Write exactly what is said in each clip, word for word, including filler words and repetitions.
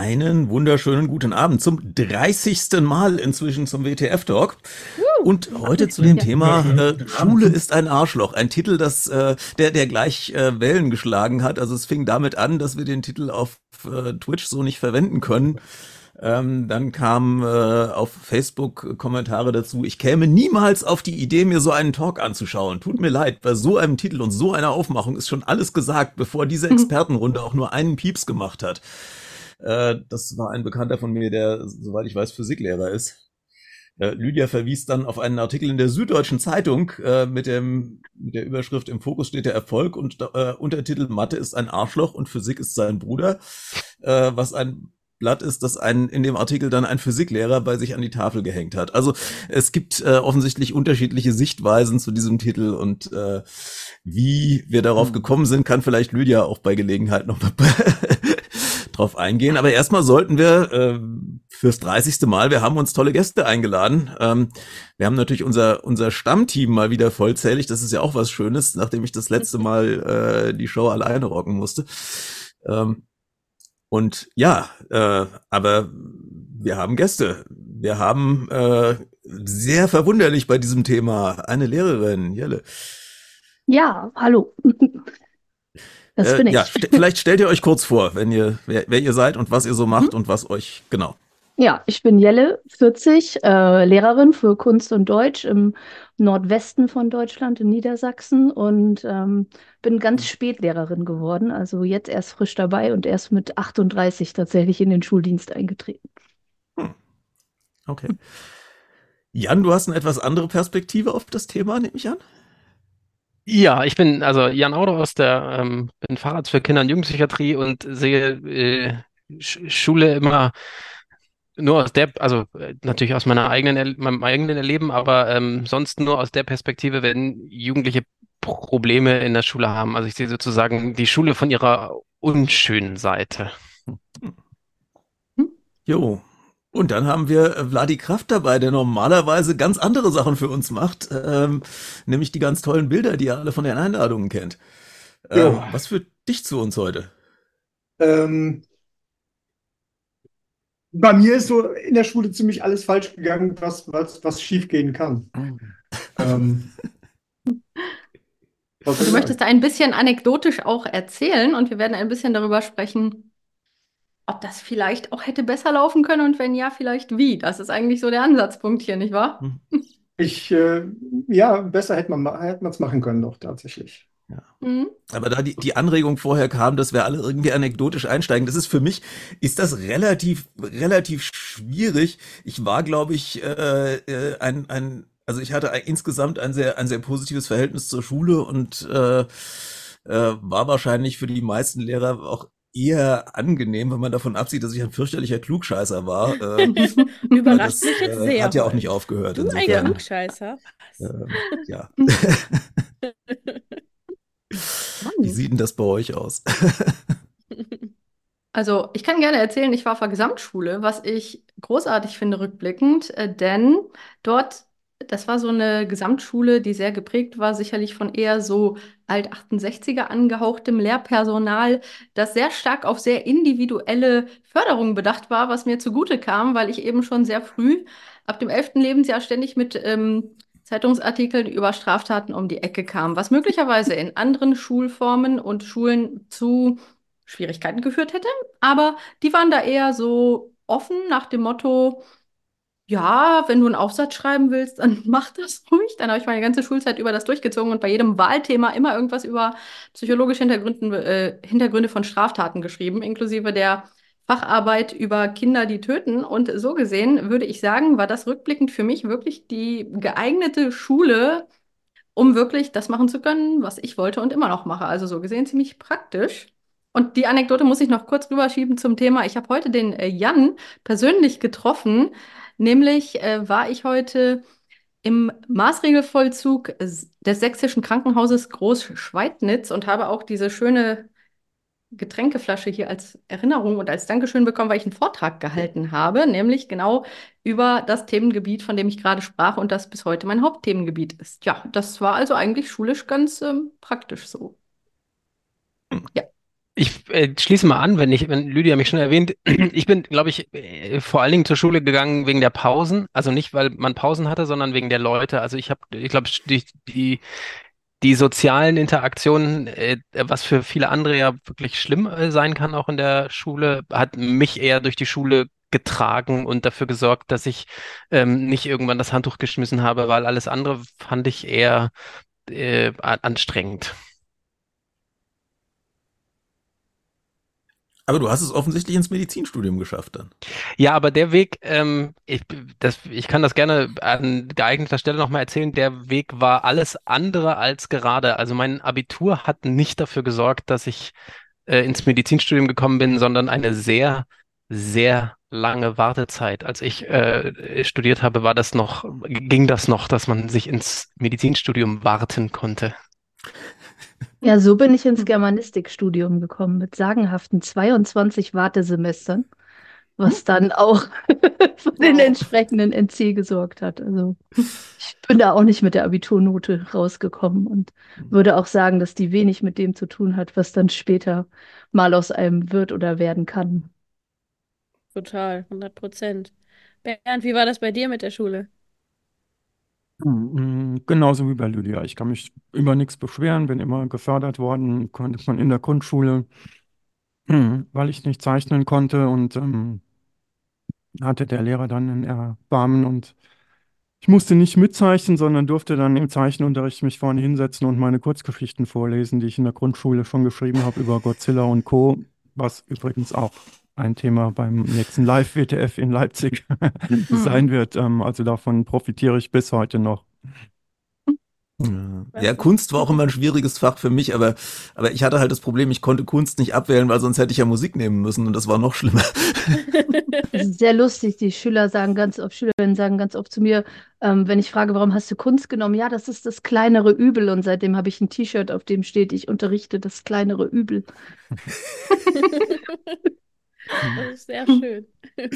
Einen wunderschönen guten Abend zum dreißigsten Mal inzwischen zum W T F-Talk. Uh, Und heute zu dem ja. Thema äh, Schule ist ein Arschloch. Ein Titel, das, äh, der, der gleich äh, Wellen geschlagen hat. Also es fing damit an, dass wir den Titel auf äh, Twitch so nicht verwenden können. Ähm, dann kamen äh, auf Facebook Kommentare dazu, ich käme niemals auf die Idee, mir so einen Talk anzuschauen. Tut mir leid, bei so einem Titel und so einer Aufmachung ist schon alles gesagt, bevor diese Expertenrunde auch nur einen Pieps gemacht hat. Äh, das war ein Bekannter von mir, der, soweit ich weiß, Physiklehrer ist. Äh, Lydia verwies dann auf einen Artikel in der Süddeutschen Zeitung äh, mit, dem, mit der Überschrift Im Fokus steht der Erfolg und äh, Untertitel Mathe ist ein Arschloch und Physik ist sein Bruder, äh, was ein Blatt ist, das ein, in dem Artikel dann ein Physiklehrer bei sich an die Tafel gehängt hat. Also es gibt äh, offensichtlich unterschiedliche Sichtweisen zu diesem Titel und äh, wie wir darauf gekommen sind, kann vielleicht Lydia auch bei Gelegenheit noch mal drauf eingehen. Aber erstmal sollten wir äh, fürs dreißigste Mal, wir haben uns tolle Gäste eingeladen. Ähm, wir haben natürlich unser unser Stammteam mal wieder vollzählig. Das ist ja auch was Schönes, nachdem ich das letzte Mal äh, die Show alleine rocken musste. Ähm, und ja, äh, aber wir haben Gäste. Wir haben äh, sehr verwunderlich bei diesem Thema eine Lehrerin, Jelle. Ja, hallo. Das Äh, bin ja, ich. st vielleicht stellt ihr euch kurz vor, wenn ihr, wer, wer ihr seid und was ihr so Mhm. macht und was euch, genau. Ja, ich bin Jelle, vierzig, äh, Lehrerin für Kunst und Deutsch im Nordwesten von Deutschland in Niedersachsen und ähm, bin ganz spät Lehrerin geworden, also jetzt erst frisch dabei und erst mit achtunddreißig tatsächlich in den Schuldienst eingetreten. Hm, okay. Jan, du hast eine etwas andere Perspektive auf das Thema, nehme ich an? Ja, ich bin also Jan Auder aus der ähm, bin Facharzt für Kinder- und Jugendpsychiatrie und sehe äh, Sch Schule immer nur aus der, also äh, natürlich aus meiner eigenen, Er- meinem eigenen Erleben, aber ähm, sonst nur aus der Perspektive, wenn Jugendliche Probleme in der Schule haben. Also ich sehe sozusagen die Schule von ihrer unschönen Seite. Hm. Hm? Jo. Und dann haben wir äh, Vladi Kraft dabei, der normalerweise ganz andere Sachen für uns macht, ähm, nämlich die ganz tollen Bilder, die ihr alle von den Einladungen kennt. Jo, Ähm, was führt dich zu uns heute? ähm, bei mir ist so in der Schule ziemlich alles falsch gegangen, was, was, was schief gehen kann. Ähm, was Und soll du ich sagen? möchtest ein bisschen anekdotisch auch erzählen und wir werden ein bisschen darüber sprechen, ob das vielleicht auch hätte besser laufen können und wenn ja, vielleicht wie. Das ist eigentlich so der Ansatzpunkt hier, nicht wahr? Hm. Ich, äh, ja, besser hätte man ma- hätte man es machen können, doch tatsächlich. Ja. Mhm. Aber da die, die Anregung vorher kam, dass wir alle irgendwie anekdotisch einsteigen, das ist für mich, ist das relativ, relativ schwierig. Ich war, glaube ich, äh, äh, ein, ein, also ich hatte ein, insgesamt ein sehr, ein sehr positives Verhältnis zur Schule und äh, äh, war wahrscheinlich für die meisten Lehrer auch eher angenehm, wenn man davon absieht, dass ich ein fürchterlicher Klugscheißer war. Äh, aber Überrascht das mich jetzt äh, sehr hat ja auch nicht heute. aufgehört. Du ein Ja. Insofern, Klugscheißer? Was? ähm, ja. Wie Mann. sieht denn das bei euch aus? Also, ich kann gerne erzählen, ich war auf der Gesamtschule, was ich großartig finde rückblickend, äh, denn dort, das war so eine Gesamtschule, die sehr geprägt war, sicherlich von eher so alt-achtundsechziger angehauchtem Lehrpersonal, das sehr stark auf sehr individuelle Förderung bedacht war, was mir zugute kam, weil ich eben schon sehr früh, ab dem elften Lebensjahr, ständig mit ähm, Zeitungsartikeln über Straftaten um die Ecke kam, was möglicherweise in anderen Schulformen und Schulen zu Schwierigkeiten geführt hätte. Aber die waren da eher so offen nach dem Motto, ja, wenn du einen Aufsatz schreiben willst, dann mach das ruhig. Dann habe ich meine ganze Schulzeit über das durchgezogen und bei jedem Wahlthema immer irgendwas über psychologische Hintergründe, äh, Hintergründe von Straftaten geschrieben, inklusive der Facharbeit über Kinder, die töten. Und so gesehen würde ich sagen, war das rückblickend für mich wirklich die geeignete Schule, um wirklich das machen zu können, was ich wollte und immer noch mache. Also so gesehen ziemlich praktisch. Und die Anekdote muss ich noch kurz rüberschieben zum Thema. Ich habe heute den äh, Jan persönlich getroffen. Nämlich äh, war ich heute im Maßregelvollzug s- des Sächsischen Krankenhauses Großschweidnitz und habe auch diese schöne Getränkeflasche hier als Erinnerung und als Dankeschön bekommen, weil ich einen Vortrag gehalten habe, nämlich genau über das Themengebiet, von dem ich gerade sprach und das bis heute mein Hauptthemengebiet ist. Ja, das war also eigentlich schulisch ganz ähm, praktisch so. Ja. Ich äh, schließe mal an, wenn ich, wenn Lydia mich schon erwähnt, ich bin, glaube ich, äh, vor allen Dingen zur Schule gegangen wegen der Pausen. Also nicht, weil man Pausen hatte, sondern wegen der Leute. Also ich habe, ich glaube, die, die, die sozialen Interaktionen, äh, was für viele andere ja wirklich schlimm äh, sein kann, auch in der Schule, hat mich eher durch die Schule getragen und dafür gesorgt, dass ich ähm, nicht irgendwann das Handtuch geschmissen habe, weil alles andere fand ich eher äh, a- anstrengend. Aber du hast es offensichtlich ins Medizinstudium geschafft dann. Ja, aber der Weg, ähm, ich, das, ich kann das gerne an geeigneter Stelle nochmal erzählen, der Weg war alles andere als gerade. Also mein Abitur hat nicht dafür gesorgt, dass ich äh, ins Medizinstudium gekommen bin, sondern eine sehr, sehr lange Wartezeit. Als ich äh, studiert habe, war das noch, ging das noch, dass man sich ins Medizinstudium warten konnte. Ja, so bin ich ins Germanistikstudium gekommen mit sagenhaften zweiundzwanzig Wartesemestern, was dann auch für den Wow. entsprechenden N C gesorgt hat. Also ich bin da auch nicht mit der Abiturnote rausgekommen und würde auch sagen, dass die wenig mit dem zu tun hat, was dann später mal aus einem wird oder werden kann. Total, hundert Prozent. Bernd, wie war das bei dir mit der Schule? Mm, Genauso wie bei Lydia. Ich kann mich über nichts beschweren, bin immer gefördert worden, konnte man in der Grundschule, mm, weil ich nicht zeichnen konnte und ähm, hatte der Lehrer dann ein Erbarmen und ich musste nicht mitzeichnen, sondern durfte dann im Zeichenunterricht mich vorne hinsetzen und meine Kurzgeschichten vorlesen, die ich in der Grundschule schon geschrieben habe über Godzilla und Co., was übrigens auch ein Thema beim nächsten Live-W T F in Leipzig sein wird. Ähm, also davon profitiere ich bis heute noch. Ja. Ja, Kunst war auch immer ein schwieriges Fach für mich, aber, aber ich hatte halt das Problem, ich konnte Kunst nicht abwählen, weil sonst hätte ich ja Musik nehmen müssen und das war noch schlimmer. Das ist sehr lustig. Die Schüler sagen ganz oft, Schülerinnen sagen ganz oft zu mir, ähm, wenn ich frage, warum hast du Kunst genommen? Ja, das ist das kleinere Übel. Und seitdem habe ich ein T-Shirt, auf dem steht, ich unterrichte das kleinere Übel. Das ist sehr schön.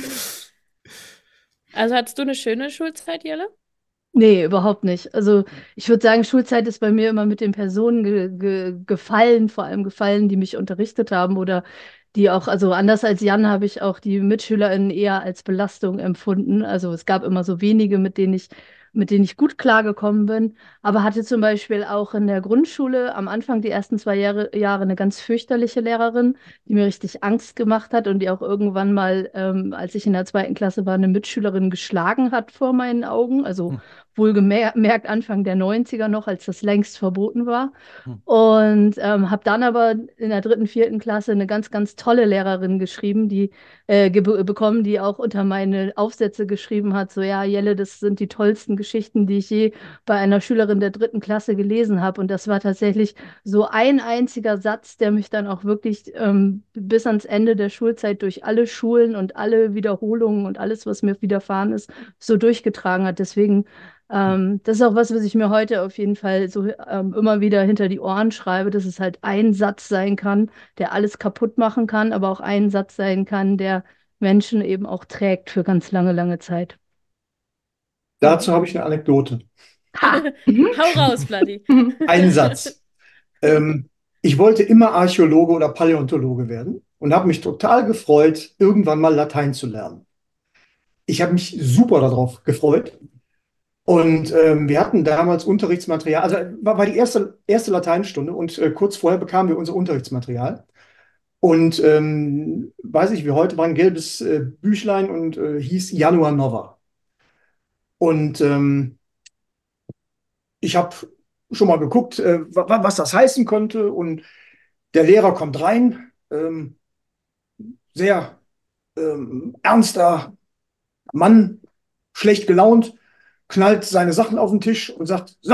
Also hattest du eine schöne Schulzeit, Jelle? Nee, überhaupt nicht. Also ich würde sagen, Schulzeit ist bei mir immer mit den Personen ge ge gefallen, vor allem gefallen, die mich unterrichtet haben oder die auch, also anders als Jan habe ich auch die MitschülerInnen eher als Belastung empfunden. Also es gab immer so wenige, mit denen ich, mit denen ich gut klargekommen bin, aber hatte zum Beispiel auch in der Grundschule am Anfang die ersten zwei Jahre, Jahre eine ganz fürchterliche Lehrerin, die mir richtig Angst gemacht hat und die auch irgendwann mal, ähm, als ich in der zweiten Klasse war, eine Mitschülerin geschlagen hat vor meinen Augen. Also Hm. wohlgemerkt Anfang der Neunziger noch, als das längst verboten war. Hm. Und ähm, habe dann aber in der dritten, vierten Klasse eine ganz, ganz tolle Lehrerin geschrieben, die äh, ge bekommen, die auch unter meine Aufsätze geschrieben hat, so ja, Jelle, das sind die tollsten Geschichten, die ich je bei einer Schülerin der dritten Klasse gelesen habe. Und das war tatsächlich so ein einziger Satz, der mich dann auch wirklich ähm, bis ans Ende der Schulzeit durch alle Schulen und alle Wiederholungen und alles, was mir widerfahren ist, so durchgetragen hat. Deswegen ähm, das ist auch was, was ich mir heute auf jeden Fall so ähm, immer wieder hinter die Ohren schreibe, dass es halt ein Satz sein kann, der alles kaputt machen kann, aber auch ein Satz sein kann, der Menschen eben auch trägt für ganz lange, lange Zeit. Dazu habe ich eine Anekdote. Ha! Hau raus, Vladi. Einen Satz. Ähm, ich wollte immer Archäologe oder Paläontologe werden und habe mich total gefreut, irgendwann mal Latein zu lernen. Ich habe mich super darauf gefreut. Und ähm, wir hatten damals Unterrichtsmaterial, also war, war die erste, erste Lateinstunde und äh, kurz vorher bekamen wir unser Unterrichtsmaterial. Und ähm, weiß ich, wie heute war ein gelbes äh, Büchlein und äh, hieß Januar Nova. Und ähm, ich habe schon mal geguckt, äh, wa was das heißen könnte. Und der Lehrer kommt rein, ähm, sehr ähm, ernster Mann, schlecht gelaunt, knallt seine Sachen auf den Tisch und sagt, so,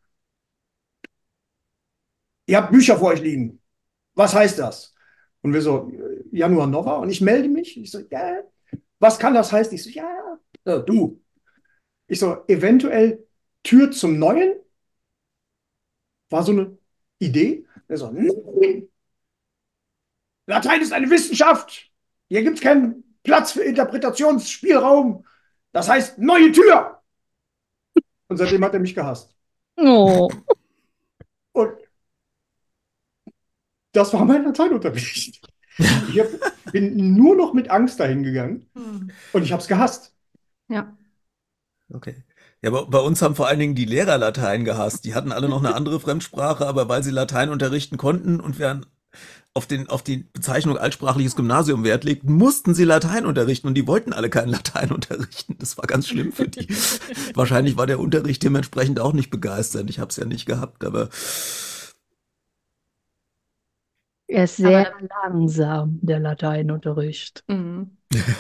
ihr habt Bücher vor euch liegen. Was heißt das? Und wir so, äh, Januar Nova. Und ich melde mich. Ich so, ja, was kann das heißen? Ich so, ja, äh, du. Ich so, eventuell Tür zum Neuen? War so eine Idee. Er so, nein. Latein ist eine Wissenschaft. Hier gibt es keinen Platz für Interpretationsspielraum. Das heißt, neue Tür. Und seitdem hat er mich gehasst. Oh. Und Das war mein Lateinunterricht. Ich hab, bin nur noch mit Angst dahin gegangen Hm. und ich habe es gehasst. Ja. Okay. Ja, aber bei uns haben vor allen Dingen die Lehrer Latein gehasst. Die hatten alle noch eine andere Fremdsprache, aber weil sie Latein unterrichten konnten und wir auf den, auf die Bezeichnung altsprachliches Gymnasium Wert legten, mussten sie Latein unterrichten und die wollten alle keinen Latein unterrichten. Das war ganz schlimm für die. Wahrscheinlich war der Unterricht dementsprechend auch nicht begeisternd. Ich habe es ja nicht gehabt, aber Er ist Aber sehr da, langsam, der Lateinunterricht. Mhm.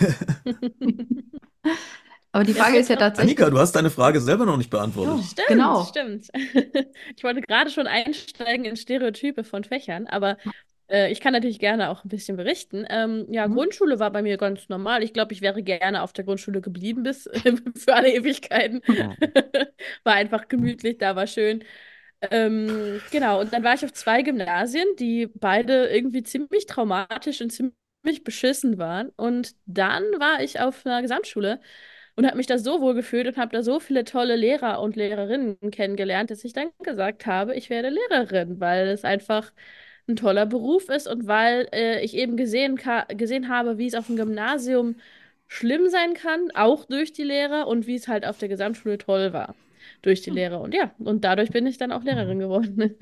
Aber die Es Frage ist gibt ja auch, Annika, tatsächlich, du hast deine Frage selber noch nicht beantwortet. oh, stimmt, genau. stimmt. Ich wollte gerade schon einsteigen in Stereotype von Fächern, aber äh, ich kann natürlich gerne auch ein bisschen berichten. Ähm, ja, Mhm. Grundschule war bei mir ganz normal. Ich glaube, ich wäre gerne auf der Grundschule geblieben bis für alle Ewigkeiten. Mhm. War einfach gemütlich, da war schön. Ähm, genau, und dann war ich auf zwei Gymnasien, die beide irgendwie ziemlich traumatisch und ziemlich beschissen waren. Und dann war ich auf einer Gesamtschule und habe mich da so wohl gefühlt und habe da so viele tolle Lehrer und Lehrerinnen kennengelernt, dass ich dann gesagt habe, ich werde Lehrerin, weil es einfach ein toller Beruf ist und weil äh, ich eben gesehen, ka- gesehen habe, wie es auf dem Gymnasium schlimm sein kann, auch durch die Lehrer und wie es halt auf der Gesamtschule toll war durch die Lehrer. Und ja, und dadurch bin ich dann auch Lehrerin geworden.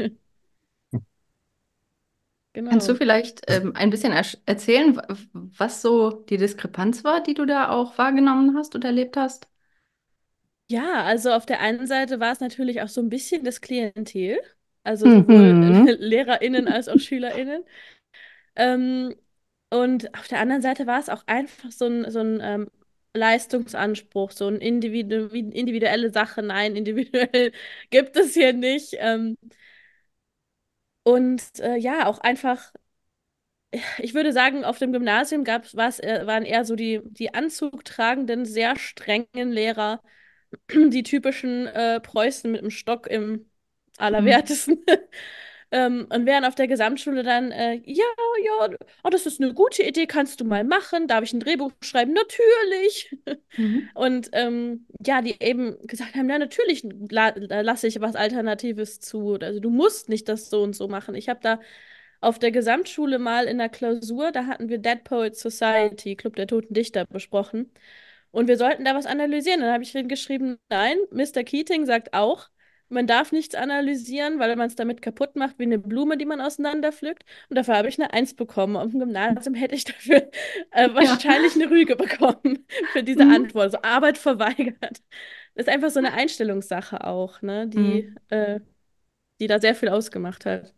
Kannst du Genau. vielleicht ähm, ein bisschen ersch- erzählen, wa- was so die Diskrepanz war, die du da auch wahrgenommen hast und erlebt hast? Ja, also auf der einen Seite war es natürlich auch so ein bisschen das Klientel, also sowohl Mhm. LehrerInnen als auch SchülerInnen. Ähm, und auf der anderen Seite war es auch einfach so ein, so ein ähm, Leistungsanspruch, so ein individu individuelle Sache. Nein, individuell gibt es hier nicht. Ähm, und äh, ja, auch einfach, ich würde sagen, auf dem Gymnasium gab's, war's, äh, waren eher so die, die anzugtragenden, sehr strengen Lehrer, die typischen äh, Preußen mit dem Stock im Mhm. Allerwertesten. Ähm, und während auf der Gesamtschule dann, äh, ja, ja, oh, das ist eine gute Idee, kannst du mal machen. Darf ich ein Drehbuch schreiben? Natürlich. Mhm. Und ähm, ja, die eben gesagt haben, ja, natürlich la lasse ich was Alternatives zu. Also du musst nicht das so und so machen. Ich habe da auf der Gesamtschule mal in der Klausur, da hatten wir Dead Poets Society, Club der Toten Dichter, besprochen. Und wir sollten da was analysieren. Dann habe ich geschrieben, nein, Mister Keating sagt auch, man darf nichts analysieren, weil man es damit kaputt macht, wie eine Blume, die man auseinanderpflückt. Und dafür habe ich eine Eins bekommen. Auf dem Gymnasium hätte ich dafür äh, Ja. wahrscheinlich eine Rüge bekommen für diese Mhm. Antwort. So Arbeit verweigert. Das ist einfach so eine Einstellungssache auch, ne, die, Mhm. äh, die da sehr viel ausgemacht hat.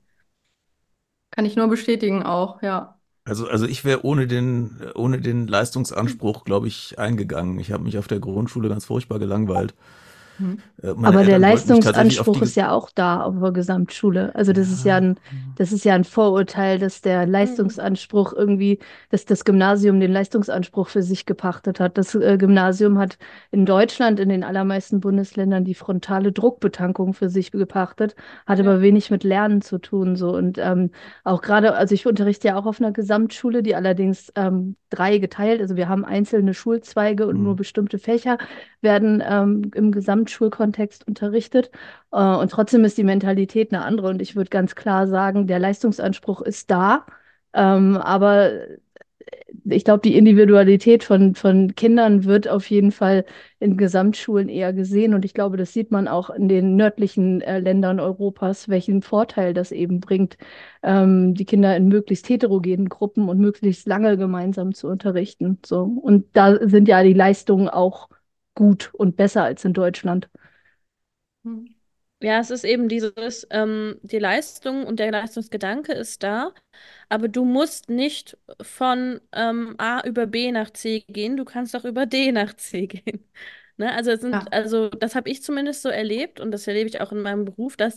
Kann ich nur bestätigen auch, ja. Also, also ich wäre ohne den, ohne den Leistungsanspruch, glaube ich, eingegangen. Ich habe mich auf der Grundschule ganz furchtbar gelangweilt. Mhm. Äh, Meine Aber der Eltern wollten mich tatsächlich auf Leistungsanspruch die, ist Ges- ja auch da auf der Gesamtschule. Also das ist ja ja, ein, das ist ja ein Vorurteil, dass der Mhm. Leistungsanspruch irgendwie, dass das Gymnasium den Leistungsanspruch für sich gepachtet hat. Das äh, Gymnasium hat in Deutschland, in den allermeisten Bundesländern, die frontale Druckbetankung für sich gepachtet, hat Ja. aber wenig mit Lernen zu tun. So. Und ähm, auch gerade, also ich unterrichte ja auch auf einer Gesamtschule, die allerdings ähm, drei geteilt, also wir haben einzelne Schulzweige und nur hm. bestimmte Fächer werden ähm, im Gesamtschulkontext unterrichtet. Äh, und trotzdem ist die Mentalität eine andere. Und ich würde ganz klar sagen, der Leistungsanspruch ist da. Ähm, aber ich glaube, die Individualität von, von Kindern wird auf jeden Fall in Gesamtschulen eher gesehen. Und ich glaube, das sieht man auch in den nördlichen äh, Ländern Europas, welchen Vorteil das eben bringt, ähm, die Kinder in möglichst heterogenen Gruppen und möglichst lange gemeinsam zu unterrichten. So. Und da sind ja die Leistungen auch gut und besser als in Deutschland. Mhm. Ja, es ist eben dieses, ähm, die Leistung und der Leistungsgedanke ist da, aber du musst nicht von ähm, A über B nach C gehen, du kannst auch über D nach C gehen. Ne? Also es sind, Ja. also das habe ich zumindest so erlebt und das erlebe ich auch in meinem Beruf, dass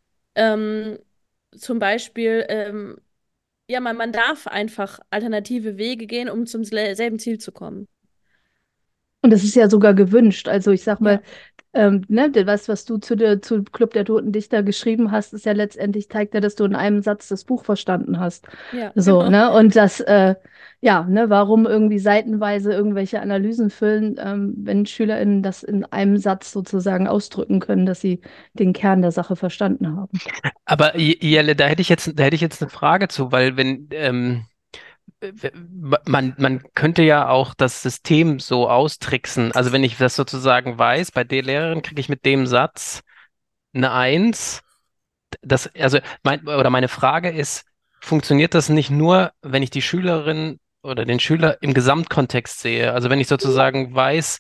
ähm, zum Beispiel, ähm, ja, man, man darf einfach alternative Wege gehen, um zum sel- selben Ziel zu kommen. Und das ist ja sogar gewünscht. Also ich sag mal, Ja. ähm, ne, was, was du zu, der, zu Club der Toten Dichter geschrieben hast, ist ja letztendlich, zeigt ja, dass du in einem Satz das Buch verstanden hast. Ja, So, genau. ne? Und das, äh, ja, ne, warum irgendwie seitenweise irgendwelche Analysen füllen, ähm, wenn SchülerInnen das in einem Satz sozusagen ausdrücken können, dass sie den Kern der Sache verstanden haben. Aber J- Jelle, da hätte ich jetzt, da hätte ich jetzt eine Frage zu, weil wenn ähm, w- man, man könnte ja auch das System so austricksen. Also wenn ich das sozusagen weiß, bei der Lehrerin kriege ich mit dem Satz eine Eins. Das, also mein, oder meine Frage ist, funktioniert das nicht nur, wenn ich die Schülerin oder den Schüler im Gesamtkontext sehe? Also wenn ich sozusagen weiß,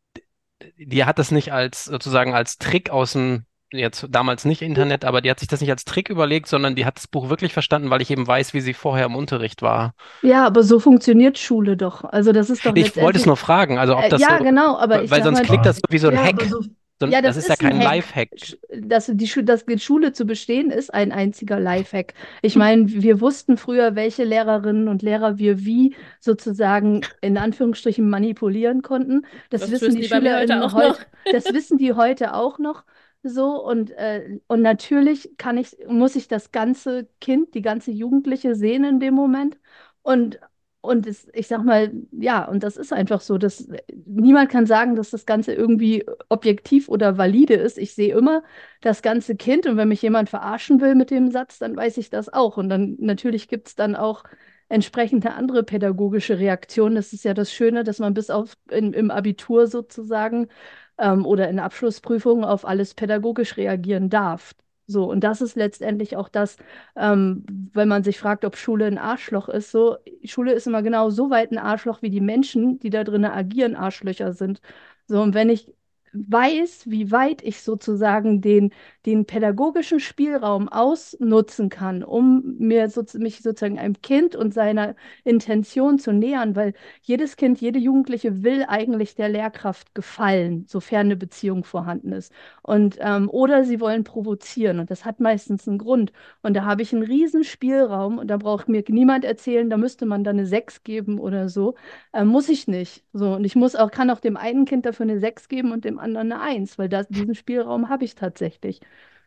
die hat das nicht als sozusagen als Trick aus dem, jetzt damals nicht Internet, aber die hat sich das nicht als Trick überlegt, sondern die hat das Buch wirklich verstanden, weil ich eben weiß, wie sie vorher im Unterricht war. Ja, aber so funktioniert Schule doch. Also das ist doch Ich wollte es letztendlich, nur fragen, also ob äh, das ja, so, genau, aber ich weil sag sonst mal, klingt das so wie so ein ja, aber Hack. so, So ein, ja, das das ist ja ist ein kein Hack. Live-Hack. Sch- Dass die, Schu dass die Schule zu bestehen ist ein einziger Lifehack. Ich meine, wir wussten früher, welche Lehrerinnen und Lehrer wir wie sozusagen in Anführungsstrichen manipulieren konnten. Das Das wissen wissen die die bei mir heute SchülerInnen auch heute, noch. das wissen die heute auch noch so. Und, äh, und natürlich kann ich, muss ich das ganze Kind, die ganze Jugendliche sehen in dem Moment. Und und es, ich sag mal, ja, und das ist einfach so, dass niemand kann sagen, dass das Ganze irgendwie objektiv oder valide ist. Ich sehe immer das ganze Kind und wenn mich jemand verarschen will mit dem Satz, dann weiß ich das auch. Und dann natürlich gibt es dann auch entsprechende andere pädagogische Reaktionen. Das ist ja das Schöne, dass man bis auf in, im Abitur sozusagen ähm, oder in Abschlussprüfungen auf alles pädagogisch reagieren darf. So, und das ist letztendlich auch das, ähm, wenn man sich fragt, ob Schule ein Arschloch ist. So, Schule ist immer genau so weit ein Arschloch, wie die Menschen, die da drinnen agieren, Arschlöcher sind. So, und wenn ich weiß, wie weit ich sozusagen den, den pädagogischen Spielraum ausnutzen kann, um mir so, mich sozusagen einem Kind und seiner Intention zu nähern, weil jedes Kind, jede Jugendliche will eigentlich der Lehrkraft gefallen, sofern eine Beziehung vorhanden ist. Und, ähm, oder sie wollen provozieren und das hat meistens einen Grund. Und da habe ich einen riesen Spielraum und da braucht mir niemand erzählen, da müsste man dann eine sechs geben oder so. Äh, muss ich nicht. So, und ich muss auch, kann auch dem einen Kind dafür eine sechs geben und dem anderen eine eins, weil das, diesen Spielraum habe ich tatsächlich.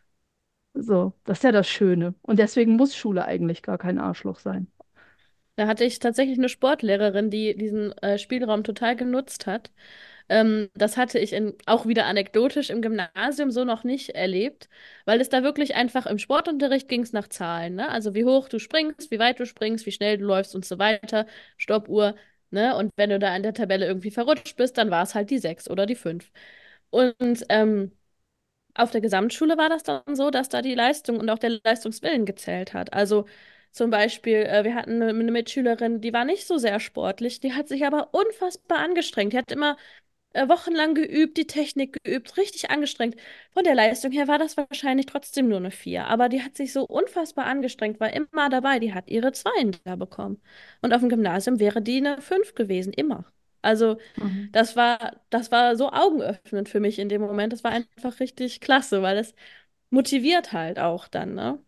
So, das ist ja das Schöne. Und deswegen muss Schule eigentlich gar kein Arschloch sein. Da hatte ich tatsächlich eine Sportlehrerin, die diesen äh, Spielraum total genutzt hat. Ähm, das hatte ich in, auch wieder anekdotisch im Gymnasium so noch nicht erlebt, weil es da wirklich einfach im Sportunterricht ging es nach Zahlen, ne? Also wie hoch du springst, wie weit du springst, wie schnell du läufst und so weiter, Stoppuhr, ne? Und wenn du da in der Tabelle irgendwie verrutscht bist, dann war es halt die sechs oder die fünf. Und ähm, auf der Gesamtschule war das dann so, dass da die Leistung und auch der Leistungswillen gezählt hat. Also zum Beispiel, äh, wir hatten eine, eine Mitschülerin, die war nicht so sehr sportlich, die hat sich aber unfassbar angestrengt. Die hat immer äh, wochenlang geübt, die Technik geübt, richtig angestrengt. Von der Leistung her war das wahrscheinlich trotzdem nur eine vier, aber die hat sich so unfassbar angestrengt, war immer dabei, die hat ihre Zweien da bekommen. Und auf dem Gymnasium wäre die eine fünf gewesen, immer. Also Mhm. das war, das war so augenöffnend für mich in dem Moment. Das war einfach richtig klasse, weil es motiviert halt auch dann, ne?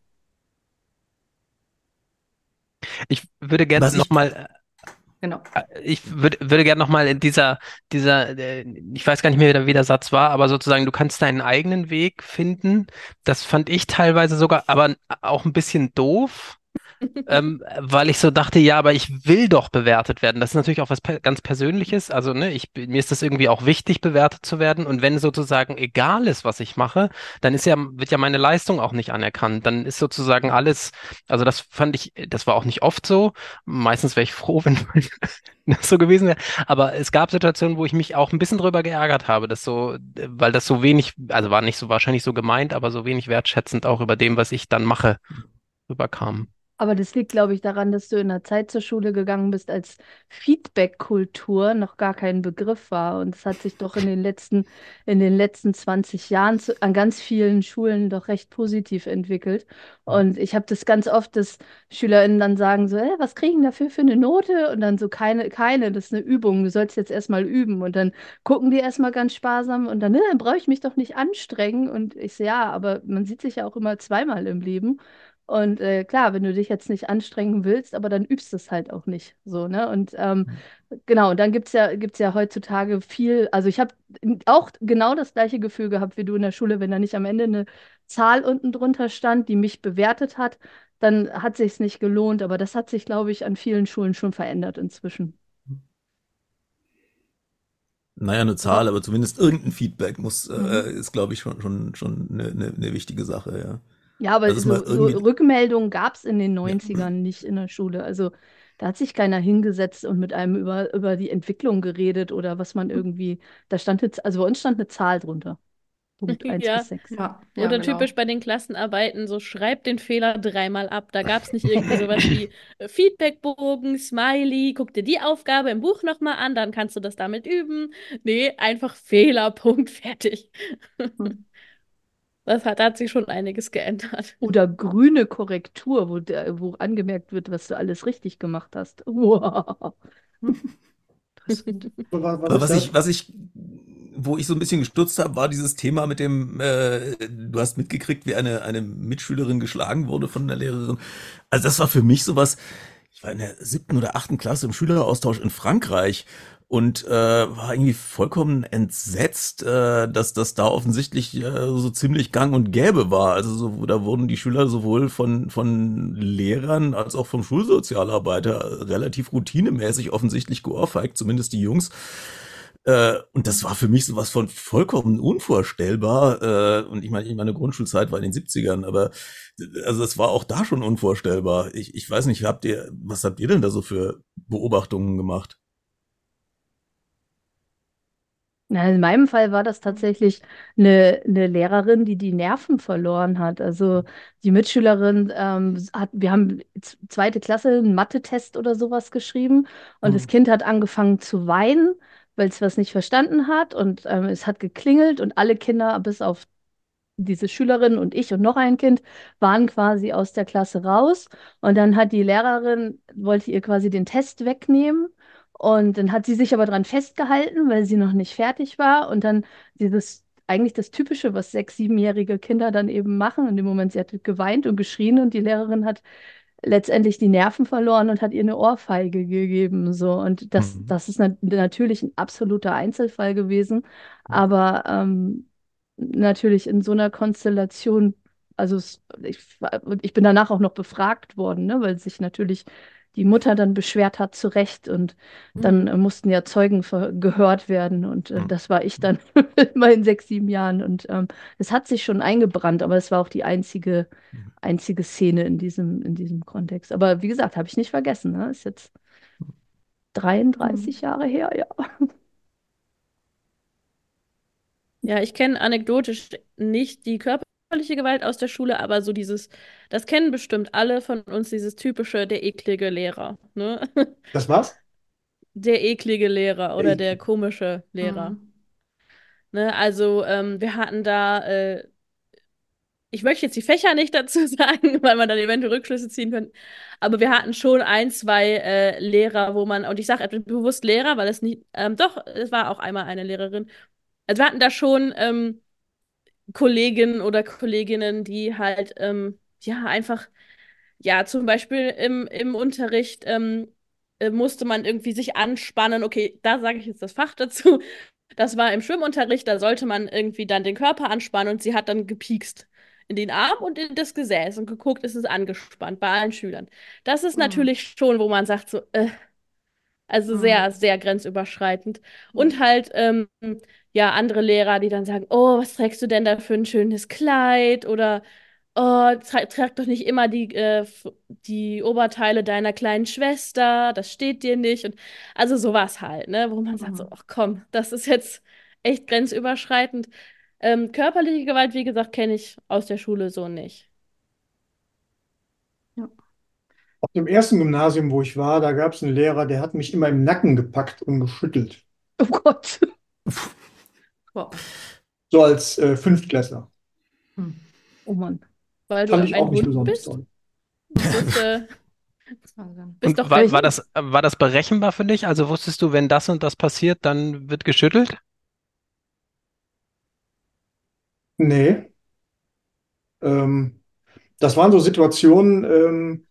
Ich würde gerne Was ich, nochmal Genau. Ich würd, würde gerne nochmal in dieser, dieser, äh, ich weiß gar nicht mehr, wie der, wie der Satz war, aber sozusagen, du kannst deinen eigenen Weg finden. Das fand ich teilweise sogar, aber auch ein bisschen doof, ähm, weil ich so dachte, ja, aber ich will doch bewertet werden. Das ist natürlich auch was per ganz Persönliches. Also, ne, ich, mir ist das irgendwie auch wichtig, bewertet zu werden. Und wenn sozusagen egal ist, was ich mache, dann ist ja, wird ja meine Leistung auch nicht anerkannt. Dann ist sozusagen alles, also das fand ich, das war auch nicht oft so. Meistens wäre ich froh, wenn das so gewesen wäre. Aber es gab Situationen, wo ich mich auch ein bisschen drüber geärgert habe, dass so, weil das so wenig, also war nicht so wahrscheinlich so gemeint, aber so wenig wertschätzend auch über dem, was ich dann mache, rüberkam. Aber das liegt, glaube ich, daran, dass du in einer Zeit zur Schule gegangen bist, als Feedback-Kultur noch gar kein Begriff war. Und es hat sich doch in den letzten, in den letzten zwanzig Jahren zu, an ganz vielen Schulen doch recht positiv entwickelt. Und ich habe das ganz oft, dass SchülerInnen dann sagen so, "Hä, was kriegen dafür für eine Note?" Und dann so, keine, keine, das ist eine Übung, du sollst jetzt erstmal üben. Und dann gucken die erstmal ganz sparsam und dann, "Ne, dann brauche ich mich doch nicht anstrengen." Und ich so, ja, aber man sieht sich ja auch immer zweimal im Leben. Und äh, klar, wenn du dich jetzt nicht anstrengen willst, aber dann übst es halt auch nicht. So, ne? Und ähm, genau, und dann gibt es ja, gibt's ja heutzutage viel, also ich habe auch genau das gleiche Gefühl gehabt wie du in der Schule, wenn da nicht am Ende eine Zahl unten drunter stand, die mich bewertet hat, dann hat sich's nicht gelohnt. Aber das hat sich, glaube ich, an vielen Schulen schon verändert inzwischen. Naja, eine Zahl, aber zumindest irgendein Feedback muss, Mhm. äh, ist, glaube ich, schon, schon, schon eine, eine, eine wichtige Sache, ja. Ja, aber Das ist mal so, so irgendwie, Rückmeldungen gab es in den ja. neunzigern nicht in der Schule. Also da hat sich keiner hingesetzt und mit einem über, über die Entwicklung geredet oder was man irgendwie, da stand jetzt, also bei uns stand eine Zahl drunter. Punkt eins Ja. bis sechs. Ja, ja, Oder genau. typisch bei den Klassenarbeiten, so schreib den Fehler dreimal ab. Da gab es nicht irgendwie sowas wie äh, Feedbackbogen, Smiley, guck dir die Aufgabe im Buch nochmal an, dann kannst du das damit üben. Nee, einfach Fehler, Punkt, fertig. Hm. Das hat, da hat sich schon einiges geändert. Oder grüne Korrektur, wo, der, wo angemerkt wird, was du alles richtig gemacht hast. Wow. Interessant. Was, was Aber ist was das? ich, was ich, wo ich so ein bisschen gestutzt habe, war dieses Thema mit dem, äh, du hast mitgekriegt, wie eine, eine Mitschülerin geschlagen wurde von der Lehrerin. Also das war für mich sowas, ich war in der siebten oder achten Klasse im Schüleraustausch in Frankreich und äh, war irgendwie vollkommen entsetzt, äh, dass das da offensichtlich äh, so ziemlich gang und gäbe war. Also so, da wurden die Schüler sowohl von, von Lehrern als auch vom Schulsozialarbeiter relativ routinemäßig offensichtlich geohrfeigt, zumindest die Jungs. Äh, und das war für mich sowas von vollkommen unvorstellbar. Äh, und ich meine, ich meine Grundschulzeit war in den siebzigern, aber also es war auch da schon unvorstellbar. Ich, ich weiß nicht, habt ihr, was habt ihr denn da so für Beobachtungen gemacht? Na, in meinem Fall war das tatsächlich eine, eine Lehrerin, die die Nerven verloren hat. Also die Mitschülerin ähm, hat, wir haben z- zweite Klasse einen Mathe-Test oder sowas geschrieben und das Hm. Kind hat angefangen zu weinen, weil es was nicht verstanden hat und ähm, es hat geklingelt und alle Kinder bis auf diese Schülerin und ich und noch ein Kind waren quasi aus der Klasse raus. Und dann hat die Lehrerin, wollte ihr quasi den Test wegnehmen. Und dann hat sie sich aber dran festgehalten, weil sie noch nicht fertig war. Und dann dieses, eigentlich das Typische, was sechs-, siebenjährige Kinder dann eben machen. In dem Moment, sie hat geweint und geschrien und die Lehrerin hat letztendlich die Nerven verloren und hat ihr eine Ohrfeige gegeben. So. Und das, Mhm. das ist nat natürlich ein absoluter Einzelfall gewesen. Aber ähm, natürlich in so einer Konstellation, also es, ich, und ich bin danach auch noch befragt worden, ne, weil sich natürlich die Mutter dann beschwert hat, zu Recht. Und dann äh, Mhm. mussten ja Zeugen ver- gehört werden. Und äh, Mhm. das war ich dann immer in sechs, sieben Jahren. Und ähm, es hat sich schon eingebrannt, aber es war auch die einzige, einzige Szene in diesem, in diesem Kontext. Aber wie gesagt, habe ich nicht vergessen. Ne? Ist jetzt dreiunddreißig Mhm. Jahre her, ja. Ja, ich kenne anekdotisch nicht die körperliche Gewalt aus der Schule, aber so dieses, das kennen bestimmt alle von uns, dieses typische, der eklige Lehrer, ne? Das war's? Der eklige Lehrer oder der Ey, komische Lehrer. Mhm. Ne? Also, ähm, wir hatten da, äh, ich möchte jetzt die Fächer nicht dazu sagen, weil man dann eventuell Rückschlüsse ziehen könnte, aber wir hatten schon ein, zwei äh, Lehrer, wo man, und ich sage bewusst Lehrer, weil es nicht, ähm, doch, es war auch einmal eine Lehrerin. Also wir hatten da schon ähm, Kolleginnen oder Kolleginnen, die halt, ähm, ja, einfach, ja, zum Beispiel im, im Unterricht ähm, äh, musste man irgendwie sich anspannen. Okay, da sage ich jetzt das Fach dazu. Das war im Schwimmunterricht, da sollte man irgendwie dann den Körper anspannen und sie hat dann gepiekst in den Arm und in das Gesäß und geguckt, ist es angespannt bei allen Schülern. Das ist Mhm. natürlich schon, wo man sagt so, äh, also Mhm. sehr, sehr grenzüberschreitend. Ja. Und halt, ähm, ja, andere Lehrer, die dann sagen, oh, was trägst du denn da für ein schönes Kleid? Oder, oh, tra trag doch nicht immer die, äh, f- die Oberteile deiner kleinen Schwester, das steht dir nicht. Und also sowas halt, ne? Wo man sagt so, Mhm. ach komm, das ist jetzt echt grenzüberschreitend. Ähm, körperliche Gewalt, wie gesagt, kenne ich aus der Schule so nicht. Ja. auf dem ersten Gymnasium, wo ich war, da gab es einen Lehrer, der hat mich immer im Nacken gepackt und geschüttelt. Oh Gott. Wow. So als äh, Fünftklässler. Hm. Oh Mann. Weil Fand du ich ein auch nicht Hund besonders bist? toll. Das äh, Wahnsinn. bist Und doch war, der war Hund. das, war das berechenbar für dich? Also wusstest du, wenn das und das passiert, dann wird geschüttelt? Nee. Ähm, das waren so Situationen, ähm,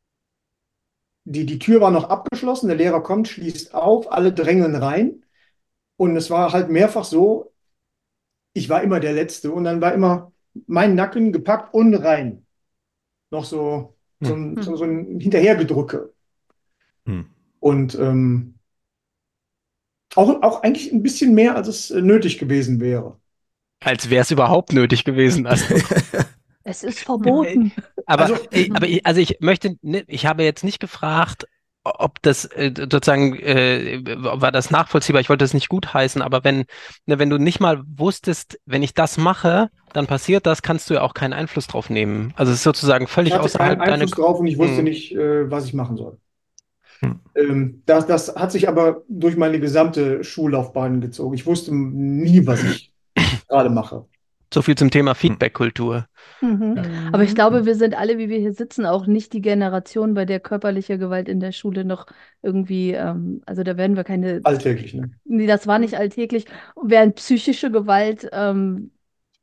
die, die Tür war noch abgeschlossen, der Lehrer kommt, schließt auf, alle drängeln rein. Und es war halt mehrfach so, ich war immer der Letzte und dann war immer mein Nacken gepackt und rein. Noch so, so Hm. ein, so, Hm. so ein Hinterhergedrücke. Hm. Und ähm, auch, auch eigentlich ein bisschen mehr, als es äh, nötig gewesen wäre. Als wäre es überhaupt nötig gewesen. Also, Es ist äh, verboten. aber, Also, äh, aber ich, also ich möchte, ne, ich habe jetzt nicht gefragt, ob das äh, sozusagen, äh, war das nachvollziehbar, ich wollte das nicht gutheißen, aber wenn, ne, wenn du nicht mal wusstest, wenn ich das mache, dann passiert das, kannst du ja auch keinen Einfluss drauf nehmen. Also es ist sozusagen ich völlig hatte keinen außerhalb deiner. Einfluss drauf und ich wusste Hm. nicht, äh, was ich machen soll. Hm. Ähm, das, das hat sich aber durch meine gesamte Schullaufbahn gezogen. Ich wusste nie, was ich gerade mache. So viel zum Thema Hm. Feedback-Kultur. Mhm. Ja. Aber ich Mhm. glaube, wir sind alle, wie wir hier sitzen, auch nicht die Generation, bei der körperliche Gewalt in der Schule noch irgendwie, ähm, also da werden wir keine, Alltäglich, ne? nee, das war nicht Hm. alltäglich, während psychische Gewalt ähm,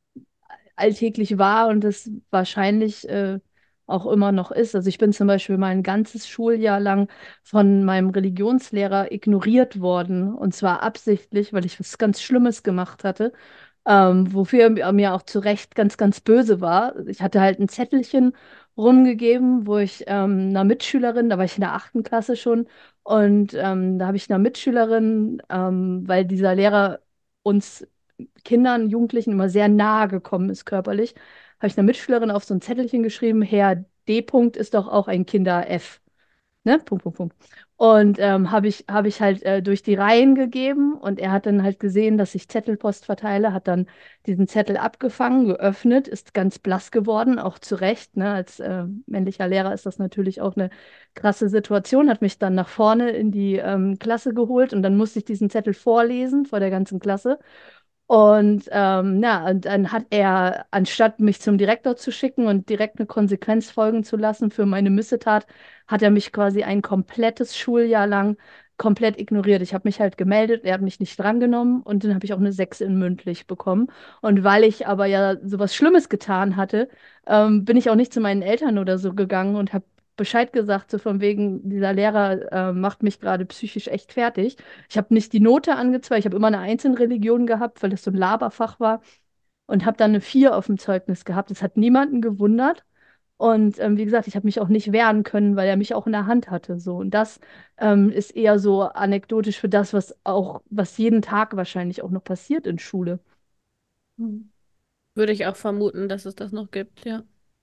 alltäglich war und es wahrscheinlich äh, auch immer noch ist. Also ich bin zum Beispiel mein ganzes Schuljahr lang von meinem Religionslehrer ignoriert worden und zwar absichtlich, weil ich was ganz Schlimmes gemacht hatte, ähm, wofür er mir auch zu Recht ganz, ganz böse war. Ich hatte halt ein Zettelchen rumgegeben, wo ich ähm, einer Mitschülerin, da war ich in der achten Klasse schon, und ähm, da habe ich einer Mitschülerin, ähm, weil dieser Lehrer uns Kindern, Jugendlichen immer sehr nahe gekommen ist körperlich, habe ich einer Mitschülerin auf so ein Zettelchen geschrieben, Herr D. -Punkt ist doch auch ein Kinder F. Ne? Punkt, Punkt, Punkt. Und ähm, habe ich, habe ich halt äh, durch die Reihen gegeben und er hat dann halt gesehen, dass ich Zettelpost verteile, hat dann diesen Zettel abgefangen, geöffnet, ist ganz blass geworden, auch zu Recht. Ne? Als äh, männlicher Lehrer ist das natürlich auch eine krasse Situation, hat mich dann nach vorne in die ähm, Klasse geholt und dann musste ich diesen Zettel vorlesen vor der ganzen Klasse. Und ähm, ja, und dann hat er, anstatt mich zum Direktor zu schicken und direkt eine Konsequenz folgen zu lassen für meine Missetat, hat er mich quasi ein komplettes Schuljahr lang komplett ignoriert. Ich habe mich halt gemeldet, er hat mich nicht drangenommen und dann habe ich auch eine sechs in mündlich bekommen. Und weil ich aber ja sowas Schlimmes getan hatte, ähm, bin ich auch nicht zu meinen Eltern oder so gegangen und habe Bescheid gesagt, so von wegen, dieser Lehrer äh, macht mich gerade psychisch echt fertig. Ich habe nicht die Note angezweifelt, ich habe immer eine Eins in Religion gehabt, weil das so ein Laberfach war und habe dann eine Vier auf dem Zeugnis gehabt. Das hat niemanden gewundert. Und ähm, wie gesagt, ich habe mich auch nicht wehren können, weil er mich auch in der Hand hatte. So. Und das ähm, ist eher so anekdotisch für das, was auch, was jeden Tag wahrscheinlich auch noch passiert in Schule. Hm. Würde ich auch vermuten, dass es das noch gibt, ja.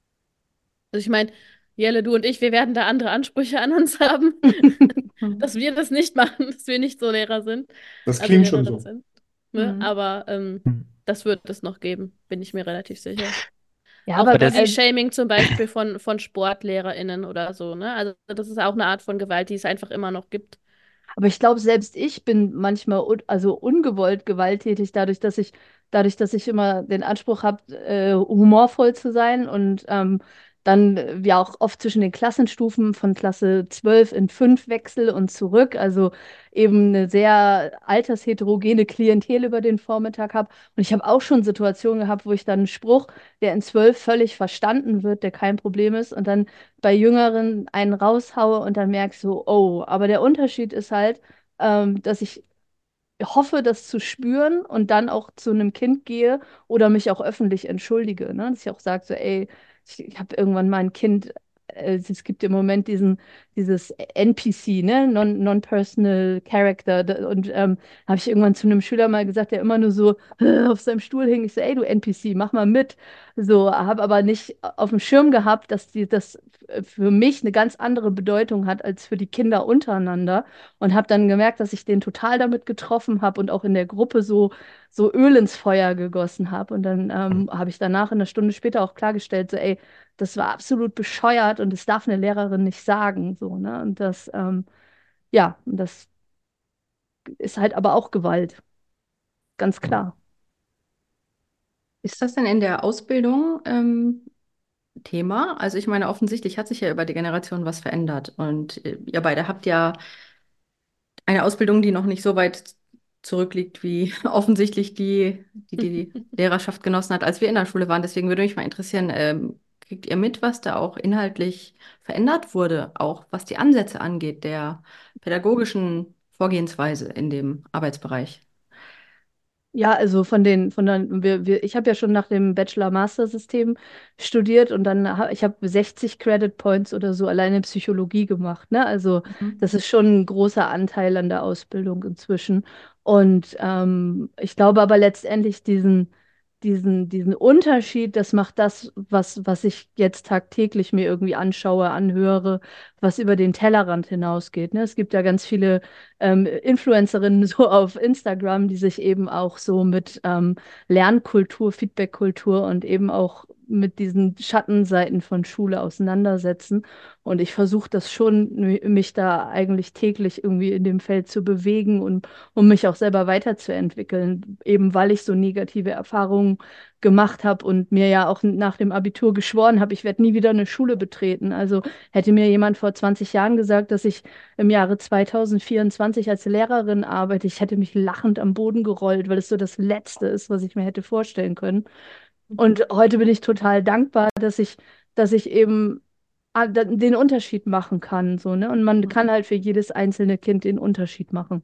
Also ich meine, Jelle, du und ich, wir werden da andere Ansprüche an uns haben, dass wir das nicht machen, dass wir nicht so Lehrer sind, Das also klingt schon Lehrerin so. sind. Ne? Mhm. Aber ähm, Hm. das wird es noch geben, bin ich mir relativ sicher. Ja, Auch aber Aber das, äh, Bodyshaming zum Beispiel von, von SportlehrerInnen oder so, ne? Also das ist auch eine Art von Gewalt, die es einfach immer noch gibt. Aber ich glaube, selbst ich bin manchmal un also ungewollt gewalttätig, dadurch, dass ich, dadurch, dass ich immer den Anspruch habe, äh, humorvoll zu sein und ähm, dann äh, ja auch oft zwischen den Klassenstufen von Klasse zwölf in fünf wechsle und zurück. Also eben eine sehr altersheterogene Klientel über den Vormittag habe. Und ich habe auch schon Situationen gehabt, wo ich dann einen Spruch, der in zwölf völlig verstanden wird, der kein Problem ist, und dann bei Jüngeren einen raushaue und dann merkst du, oh, aber der Unterschied ist halt, ähm, dass ich hoffe, das zu spüren und dann auch zu einem Kind gehe oder mich auch öffentlich entschuldige. Ne? Dass ich auch sage, so, ey, ich, ich habe irgendwann mal ein Kind, äh, es gibt im Moment diesen, dieses N P C, ne? Non, Non-Personal Character. Da- Und ähm, habe ich irgendwann zu einem Schüler mal gesagt, der immer nur so äh, auf seinem Stuhl hing. Ich so, ey, du N P C, mach mal mit. So, habe aber nicht auf dem Schirm gehabt, dass die, das für mich eine ganz andere Bedeutung hat als für die Kinder untereinander und habe dann gemerkt, dass ich den total damit getroffen habe und auch in der Gruppe so, so Öl ins Feuer gegossen habe. Und dann ähm, habe ich danach eine Stunde später auch klargestellt, so, ey, das war absolut bescheuert und das darf eine Lehrerin nicht sagen, so, ne? Und das, ähm, ja, und das ist halt aber auch Gewalt, ganz klar. Ist das denn in der Ausbildung ähm, Thema? Also ich meine, offensichtlich hat sich ja über die Generation was verändert und äh, ihr beide habt ja eine Ausbildung, die noch nicht so weit zurückliegt, wie offensichtlich die, die die Lehrerschaft genossen hat, als wir in der Schule waren. Deswegen würde mich mal interessieren, ähm, Kriegt ihr mit, was da auch inhaltlich verändert wurde, auch was die Ansätze angeht, der pädagogischen Vorgehensweise in dem Arbeitsbereich? Ja, also von den, von den, wir, wir, ich habe ja schon nach dem Bachelor-Master-System studiert und dann habe ich habe sechzig Credit Points oder so alleine in Psychologie gemacht, ne? Also Mhm. das ist schon ein großer Anteil an der Ausbildung inzwischen. Und ähm, ich glaube aber letztendlich diesen, diesen, diesen Unterschied, das macht das, was, was ich jetzt tagtäglich mir irgendwie anschaue, anhöre, was über den Tellerrand hinausgeht. Ne? Es gibt ja ganz viele ähm, Influencerinnen so auf Instagram, die sich eben auch so mit ähm, Lernkultur, Feedbackkultur und eben auch mit diesen Schattenseiten von Schule auseinandersetzen. Und ich versuche das schon, mi- mich da eigentlich täglich irgendwie in dem Feld zu bewegen und um mich auch selber weiterzuentwickeln, eben weil ich so negative Erfahrungen gemacht habe und mir ja auch nach dem Abitur geschworen habe, ich werde nie wieder eine Schule betreten. Also hätte mir jemand vor zwanzig Jahren gesagt, dass ich im Jahre zweitausendvierundzwanzig als Lehrerin arbeite, ich hätte mich lachend am Boden gerollt, weil es so das Letzte ist, was ich mir hätte vorstellen können. Und heute bin ich total dankbar, dass ich, dass ich eben ah, da- den Unterschied machen kann, so, ne? Und man kann halt für jedes einzelne Kind den Unterschied machen.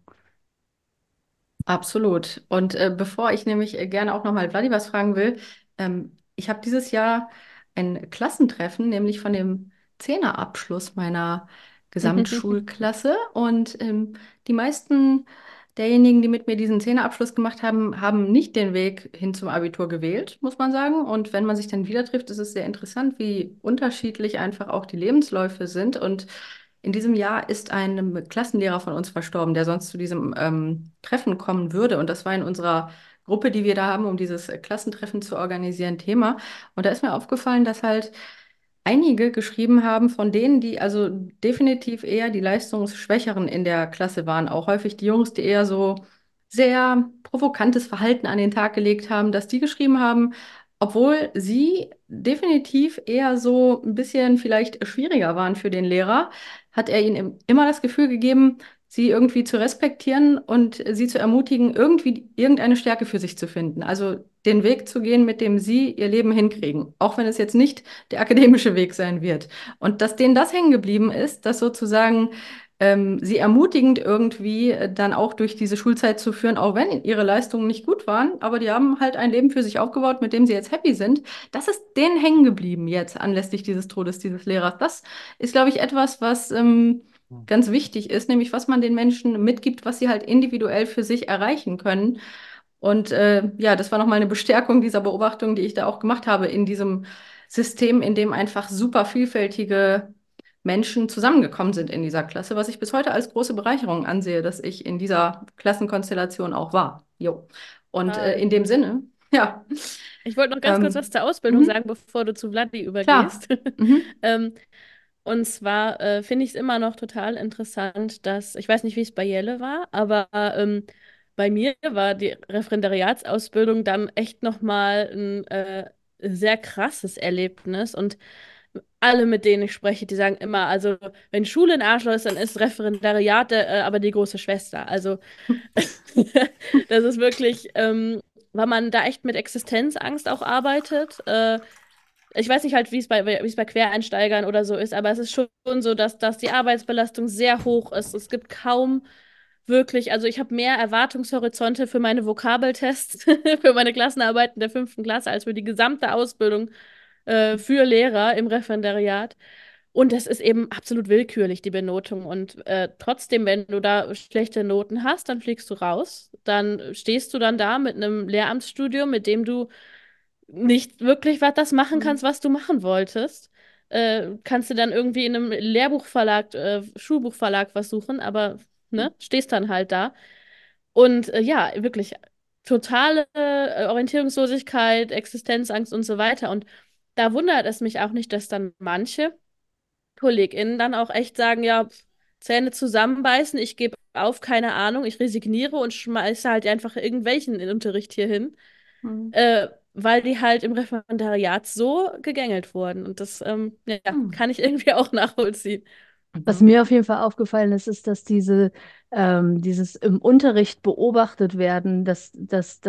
Absolut. Und äh, bevor ich nämlich äh, gerne auch nochmal Vladi was fragen will, ähm, ich habe dieses Jahr ein Klassentreffen, nämlich von dem Zehnerabschluss meiner Gesamtschulklasse. Und ähm, die meisten derjenigen, die mit mir diesen Zehnerabschluss gemacht haben, haben nicht den Weg hin zum Abitur gewählt, muss man sagen. Und wenn man sich dann wieder trifft, ist es sehr interessant, wie unterschiedlich einfach auch die Lebensläufe sind. Und in diesem Jahr ist ein Klassenlehrer von uns verstorben, der sonst zu diesem ähm, Treffen kommen würde. Und das war in unserer Gruppe, die wir da haben, um dieses äh, Klassentreffen zu organisieren, Thema. Und da ist mir aufgefallen, dass halt einige geschrieben haben von denen, die also definitiv eher die Leistungsschwächeren in der Klasse waren. Auch häufig die Jungs, die eher so sehr provokantes Verhalten an den Tag gelegt haben, dass die geschrieben haben, obwohl sie definitiv eher so ein bisschen vielleicht schwieriger waren für den Lehrer, hat er ihnen immer das Gefühl gegeben, sie irgendwie zu respektieren und sie zu ermutigen, irgendwie irgendeine Stärke für sich zu finden. Also den Weg zu gehen, mit dem sie ihr Leben hinkriegen, auch wenn es jetzt nicht der akademische Weg sein wird. Und dass denen das hängen geblieben ist, dass sozusagen ähm, sie ermutigend irgendwie äh, dann auch durch diese Schulzeit zu führen, auch wenn ihre Leistungen nicht gut waren, aber die haben halt ein Leben für sich aufgebaut, mit dem sie jetzt happy sind. Das ist denen hängen geblieben jetzt anlässlich dieses Todes dieses Lehrers. Das ist, glaube ich, etwas, was ähm, ganz wichtig ist, nämlich was man den Menschen mitgibt, was sie halt individuell für sich erreichen können. Und äh, ja, das war nochmal eine Bestärkung dieser Beobachtung, die ich da auch gemacht habe in diesem System, in dem einfach super vielfältige Menschen zusammengekommen sind in dieser Klasse, was ich bis heute als große Bereicherung ansehe, dass ich in dieser Klassenkonstellation auch war. Jo. Und äh, Total. in dem Sinne, ja. Ich wollte noch ganz kurz was Ähm, zur Ausbildung mhm, sagen, bevor du zu Vladi klar. übergehst. Mhm, Ähm, und zwar äh, finde ich es immer noch total interessant, dass, ich weiß nicht, wie es bei Jelle war, aber ähm, bei mir war die Referendariatsausbildung dann echt nochmal ein äh, sehr krasses Erlebnis. Und alle, mit denen ich spreche, die sagen immer, also wenn Schule ein Arschloch ist, dann ist Referendariat äh, aber die große Schwester. Also das ist wirklich, ähm, weil man da echt mit Existenzangst auch arbeitet. Äh, ich weiß nicht halt, wie es bei, wie es bei Quereinsteigern oder so ist, aber es ist schon so, dass, dass die Arbeitsbelastung sehr hoch ist. Es gibt kaum wirklich, also ich habe mehr Erwartungshorizonte für meine Vokabeltests, für meine Klassenarbeiten der fünften Klasse, als für die gesamte Ausbildung äh, für Lehrer im Referendariat. Und das ist eben absolut willkürlich, die Benotung. Und äh, trotzdem, wenn du da schlechte Noten hast, dann fliegst du raus. Dann stehst du dann da mit einem Lehramtsstudium, mit dem du nicht wirklich was das machen mhm, kannst, was du machen wolltest. Äh, kannst du dann irgendwie in einem Lehrbuchverlag, äh, Schulbuchverlag was suchen, aber ne, stehst dann halt da. Und äh, ja, wirklich totale äh, Orientierungslosigkeit, Existenzangst und so weiter. Und da wundert es mich auch nicht, dass dann manche KollegInnen dann auch echt sagen, ja, pf, Zähne zusammenbeißen, ich gebe auf, keine Ahnung, ich resigniere und schmeiße halt einfach irgendwelchen in den Unterricht hier hin, mhm, äh, weil die halt im Referendariat so gegängelt wurden. Und das, ähm, ja, mhm, kann ich irgendwie auch nachvollziehen. Was mhm, mir auf jeden Fall aufgefallen ist, ist, dass diese, ähm, dieses im Unterricht beobachtet werden, dass, dass, dass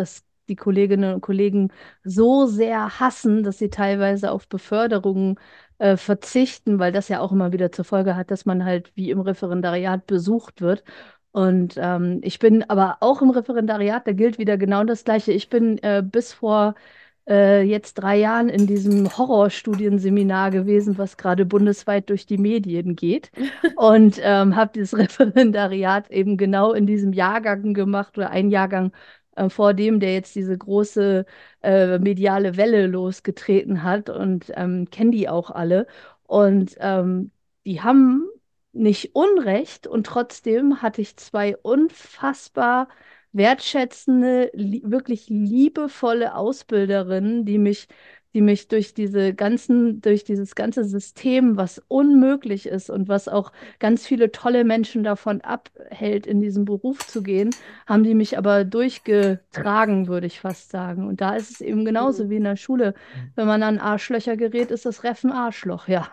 die Kolleginnen und Kollegen so sehr hassen, dass sie teilweise auf Beförderungen äh, verzichten, weil das ja auch immer wieder zur Folge hat, dass man halt wie im Referendariat besucht wird. Und ähm, ich bin aber auch im Referendariat, da gilt wieder genau das Gleiche. Ich bin äh, bis vor äh, jetzt drei Jahren in diesem Horrorstudienseminar gewesen, was gerade bundesweit durch die Medien geht. Und ähm, habe dieses Referendariat eben genau in diesem Jahrgang gemacht oder ein Jahrgang äh, vor dem, der jetzt diese große äh, mediale Welle losgetreten hat und ähm, kenne die auch alle. Und ähm, die haben nicht Unrecht und trotzdem hatte ich zwei unfassbar wertschätzende, li wirklich liebevolle Ausbilderinnen, die mich, die mich durch diese ganzen, durch dieses ganze System, was unmöglich ist und was auch ganz viele tolle Menschen davon abhält, in diesen Beruf zu gehen, haben die mich aber durchgetragen, würde ich fast sagen. Und da ist es eben genauso wie in der Schule. Wenn man an Arschlöcher gerät, ist das Ref ein Arschloch, ja.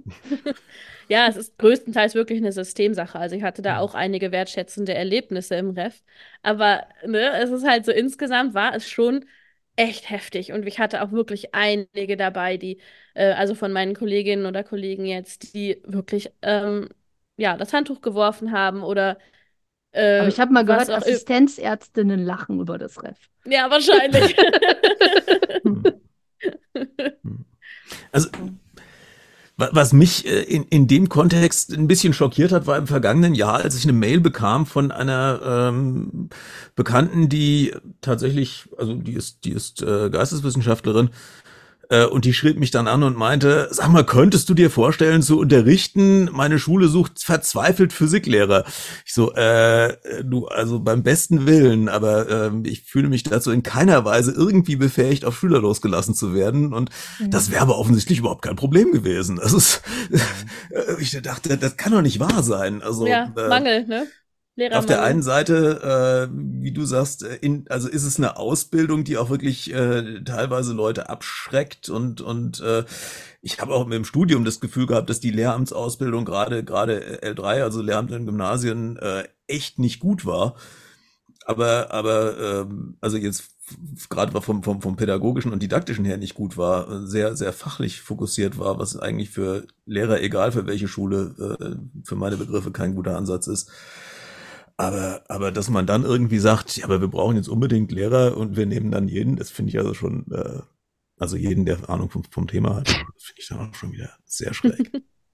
Ja, es ist größtenteils wirklich eine Systemsache. Also ich hatte da auch einige wertschätzende Erlebnisse im Ref. Aber ne, es ist halt so, insgesamt war es schon echt heftig. Und ich hatte auch wirklich einige dabei, die, äh, also von meinen Kolleginnen oder Kollegen jetzt, die wirklich ähm, ja, das Handtuch geworfen haben oder Aber äh, ich habe mal was gehört, auch immer. Assistenzärztinnen lachen über das Ref. Ja, wahrscheinlich. Hm. Hm. Also, wa- was mich äh, in, in dem Kontext ein bisschen schockiert hat, war im vergangenen Jahr, als ich eine Mail bekam von einer ähm, Bekannten, die tatsächlich, also die ist, die ist äh, Geisteswissenschaftlerin, äh, und die schrieb mich dann an und meinte, sag mal, könntest du dir vorstellen zu unterrichten? Meine Schule sucht verzweifelt Physiklehrer. Ich so, äh, du, also beim besten Willen, aber ähm, ich fühle mich dazu in keiner Weise irgendwie befähigt, auf Schüler losgelassen zu werden. Und das wäre aber offensichtlich überhaupt kein Problem gewesen. Das ist, äh, ich dachte, das kann doch nicht wahr sein. Also Ja, äh, Mangel, ne? auf der einen Lehrermangel. Seite, äh, wie du sagst, äh, in, also ist es eine Ausbildung, die auch wirklich äh, teilweise Leute abschreckt und und äh, ich habe auch im Studium das Gefühl gehabt, dass die Lehramtsausbildung gerade gerade L drei, also Lehramt in Gymnasien, äh, echt nicht gut war. Aber aber ähm, also jetzt f- gerade vom vom vom pädagogischen und didaktischen her nicht gut war, äh, sehr sehr fachlich fokussiert war, was eigentlich für Lehrer, egal für welche Schule, äh, für meine Begriffe kein guter Ansatz ist. Aber, aber dass man dann irgendwie sagt, ja, aber wir brauchen jetzt unbedingt Lehrer und wir nehmen dann jeden, das finde ich also schon, äh, also jeden, der Ahnung vom, vom Thema hat, das finde ich dann auch schon wieder sehr schräg.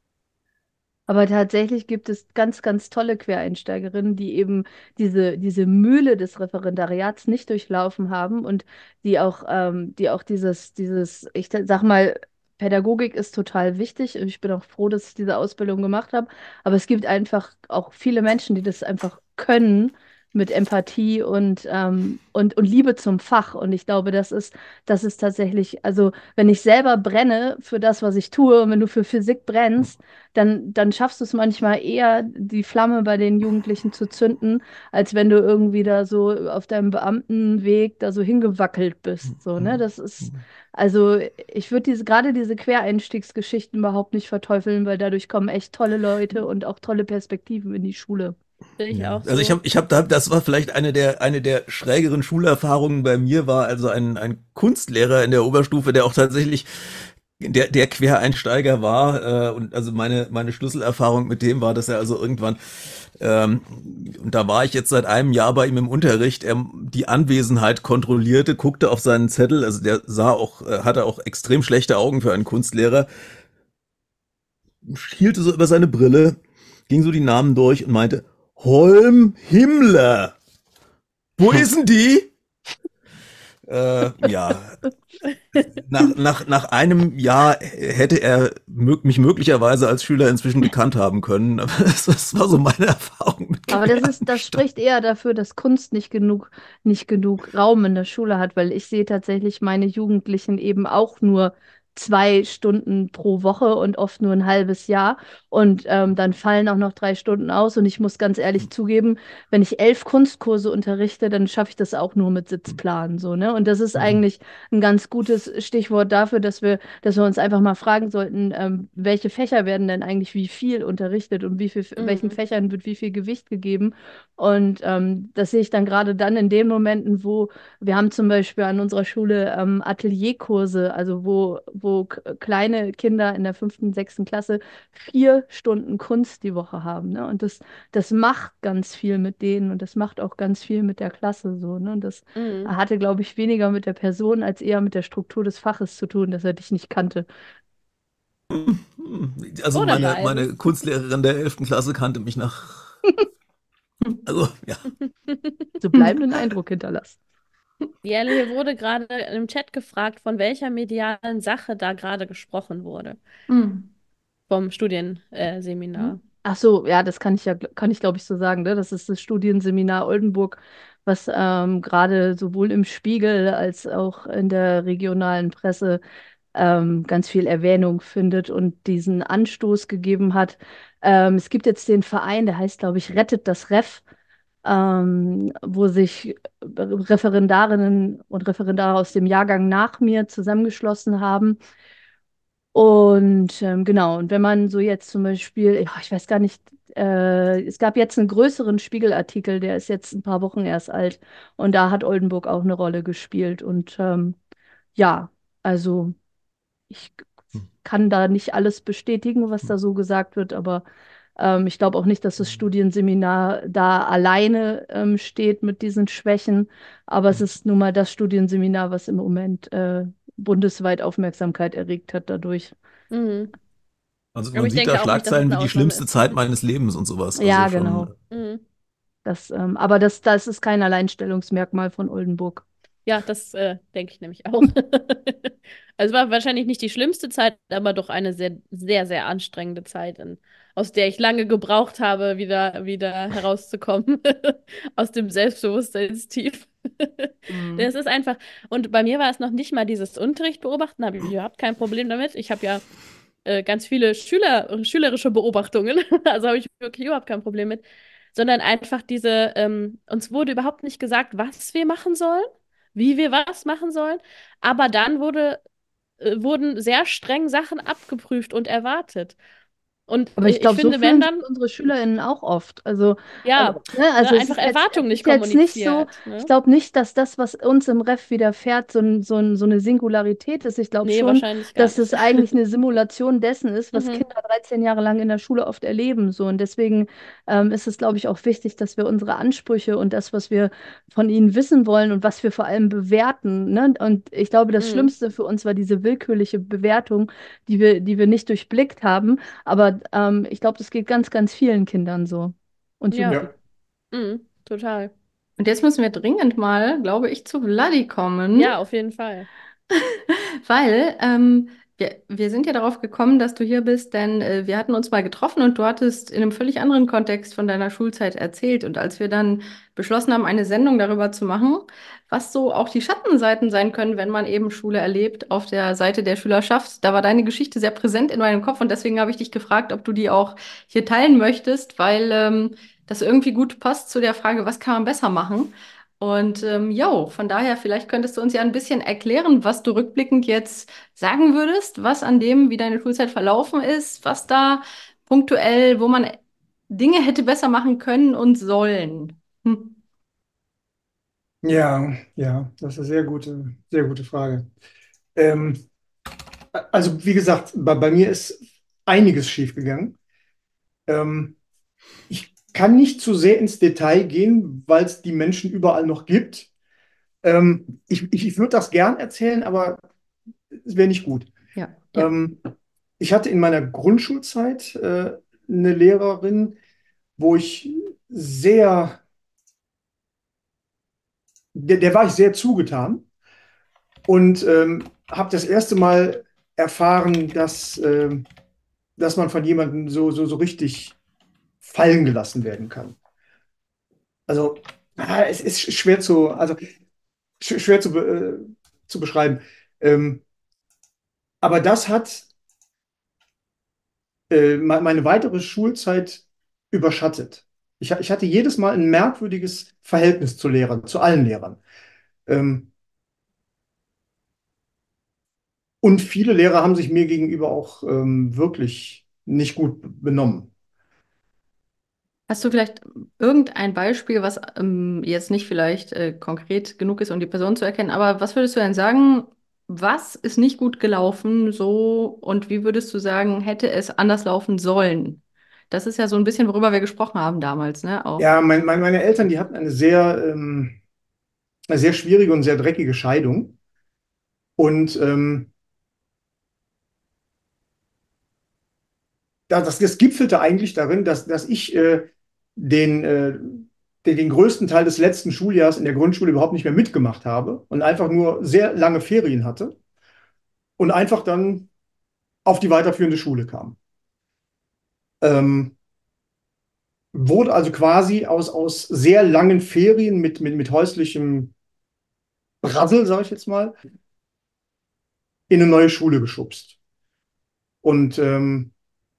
Aber tatsächlich gibt es ganz, ganz tolle Quereinsteigerinnen, die eben diese, diese Mühle des Referendariats nicht durchlaufen haben und die auch, ähm, die auch dieses, dieses, ich sag mal, Pädagogik ist total wichtig. Ich bin auch froh, dass ich diese Ausbildung gemacht habe. Aber es gibt einfach auch viele Menschen, die das einfach können mit Empathie und, ähm, und, und Liebe zum Fach. Und ich glaube, das ist, das ist tatsächlich, also wenn ich selber brenne für das, was ich tue, und wenn du für Physik brennst, dann, dann schaffst du es manchmal eher, die Flamme bei den Jugendlichen zu zünden, als wenn du irgendwie da so auf deinem Beamtenweg da so hingewackelt bist. So, ne? Das ist, also ich würde diese, gerade diese Quereinstiegsgeschichten überhaupt nicht verteufeln, weil dadurch kommen echt tolle Leute und auch tolle Perspektiven in die Schule. Sehe ich Ja. auch Also ich so. habe, ich habe da, das war vielleicht eine der, eine der schrägeren Schulerfahrungen bei mir war also ein, ein Kunstlehrer in der Oberstufe, der auch tatsächlich der, der Quereinsteiger war, äh, und also meine, meine Schlüsselerfahrung mit dem war, dass er also irgendwann, ähm, und da war ich jetzt seit einem Jahr bei ihm im Unterricht, er die Anwesenheit kontrollierte, guckte auf seinen Zettel, also der sah auch, äh, hatte auch extrem schlechte Augen für einen Kunstlehrer, schielte so über seine Brille, ging so die Namen durch und meinte, Holm Himmler. Wo ist denn die? Äh, ja, nach, nach, nach einem Jahr hätte er mö- mich möglicherweise als Schüler inzwischen gekannt haben können. Aber das, das war so meine Erfahrung mit Aber das ist, das Quereinsteigern. spricht eher dafür, dass Kunst nicht genug, nicht genug Raum in der Schule hat, weil ich sehe tatsächlich meine Jugendlichen eben auch nur zwei Stunden pro Woche und oft nur ein halbes Jahr. Und ähm, dann fallen auch noch drei Stunden aus. Und ich muss ganz ehrlich zugeben, wenn ich elf Kunstkurse unterrichte, dann schaffe ich das auch nur mit Sitzplan. So, ne? Und das ist eigentlich ein ganz gutes Stichwort dafür, dass wir, dass wir uns einfach mal fragen sollten, ähm, welche Fächer werden denn eigentlich wie viel unterrichtet und wie viel, welchen Mhm. Fächern wird wie viel Gewicht gegeben. Und ähm, das sehe ich dann gerade dann in den Momenten, wo wir haben zum Beispiel an unserer Schule ähm, Atelierkurse, also wo, wo k- kleine Kinder in der fünften, sechsten Klasse vier Stunden Kunst die Woche haben. Ne? Und das, das macht ganz viel mit denen und das macht auch ganz viel mit der Klasse so. Ne? Und das Mhm. hatte, glaube ich, weniger mit der Person als eher mit der Struktur des Faches zu tun, dass er dich nicht kannte. Also Oder meine, meine beides. Kunstlehrerin der elften Klasse kannte mich nach, also ja. So bleibenden Eindruck hinterlassen. Jelle, hier wurde gerade im Chat gefragt, von welcher medialen Sache da gerade gesprochen wurde. Mhm. Vom Studienseminar. Ach so, ja, das kann ich ja, kann ich glaube ich so sagen, ne? Das ist das Studienseminar Oldenburg, was ähm, gerade sowohl im Spiegel als auch in der regionalen Presse ähm, ganz viel Erwähnung findet und diesen Anstoß gegeben hat. Ähm, es gibt jetzt den Verein, der heißt, glaube ich, Rettet das Ref, ähm, wo sich Referendarinnen und Referendare aus dem Jahrgang nach mir zusammengeschlossen haben. Und ähm, genau, und wenn man so jetzt zum Beispiel, ja, ich weiß gar nicht, äh, es gab jetzt einen größeren Spiegelartikel, der ist jetzt ein paar Wochen erst alt. Und da hat Oldenburg auch eine Rolle gespielt. Und ähm, ja, also ich kann da nicht alles bestätigen, was da so gesagt wird, aber ähm, ich glaube auch nicht, dass das Studienseminar da alleine ähm, steht mit diesen Schwächen. Aber es ist nun mal das Studienseminar, was im Moment äh, bundesweit Aufmerksamkeit erregt hat dadurch. Mhm. Also Aber man ich sieht da denke auch nicht, dass es Schlagzeilen eine wie die Ausnahme schlimmste ist. Zeit meines Lebens und sowas. Also Ja, schon. genau. Mhm. Das, ähm, aber das, das ist kein Alleinstellungsmerkmal von Oldenburg. Ja, das äh, denke ich nämlich auch. Also war wahrscheinlich nicht die schlimmste Zeit, aber doch eine sehr, sehr, sehr anstrengende Zeit, in, aus der ich lange gebraucht habe, wieder, wieder herauszukommen aus dem Selbstbewusstseinstief. Mhm. Das ist einfach. Und bei mir war es noch nicht mal dieses Unterricht beobachten, habe ich überhaupt kein Problem damit. Ich habe ja äh, ganz viele Schüler, schülerische Beobachtungen, also habe ich wirklich überhaupt kein Problem mit, sondern einfach diese, ähm, uns wurde überhaupt nicht gesagt, was wir machen sollen, wie wir was machen sollen, aber dann wurde, äh, wurden sehr streng Sachen abgeprüft und erwartet. Und Aber äh, ich ich glaube, so finde, wenn fühlen sich dann, unsere SchülerInnen auch oft. Also, äh, ja, ne, ne, also es einfach ist jetzt, Erwartungen es nicht ist jetzt nicht so, kommuniziert, ich ne? glaube nicht, dass das, was uns im Ref widerfährt, so, ein, so, ein, so eine Singularität ist. Ich glaube Nee, schon, wahrscheinlich gar dass es nicht. eigentlich eine Simulation dessen ist, was Mhm. Kinder dreizehn Jahre lang in der Schule oft erleben. So. Und deswegen ähm, ist es, glaube ich, auch wichtig, dass wir unsere Ansprüche und das, was wir von ihnen wissen wollen und was wir vor allem bewerten. Ne? Und ich glaube, das Mhm. Schlimmste für uns war diese willkürliche Bewertung, die wir, die wir nicht durchblickt haben. Aber ähm, ich glaube, das geht ganz, ganz vielen Kindern so und Ja, Jugendlichen. Ja. mhm. Total. Und jetzt müssen wir dringend mal, glaube ich, zu Vladi kommen. Ja, auf jeden Fall. Weil ähm, wir, wir sind ja darauf gekommen, dass du hier bist, denn äh, wir hatten uns mal getroffen und du hattest in einem völlig anderen Kontext von deiner Schulzeit erzählt. Und als wir dann beschlossen haben, eine Sendung darüber zu machen, was so auch die Schattenseiten sein können, wenn man eben Schule erlebt auf der Seite der Schülerschaft, da war deine Geschichte sehr präsent in meinem Kopf und deswegen habe ich dich gefragt, ob du die auch hier teilen möchtest, weil ähm, das irgendwie gut passt zu der Frage, was kann man besser machen? Und ähm, jo, von daher, vielleicht könntest du uns ja ein bisschen erklären, was du rückblickend jetzt sagen würdest, was an dem, wie deine Schulzeit verlaufen ist, was da punktuell, wo man Dinge hätte besser machen können und sollen. Hm. Ja, ja, das ist eine sehr gute, sehr gute Frage. Ähm, also wie gesagt, bei, bei mir ist einiges schiefgegangen. Ähm, ich kann nicht zu sehr ins Detail gehen, weil es die Menschen überall noch gibt. Ähm, ich ich, ich würde das gern erzählen, aber es wäre nicht gut. Ja, ja. Ähm, ich hatte in meiner Grundschulzeit äh, eine Lehrerin, wo ich sehr, der, der war ich sehr zugetan und ähm, habe das erste Mal erfahren, dass, ähm, dass man von jemandem so, so, so richtig fallen gelassen werden kann. Also ah, es ist schwer zu, also sch schwer zu, be- äh, zu beschreiben. Ähm, Aber das hat äh, me- meine weitere Schulzeit überschattet. Ich, ha- ich hatte jedes Mal ein merkwürdiges Verhältnis zu Lehrern, zu allen Lehrern. Ähm, und viele Lehrer haben sich mir gegenüber auch ähm, wirklich nicht gut benommen. Hast du vielleicht irgendein Beispiel, was ähm, jetzt nicht vielleicht äh, konkret genug ist, um die Person zu erkennen, aber was würdest du denn sagen, was ist nicht gut gelaufen so und wie würdest du sagen, hätte es anders laufen sollen? Das ist ja so ein bisschen, worüber wir gesprochen haben damals, ne? Auch. Ja, mein, mein, meine Eltern, die hatten eine sehr, ähm, eine sehr schwierige und sehr dreckige Scheidung. Und ähm, da- das, das gipfelte eigentlich darin, dass, dass ich äh, den, äh, den, den größten Teil des letzten Schuljahres in der Grundschule überhaupt nicht mehr mitgemacht habe und einfach nur sehr lange Ferien hatte und einfach dann auf die weiterführende Schule kam. Ähm, wurde also quasi aus, aus sehr langen Ferien mit, mit, mit häuslichem Brassel, sage ich jetzt mal, in eine neue Schule geschubst. Und ähm,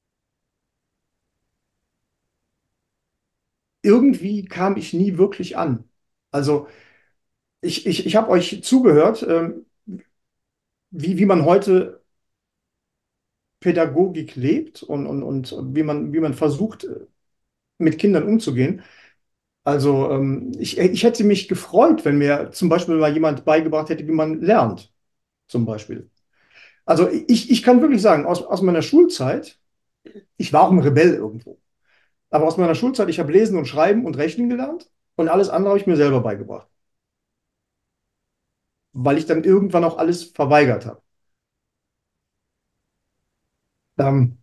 irgendwie kam ich nie wirklich an. Also ich, ich, ich habe euch zugehört, ähm, wie, wie man heute Pädagogik lebt und, und, und wie man, wie man versucht, mit Kindern umzugehen. Also ähm, ich, ich hätte mich gefreut, wenn mir zum Beispiel mal jemand beigebracht hätte, wie man lernt, zum Beispiel. Also ich, ich kann wirklich sagen, aus, aus meiner Schulzeit, ich war auch ein Rebell irgendwo, aber aus meiner Schulzeit, ich habe Lesen und Schreiben und Rechnen gelernt und alles andere habe ich mir selber beigebracht, weil ich dann irgendwann auch alles verweigert habe. Ähm,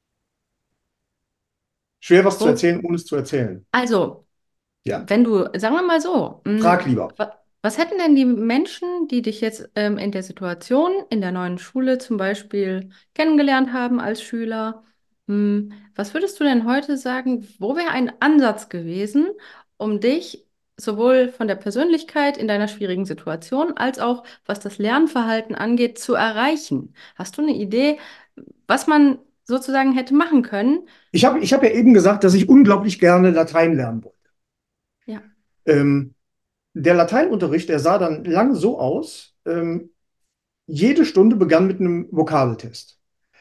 schwer was zu Wo, erzählen, ohne es zu erzählen. also, Ja, wenn du, sagen wir mal so, frag mh, lieber. wa- was hätten denn die Menschen, die dich jetzt ähm, in der Situation in der neuen Schule zum Beispiel kennengelernt haben als Schüler, mh, was würdest du denn heute sagen, wo wäre ein Ansatz gewesen, um dich sowohl von der Persönlichkeit in deiner schwierigen Situation als auch was das Lernverhalten angeht, zu erreichen? Hast du eine Idee, was man sozusagen hätte machen können? Ich habe ich hab ja eben gesagt, dass ich unglaublich gerne Latein lernen wollte. Ja. Ähm, der Lateinunterricht, der sah dann lang so aus, ähm, jede Stunde begann mit einem Vokabeltest.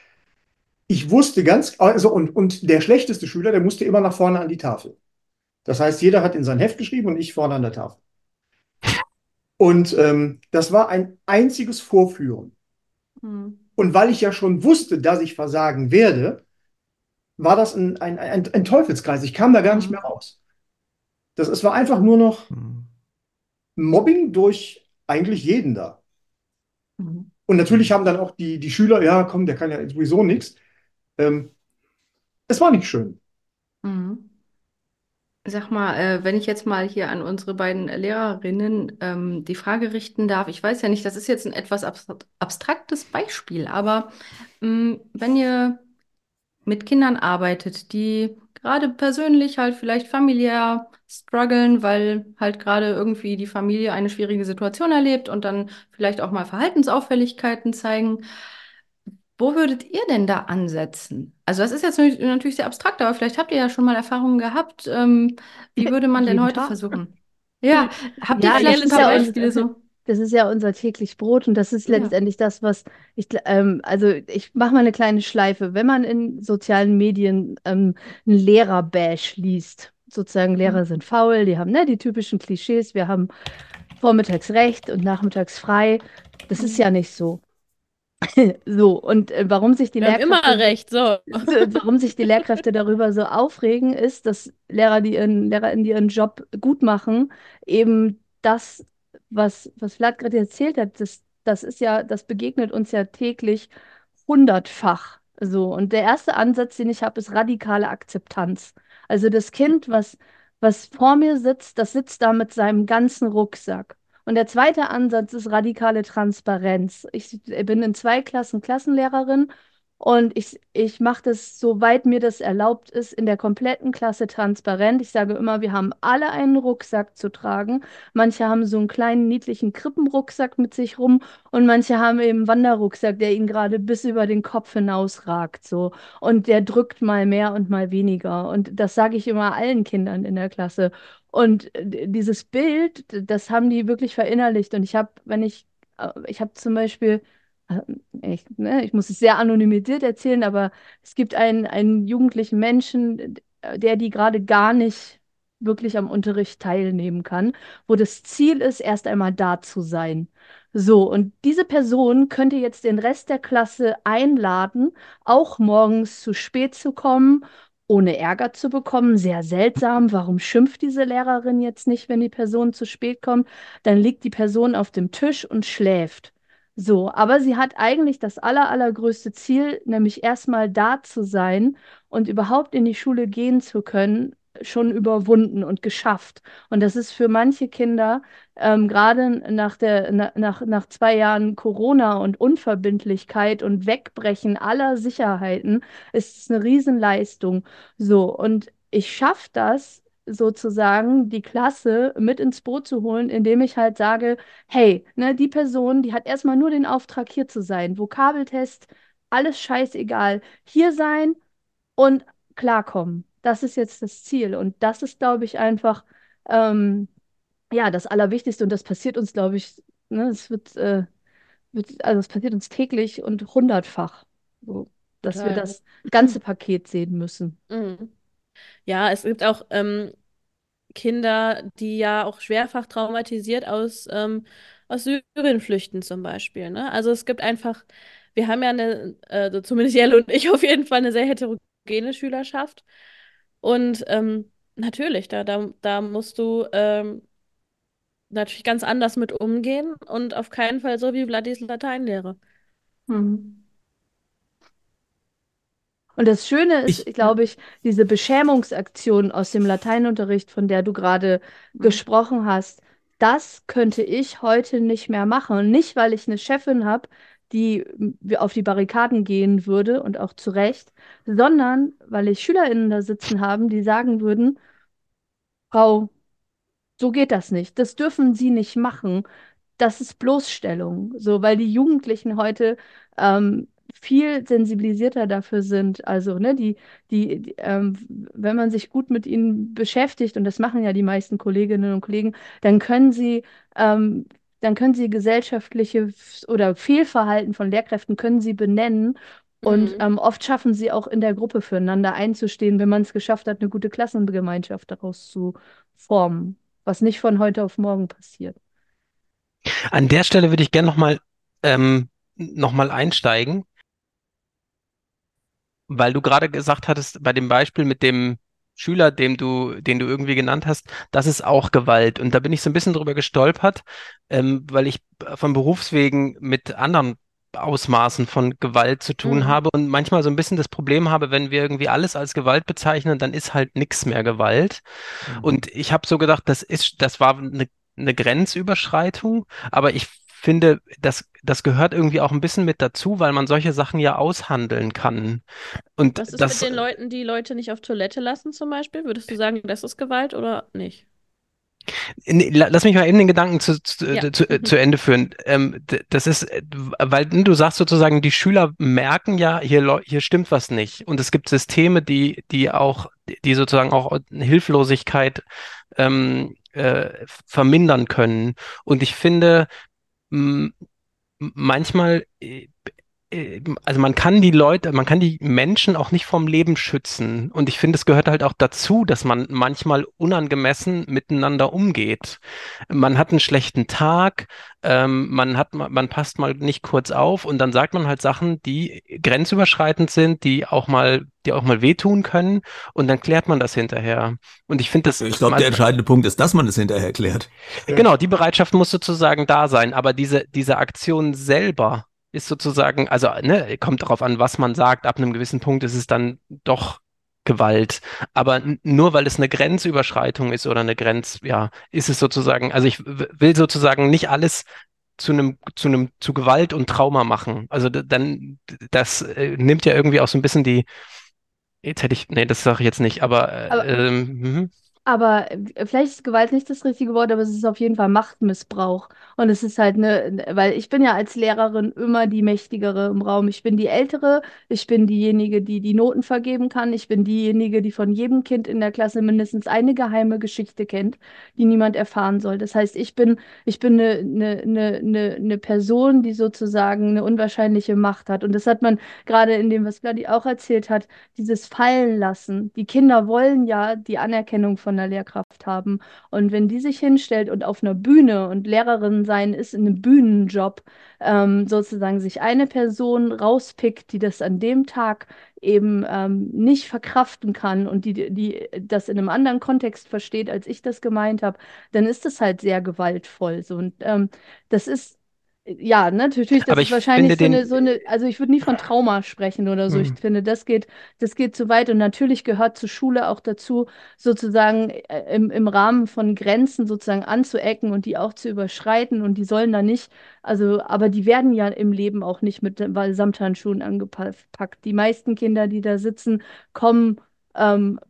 Ich wusste ganz, also und, und der schlechteste Schüler, der musste immer nach vorne an die Tafel. Das heißt, jeder hat in sein Heft geschrieben und ich vorne an der Tafel. Und ähm, das war ein einziges Vorführen. Hm. Und weil ich ja schon wusste, dass ich versagen werde, war das ein, ein, ein, ein Teufelskreis. Ich kam da gar nicht Hm. mehr raus. Das, es war einfach nur noch Hm. Mobbing durch eigentlich jeden da. Mhm. Und natürlich haben dann auch die, die Schüler, ja, komm, der kann ja sowieso nichts. Ähm, es war nicht schön. Mhm. Sag mal, äh, wenn ich jetzt mal hier an unsere beiden Lehrerinnen ähm, die Frage richten darf, ich weiß ja nicht, das ist jetzt ein etwas abstrakt- abstraktes Beispiel, aber mh, wenn ihr mit Kindern arbeitet, die gerade persönlich halt vielleicht familiär strugglen, weil halt gerade irgendwie die Familie eine schwierige Situation erlebt und dann vielleicht auch mal Verhaltensauffälligkeiten zeigen. Wo würdet ihr denn da ansetzen? Also das ist jetzt natürlich natürlich sehr abstrakt, aber vielleicht habt ihr ja schon mal Erfahrungen gehabt. Ähm, wie würde man denn Jeden heute Tag. versuchen? Ja, habt ihr Ja, das vielleicht ein ist paar ja uns, Beispiele so? das ist ja unser täglich Brot und das ist Ja. letztendlich das, was ich, gl- ähm, also ich mache mal eine kleine Schleife. Wenn man in sozialen Medien ähm, einen Lehrer-Bash liest, sozusagen Lehrer sind faul, die haben ne, die typischen Klischees, wir haben vormittags recht und nachmittags frei. Das ist ja nicht so. So, und äh, warum sich die Wir haben immer Lehrkräfte so, recht, so. warum sich die Lehrkräfte darüber so aufregen, ist, dass Lehrer, die ihren, LehrerInnen, die ihren Job gut machen, eben das, was, was Vlad gerade erzählt hat, das, das ist ja, das begegnet uns ja täglich hundertfach. So, und der erste Ansatz, den ich habe, ist radikale Akzeptanz. Also das Kind, was, was vor mir sitzt, das sitzt da mit seinem ganzen Rucksack. Und der zweite Ansatz ist radikale Transparenz. Ich bin in zwei Klassen Klassenlehrerin Und ich, ich mache das, soweit mir das erlaubt ist, in der kompletten Klasse transparent. Ich sage immer, wir haben alle einen Rucksack zu tragen. Manche haben so einen kleinen, niedlichen Krippenrucksack mit sich rum und manche haben eben einen Wanderrucksack, der ihnen gerade bis über den Kopf hinausragt. So. Und der drückt mal mehr und mal weniger. Und das sage ich immer allen Kindern in der Klasse. Und äh, dieses Bild, das haben die wirklich verinnerlicht. Und ich habe, wenn ich, äh, ich habe zum Beispiel äh, ich, ne, ich muss es sehr anonymisiert erzählen, aber es gibt einen, einen jugendlichen Menschen, der die gerade gar nicht wirklich am Unterricht teilnehmen kann, wo das Ziel ist, erst einmal da zu sein. So, und diese Person könnte jetzt den Rest der Klasse einladen, auch morgens zu spät zu kommen, ohne Ärger zu bekommen. Sehr seltsam. Warum schimpft diese Lehrerin jetzt nicht, wenn die Person zu spät kommt? Dann liegt die Person auf dem Tisch und schläft. So, aber sie hat eigentlich das aller, allergrößte Ziel, nämlich erstmal da zu sein und überhaupt in die Schule gehen zu können, schon überwunden und geschafft. Und das ist für manche Kinder, ähm, gerade nach der, na, nach, nach zwei Jahren Corona und Unverbindlichkeit und Wegbrechen aller Sicherheiten, ist es eine Riesenleistung. So, und ich schaffe das sozusagen, die Klasse mit ins Boot zu holen, indem ich halt sage, hey, ne, die Person, die hat erstmal nur den Auftrag, hier zu sein. Vokabeltest, alles scheißegal. Hier sein und klarkommen. Das ist jetzt das Ziel. Und das ist, glaube ich, einfach ähm, ja, das Allerwichtigste. Und das passiert uns, glaube ich, ne, es wird, äh, wird, also es passiert uns täglich und hundertfach, so, dass wir Total. das ganze Paket sehen müssen. Mhm. Ja, es gibt auch ähm, Kinder, die ja auch schwerfach traumatisiert aus, ähm, aus Syrien flüchten zum Beispiel, ne? Also es gibt einfach, wir haben ja eine, äh, zumindest Jelle und ich auf jeden Fall eine sehr heterogene Schülerschaft. Und ähm, natürlich, da, da, da musst du ähm, natürlich ganz anders mit umgehen und auf keinen Fall so wie Vladis Lateinlehre. Mhm. Und das Schöne ist, Ich, glaube ich, diese Beschämungsaktion aus dem Lateinunterricht, von der du gerade Mhm. gesprochen hast, das könnte ich heute nicht mehr machen. Und nicht, weil ich eine Chefin habe, die m, auf die Barrikaden gehen würde und auch zu Recht, sondern weil ich SchülerInnen da sitzen haben, die sagen würden, Frau, so geht das nicht. Das dürfen Sie nicht machen. Das ist Bloßstellung. So, weil die Jugendlichen heute ähm, viel sensibilisierter dafür sind. Also, ne, die, die, die ähm, wenn man sich gut mit ihnen beschäftigt, und das machen ja die meisten Kolleginnen und Kollegen, dann können sie, ähm, dann können sie gesellschaftliche F- oder Fehlverhalten von Lehrkräften können sie benennen. Und Mhm. ähm, oft schaffen sie auch in der Gruppe füreinander einzustehen, wenn man es geschafft hat, eine gute Klassengemeinschaft daraus zu formen, was nicht von heute auf morgen passiert. An der Stelle würde ich gerne nochmal ähm, noch mal einsteigen, weil du gerade gesagt hattest, bei dem Beispiel mit dem Schüler, dem du, den du irgendwie genannt hast, das ist auch Gewalt. Und da bin ich so ein bisschen drüber gestolpert, ähm, weil ich von Berufswegen mit anderen Ausmaßen von Gewalt zu tun Mhm. habe und manchmal so ein bisschen das Problem habe, wenn wir irgendwie alles als Gewalt bezeichnen, dann ist halt nichts mehr Gewalt. Und ich habe so gedacht, das ist, das war eine, eine Grenzüberschreitung, aber ich finde, das, das gehört irgendwie auch ein bisschen mit dazu, weil man solche Sachen ja aushandeln kann. Und Was ist mit das, den Leuten, die Leute nicht auf Toilette lassen zum Beispiel? Würdest du sagen, das ist Gewalt oder nicht? nee, la- lass mich mal eben den Gedanken zu, zu, Ja. zu, zu Ende führen. Ähm, d- das ist, äh, weil du sagst sozusagen, die Schüler merken ja, hier, lau- hier stimmt was nicht. Und es gibt Systeme, die, die auch, die sozusagen auch Hilflosigkeit ähm, äh, vermindern können. Und ich finde, m- manchmal, äh, äh, also man kann die Leute, man kann die Menschen auch nicht vom Leben schützen. Und ich finde, es gehört halt auch dazu, dass man manchmal unangemessen miteinander umgeht. Man hat einen schlechten Tag, ähm, man hat, ma- man passt mal nicht kurz auf und dann sagt man halt Sachen, die grenzüberschreitend sind, die auch mal, die auch mal wehtun können und dann klärt man das hinterher. Und ich finde das, ich glaube, der entscheidende Punkt ist, dass man es hinterher klärt. Ja. genau, die Bereitschaft muss sozusagen da sein, aber diese, diese Aktion selber ist sozusagen, also ne, kommt darauf an, was man sagt. Ab einem gewissen Punkt ist es dann doch Gewalt. Aber n- nur weil es eine Grenzüberschreitung ist oder eine Grenz, ja, ist es sozusagen, also ich w- will sozusagen nicht alles zu einem, zu einem, zu Gewalt und Trauma machen. Also d- dann, das äh, nimmt ja irgendwie auch so ein bisschen die, jetzt hätte ich, nee, das sage ich jetzt nicht, aber Aber äh, ähm, mhm. Aber äh, vielleicht ist Gewalt nicht das richtige Wort, aber es ist auf jeden Fall Machtmissbrauch. Und es ist halt eine, weil ich bin ja als Lehrerin immer die Mächtigere im Raum. Ich bin die Ältere, ich bin diejenige, die die Noten vergeben kann. Ich bin diejenige, die von jedem Kind in der Klasse mindestens eine geheime Geschichte kennt, die niemand erfahren soll. Das heißt, ich bin, ich bin eine, eine, eine, eine eine Person, die sozusagen eine unwahrscheinliche Macht hat. Und das hat man gerade in dem, was Vladi auch erzählt hat, dieses Fallen lassen. Die Kinder wollen ja die Anerkennung von der Lehrkraft haben. Und wenn die sich hinstellt und auf einer Bühne und Lehrerin sein ist in einem Bühnenjob, ähm, sozusagen sich eine Person rauspickt, die das an dem Tag eben ähm, nicht verkraften kann und die, die das in einem anderen Kontext versteht, als ich das gemeint habe, dann ist das halt sehr gewaltvoll. So, und ähm, das ist ja, ne, natürlich, das Aber ist ich finde wahrscheinlich so eine, den, so eine, also ich würde nie von Trauma sprechen oder so. Ich hm, finde, das geht, das geht zu weit. Und natürlich gehört zur Schule auch dazu, sozusagen äh, im, im Rahmen von Grenzen sozusagen anzuecken und die auch zu überschreiten. Und die sollen da nicht, also, aber die werden ja im Leben auch nicht mit äh, Samthandschuhen angepackt. Die meisten Kinder, die da sitzen, kommen ähm,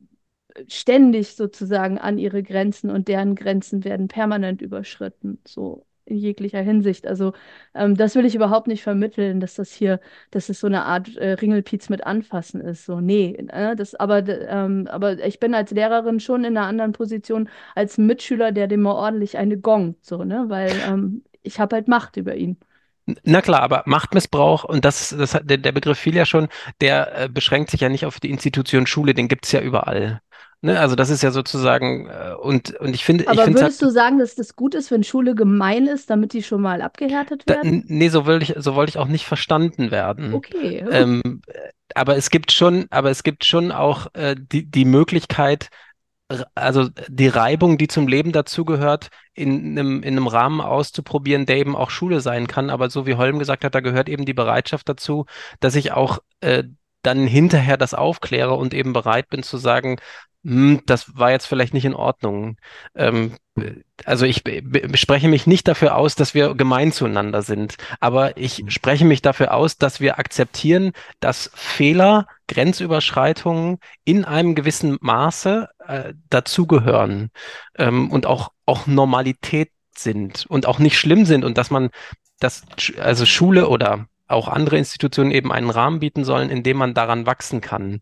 ständig sozusagen an ihre Grenzen und deren Grenzen werden permanent überschritten, so in jeglicher Hinsicht. Also ähm, das will ich überhaupt nicht vermitteln, dass das hier, dass es so eine Art äh, Ringelpiez mit Anfassen ist. So, nee, äh, das, aber, d- ähm, aber ich bin als Lehrerin schon in einer anderen Position als Mitschüler, der dem mal ordentlich eine gongt, so, ne? Weil ähm, ich habe halt Macht über ihn. na klar, aber Machtmissbrauch, und das, das hat, der, der Begriff fiel ja schon, der äh, beschränkt sich ja nicht auf die Institution Schule, den gibt's ja überall. Ne? Also das ist ja sozusagen, äh, und, und ich finde, ich Aber finde es halt, würdest du sagen, dass das gut ist, wenn Schule gemein ist, damit die schon mal abgehärtet da, werden? n- nee, so wollte ich, so wollte ich auch nicht verstanden werden. Okay. Ähm, äh, aber es gibt schon, aber es gibt schon auch äh, die, die Möglichkeit, r- also die Reibung, die zum Leben dazugehört, in einem, in einem Rahmen auszuprobieren, der eben auch Schule sein kann. Aber so wie Holm gesagt hat, da gehört eben die Bereitschaft dazu, dass ich auch äh, dann hinterher das aufkläre und eben bereit bin zu sagen, hm, das war jetzt vielleicht nicht in Ordnung. Ähm, also ich be- be- spreche mich nicht dafür aus, dass wir gemein zueinander sind, aber ich spreche mich dafür aus, dass wir akzeptieren, dass Fehler, Grenzüberschreitungen in einem gewissen Maße äh, dazugehören ähm, und auch, auch Normalität sind und auch nicht schlimm sind und dass man, dass Sch- also Schule oder auch andere Institutionen eben einen Rahmen bieten sollen, in dem man daran wachsen kann.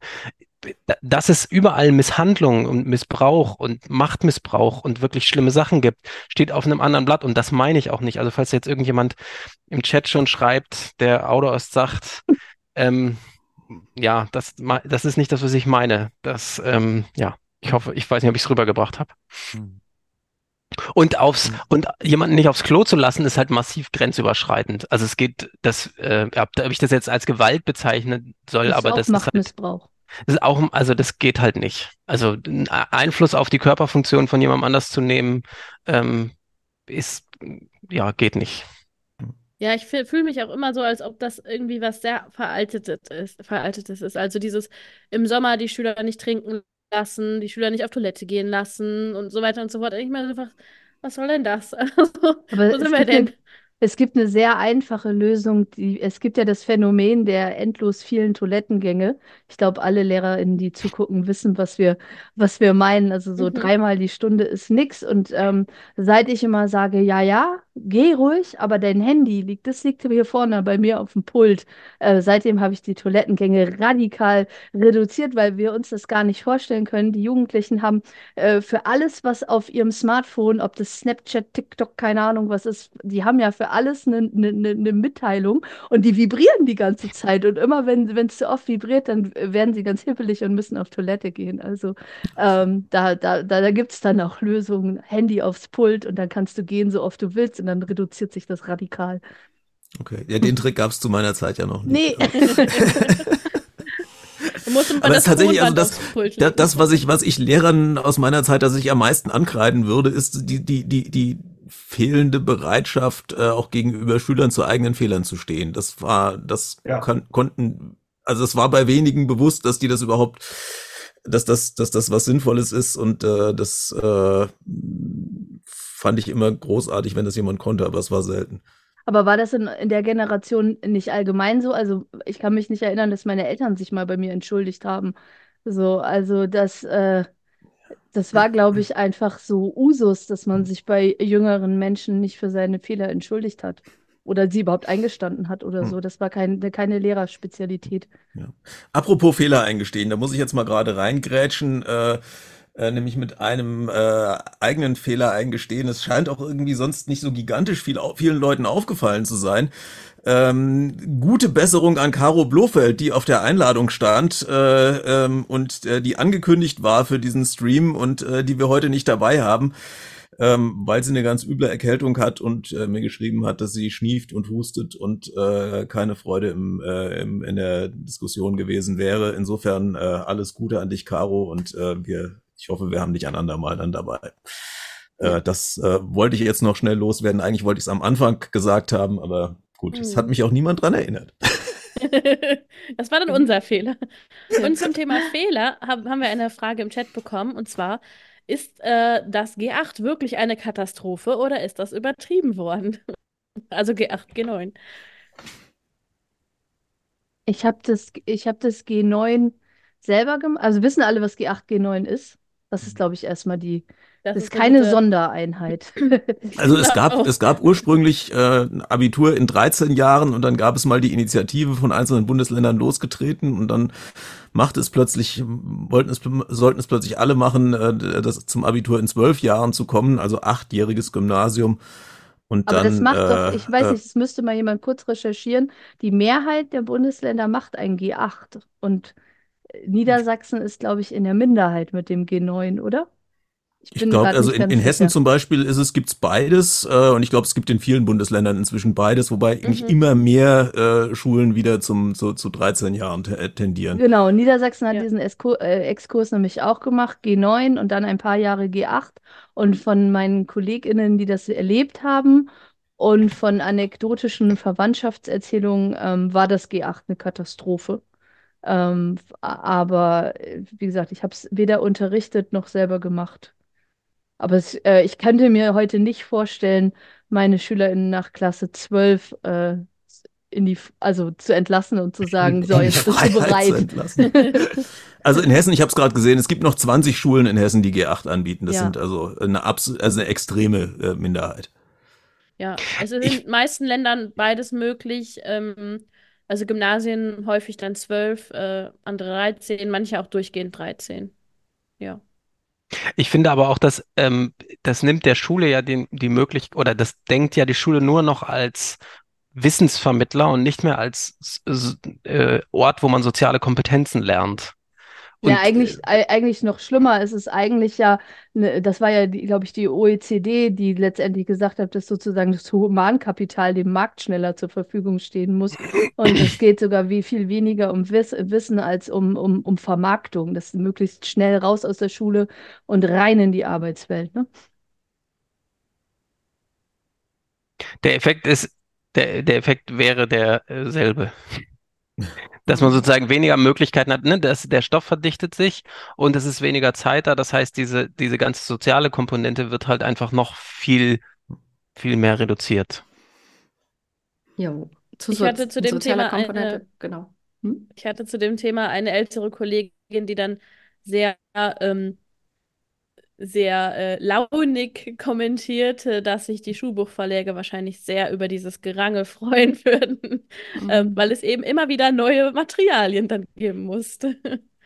Dass es überall Misshandlungen und Missbrauch und Machtmissbrauch und wirklich schlimme Sachen gibt, steht auf einem anderen Blatt und das meine ich auch nicht. Also falls jetzt irgendjemand im Chat schon schreibt, der Autor sagt, ähm, ja, das, ma- das ist nicht das, was ich meine. Das, ähm, ja, ich hoffe, ich weiß nicht, ob ich es rübergebracht habe. Hm. Und aufs, Hm. und jemanden nicht aufs Klo zu lassen, ist halt massiv grenzüberschreitend. Also es geht, das, äh, ob ob ich das jetzt als Gewalt bezeichnen soll, Das ist aber auch das ist halt, Machtmissbrauch. das ist auch, also das geht halt nicht. Also einen Einfluss auf die Körperfunktion von jemandem anders zu nehmen, ähm, ist, ja, geht nicht. Ja, ich fühle mich auch immer so, als ob das irgendwie was sehr Veraltetes ist, Veraltetes ist. Also dieses im Sommer die Schüler nicht trinken lassen, die Schüler nicht auf Toilette gehen lassen und so weiter und so fort. Ich meine einfach, was soll denn das? Also, Aber wo sind es wir gibt eine, denn? es gibt eine sehr einfache Lösung. Die, es gibt ja das Phänomen der endlos vielen Toilettengänge. Ich glaube, alle LehrerInnen, die zugucken, wissen, was wir, was wir meinen. Also so Mhm. dreimal die Stunde ist nix. Und ähm, seit ich immer sage, ja, ja, geh ruhig, aber dein Handy liegt, das liegt hier vorne bei mir auf dem Pult. Äh, seitdem habe ich die Toilettengänge radikal reduziert, weil wir uns das gar nicht vorstellen können. Die Jugendlichen haben äh, für alles, was auf ihrem Smartphone, ob das Snapchat, TikTok, keine Ahnung was ist, die haben ja für alles eine ne, ne, ne Mitteilung und die vibrieren die ganze Zeit. Und immer wenn wenn es zu oft vibriert, dann werden sie ganz hippelig und müssen auf Toilette gehen. Also ähm, da, da, da, da gibt es dann auch Lösungen, Handy aufs Pult und dann kannst du gehen, so oft du willst und dann reduziert sich das radikal. Okay, ja, den Trick gab es zu meiner Zeit ja noch nicht. Nee. Da musste man Aber es das ist tatsächlich, also Tonband das, aufs Pult da- legen. das, was ich, was ich Lehrern aus meiner Zeit, das ich am meisten ankreiden würde, ist die, die, die, die fehlende Bereitschaft, äh, auch gegenüber Schülern zu eigenen Fehlern zu stehen. Das war, das Ja. kon konnten, also es war bei wenigen bewusst, dass die das überhaupt, dass das, dass das was Sinnvolles ist und äh, das äh, fand ich immer großartig, wenn das jemand konnte, aber es war selten. Aber war das in, in der Generation nicht allgemein so? Also ich kann mich nicht erinnern, dass meine Eltern sich mal bei mir entschuldigt haben. So, also das, äh, das war, glaube ich, einfach so Usus, dass man sich bei jüngeren Menschen nicht für seine Fehler entschuldigt hat oder sie überhaupt eingestanden hat oder so. Das war kein, keine Lehrerspezialität. Ja. Apropos Fehler eingestehen, da muss ich jetzt mal gerade reingrätschen, äh, äh, nämlich mit einem äh, eigenen Fehler eingestehen. Es scheint auch irgendwie sonst nicht so gigantisch viel, au- vielen Leuten aufgefallen zu sein. Ähm, gute Besserung an Caro Blofeld, die auf der Einladung stand äh, ähm, und äh, die angekündigt war für diesen Stream und äh, die wir heute nicht dabei haben, ähm, weil sie eine ganz üble Erkältung hat und äh, mir geschrieben hat, dass sie schnieft und hustet und äh, keine Freude im, äh, im, in der Diskussion gewesen wäre. Insofern äh, alles Gute an dich, Caro, und äh, wir, ich hoffe, wir haben dich ein andermal dann dabei. Äh, das äh, wollte ich jetzt noch schnell loswerden. Eigentlich wollte ich es am Anfang gesagt haben, aber gut, es hat Hm. mich auch niemand dran erinnert. Das war dann unser Fehler. Und zum Thema Fehler hab, haben wir eine Frage im Chat bekommen, und zwar, ist äh, das G acht wirklich eine Katastrophe oder ist das übertrieben worden? Also G acht, G neun. Ich habe das, ich hab das G neun selber gemacht. Also wissen alle, was G acht, G neun ist? Das ist, glaube ich, erstmal die. Das Das ist ist eine keine gute. Sondereinheit. Also es Glaub gab, auch. es gab ursprünglich äh, ein Abitur in dreizehn Jahren und dann gab es mal die Initiative von einzelnen Bundesländern losgetreten und dann macht es plötzlich, wollten es, sollten es plötzlich alle machen, äh, das zum Abitur in zwölf Jahren zu kommen, also achtjähriges Gymnasium. Und Aber das dann, macht doch, äh, ich weiß äh, nicht, das müsste mal jemand kurz recherchieren. Die Mehrheit der Bundesländer macht ein G acht. Und äh, Niedersachsen ist, glaube ich, in der Minderheit mit dem G neun, oder? Ich ich bin glaube, gerade also nicht in, in ganz Hessen sicher. zum Beispiel ist es, gibt's beides, äh, und ich glaube, es gibt in vielen Bundesländern inzwischen beides, wobei eigentlich Mhm. immer mehr äh, Schulen wieder zum, zu, zu dreizehn Jahren te- tendieren. Genau, Niedersachsen hat Ja. diesen Esko äh, Exkurs nämlich auch gemacht, G neun und dann ein paar Jahre G acht. Und von meinen KollegInnen, die das erlebt haben und von anekdotischen Verwandtschaftserzählungen, ähm, war das G acht eine Katastrophe. Ähm, aber äh, wie gesagt, ich habe es weder unterrichtet noch selber gemacht. Aber es, äh, ich könnte mir heute nicht vorstellen, meine SchülerInnen nach Klasse zwölf äh, in die, also zu entlassen und zu sagen, so, In die jetzt bist du Freiheit zu bereit. entlassen. Also in Hessen, ich habe es gerade gesehen, es gibt noch zwanzig Schulen in Hessen, die G acht anbieten. Das Ja. sind also eine, absol also eine extreme äh, Minderheit. Ja, es ist Ich, in den meisten Ländern beides möglich. Ähm, also Gymnasien häufig dann zwölf, äh, andere dreizehn, manche auch durchgehend dreizehn. Ja. Ich finde aber auch, dass ähm, das nimmt der Schule ja den, die Möglichkeit, oder das denkt ja die Schule nur noch als Wissensvermittler und nicht mehr als s- s- äh, Ort, wo man soziale Kompetenzen lernt. Ja, Und äh, eigentlich, ei- eigentlich noch schlimmer. Es ist eigentlich ja, ne, das war ja, glaube ich, die O E C D, die letztendlich gesagt hat, dass sozusagen das Humankapital dem Markt schneller zur Verfügung stehen muss. Und es geht sogar wie viel weniger um Wiss Wissen als um, um, um Vermarktung. Das möglichst schnell raus aus der Schule und rein in die Arbeitswelt, ne? der Effekt ist, der, der Effekt wäre derselbe. Dass man sozusagen weniger Möglichkeiten hat, ne? Das, der Stoff verdichtet sich und es ist weniger Zeit da. Das heißt, diese, diese ganze soziale Komponente wird halt einfach noch viel, viel mehr reduziert. Jo, zu Ich so hatte zu dem sozialer Thema eine, Komponente, genau. Hm? ich hatte zu dem Thema eine ältere Kollegin, die dann sehr, ähm, sehr äh, launig kommentierte, dass sich die Schulbuchverläge wahrscheinlich sehr über dieses Gerangel freuen würden, ähm, Mhm. weil es eben immer wieder neue Materialien dann geben musste.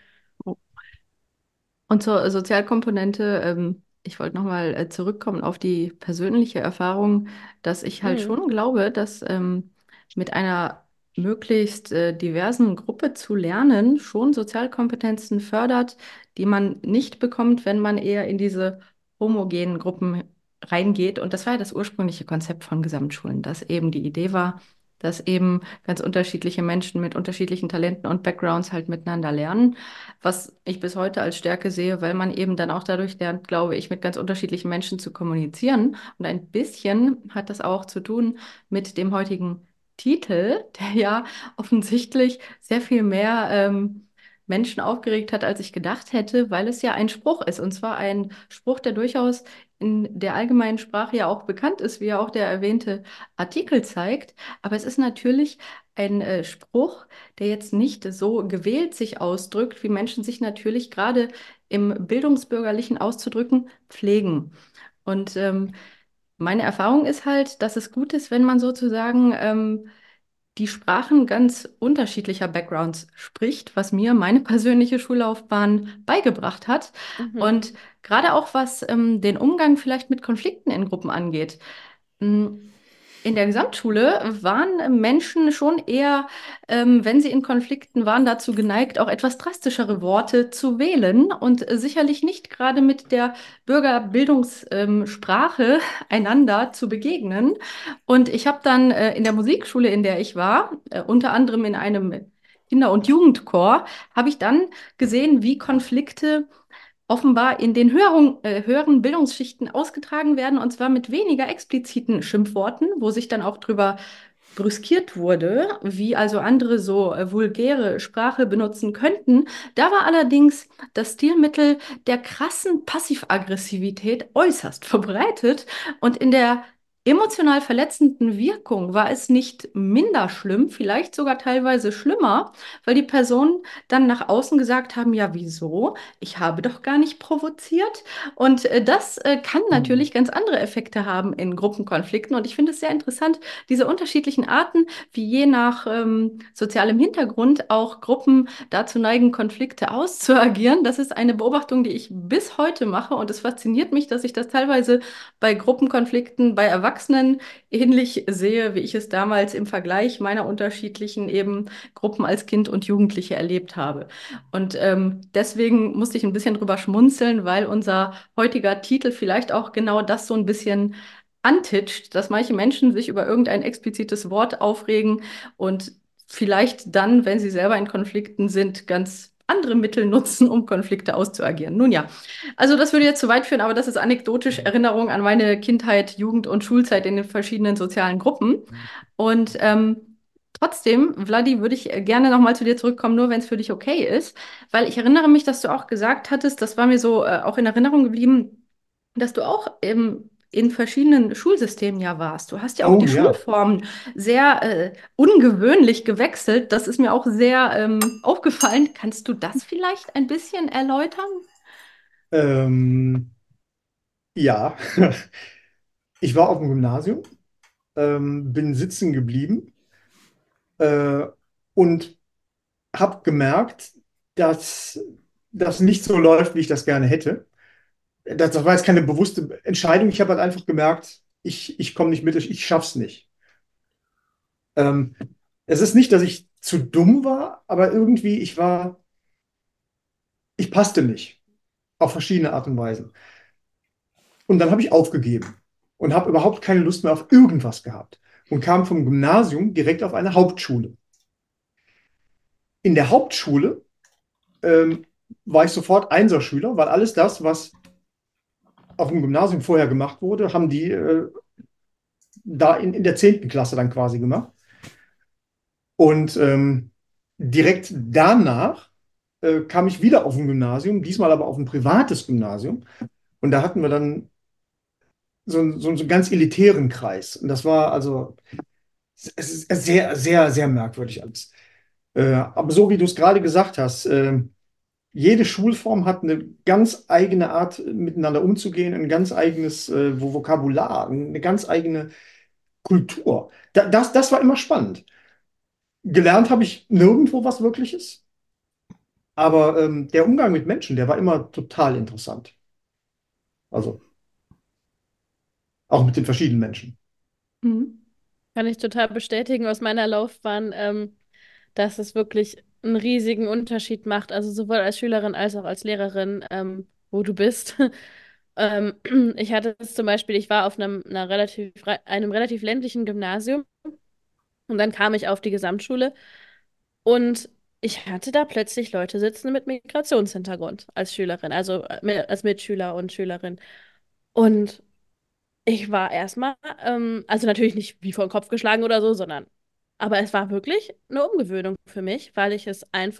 Und zur Sozialkomponente, ähm, ich wollte nochmal äh, zurückkommen auf die persönliche Erfahrung, dass ich halt Mhm. schon glaube, dass ähm, mit einer möglichst äh, diversen Gruppe zu lernen schon Sozialkompetenzen fördert, die man nicht bekommt, wenn man eher in diese homogenen Gruppen reingeht. Und das war ja das ursprüngliche Konzept von Gesamtschulen, dass eben die Idee war, dass eben ganz unterschiedliche Menschen mit unterschiedlichen Talenten und Backgrounds halt miteinander lernen, was ich bis heute als Stärke sehe, weil man eben dann auch dadurch lernt, glaube ich, mit ganz unterschiedlichen Menschen zu kommunizieren. Und ein bisschen hat das auch zu tun mit dem heutigen Titel, der ja offensichtlich sehr viel mehr ähm, Menschen aufgeregt hat, als ich gedacht hätte, weil es ja ein Spruch ist. Und zwar ein Spruch, der durchaus in der allgemeinen Sprache ja auch bekannt ist, wie ja auch der erwähnte Artikel zeigt. Aber es ist natürlich ein äh, Spruch, der jetzt nicht so gewählt sich ausdrückt, wie Menschen sich natürlich gerade im Bildungsbürgerlichen auszudrücken pflegen. Und ähm, meine Erfahrung ist halt, dass es gut ist, wenn man sozusagen ähm, die Sprachen ganz unterschiedlicher Backgrounds spricht, was mir meine persönliche Schullaufbahn beigebracht hat. Mhm. Und gerade auch was ähm, den Umgang vielleicht mit Konflikten in Gruppen angeht. Mm, In der Gesamtschule waren Menschen schon eher, ähm, wenn sie in Konflikten waren, dazu geneigt, auch etwas drastischere Worte zu wählen und äh, sicherlich nicht gerade mit der Bürgerbildungssprache einander zu begegnen. Und ich habe dann äh, in der Musikschule, in der ich war, äh, unter anderem in einem Kinder- und Jugendchor, habe ich dann gesehen, wie Konflikte offenbar in den höheren, äh, höheren Bildungsschichten ausgetragen werden, und zwar mit weniger expliziten Schimpfworten, wo sich dann auch drüber brüskiert wurde, wie also andere so äh, vulgäre Sprache benutzen könnten. Da war allerdings das Stilmittel der krassen Passivaggressivität äußerst verbreitet, und in der emotional verletzenden Wirkung war es nicht minder schlimm, vielleicht sogar teilweise schlimmer, weil die Personen dann nach außen gesagt haben, ja, wieso? Ich habe doch gar nicht provoziert. Und äh, das äh, kann Hm. natürlich ganz andere Effekte haben in Gruppenkonflikten. Und ich finde es sehr interessant, diese unterschiedlichen Arten, wie je nach ähm, sozialem Hintergrund auch Gruppen dazu neigen, Konflikte auszuagieren. Das ist eine Beobachtung, die ich bis heute mache. Und es fasziniert mich, dass ich das teilweise bei Gruppenkonflikten bei Erwachsenen ähnlich sehe, wie ich es damals im Vergleich meiner unterschiedlichen eben Gruppen als Kind und Jugendliche erlebt habe. Und ähm, deswegen musste ich ein bisschen drüber schmunzeln, weil unser heutiger Titel vielleicht auch genau das so ein bisschen antitscht, dass manche Menschen sich über irgendein explizites Wort aufregen und vielleicht dann, wenn sie selber in Konflikten sind, ganz andere Mittel nutzen, um Konflikte auszuagieren. Nun ja, also das würde jetzt zu weit führen, aber das ist anekdotisch Erinnerung an meine Kindheit, Jugend und Schulzeit in den verschiedenen sozialen Gruppen. Und ähm, trotzdem, Vladi, würde ich gerne nochmal zu dir zurückkommen, nur wenn es für dich okay ist, weil ich erinnere mich, dass du auch gesagt hattest, das war mir so äh, auch in Erinnerung geblieben, dass du auch ähm, in verschiedenen Schulsystemen ja warst. Du hast ja auch Oh die ja. Schulformen sehr äh, ungewöhnlich gewechselt. Das ist mir auch sehr ähm, aufgefallen. Kannst du das vielleicht ein bisschen erläutern? Ähm, ja. Ich war auf dem Gymnasium, ähm, bin sitzen geblieben äh, und habe gemerkt, dass das nicht so läuft, wie ich das gerne hätte. Das, das war jetzt keine bewusste Entscheidung. Ich habe halt einfach gemerkt, ich, ich komme nicht mit, ich, ich schaff's nicht. Ähm, Es ist nicht, dass ich zu dumm war, aber irgendwie, ich war, ich passte nicht auf verschiedene Art und Weisen. Und dann habe ich aufgegeben und habe überhaupt keine Lust mehr auf irgendwas gehabt und kam vom Gymnasium direkt auf eine Hauptschule. In der Hauptschule ähm, war ich sofort Einserschüler, weil alles das, was auf dem Gymnasium vorher gemacht wurde, haben die äh, da in, in der zehnten Klasse dann quasi gemacht. Und ähm, direkt danach äh, kam ich wieder auf ein Gymnasium, diesmal aber auf ein privates Gymnasium. Und da hatten wir dann so, einen- so, einen- so einen ganz elitären Kreis. Und das war also es ist sehr, sehr, sehr merkwürdig alles. Äh, aber so wie du es gerade gesagt hast, äh, jede Schulform hat eine ganz eigene Art, miteinander umzugehen, ein ganz eigenes äh, Vokabular, eine ganz eigene Kultur. Da, das, das war immer spannend. Gelernt habe ich nirgendwo was Wirkliches, aber ähm, der Umgang mit Menschen, der war immer total interessant. Also auch mit den verschiedenen Menschen. Mhm. Kann ich total bestätigen aus meiner Laufbahn, ähm, dass es wirklich einen riesigen Unterschied macht, also sowohl als Schülerin als auch als Lehrerin, ähm, wo du bist. Ähm, ich hatte es zum Beispiel, ich war auf einem, einer relativ, einem relativ ländlichen Gymnasium und dann kam ich auf die Gesamtschule und ich hatte da plötzlich Leute sitzen mit Migrationshintergrund als Schülerin, also äh, mit- als Mitschüler und Schülerin. Und ich war erstmal, ähm, also natürlich nicht wie vor den Kopf geschlagen oder so, sondern, aber es war wirklich eine Umgewöhnung für mich, weil ich es einfach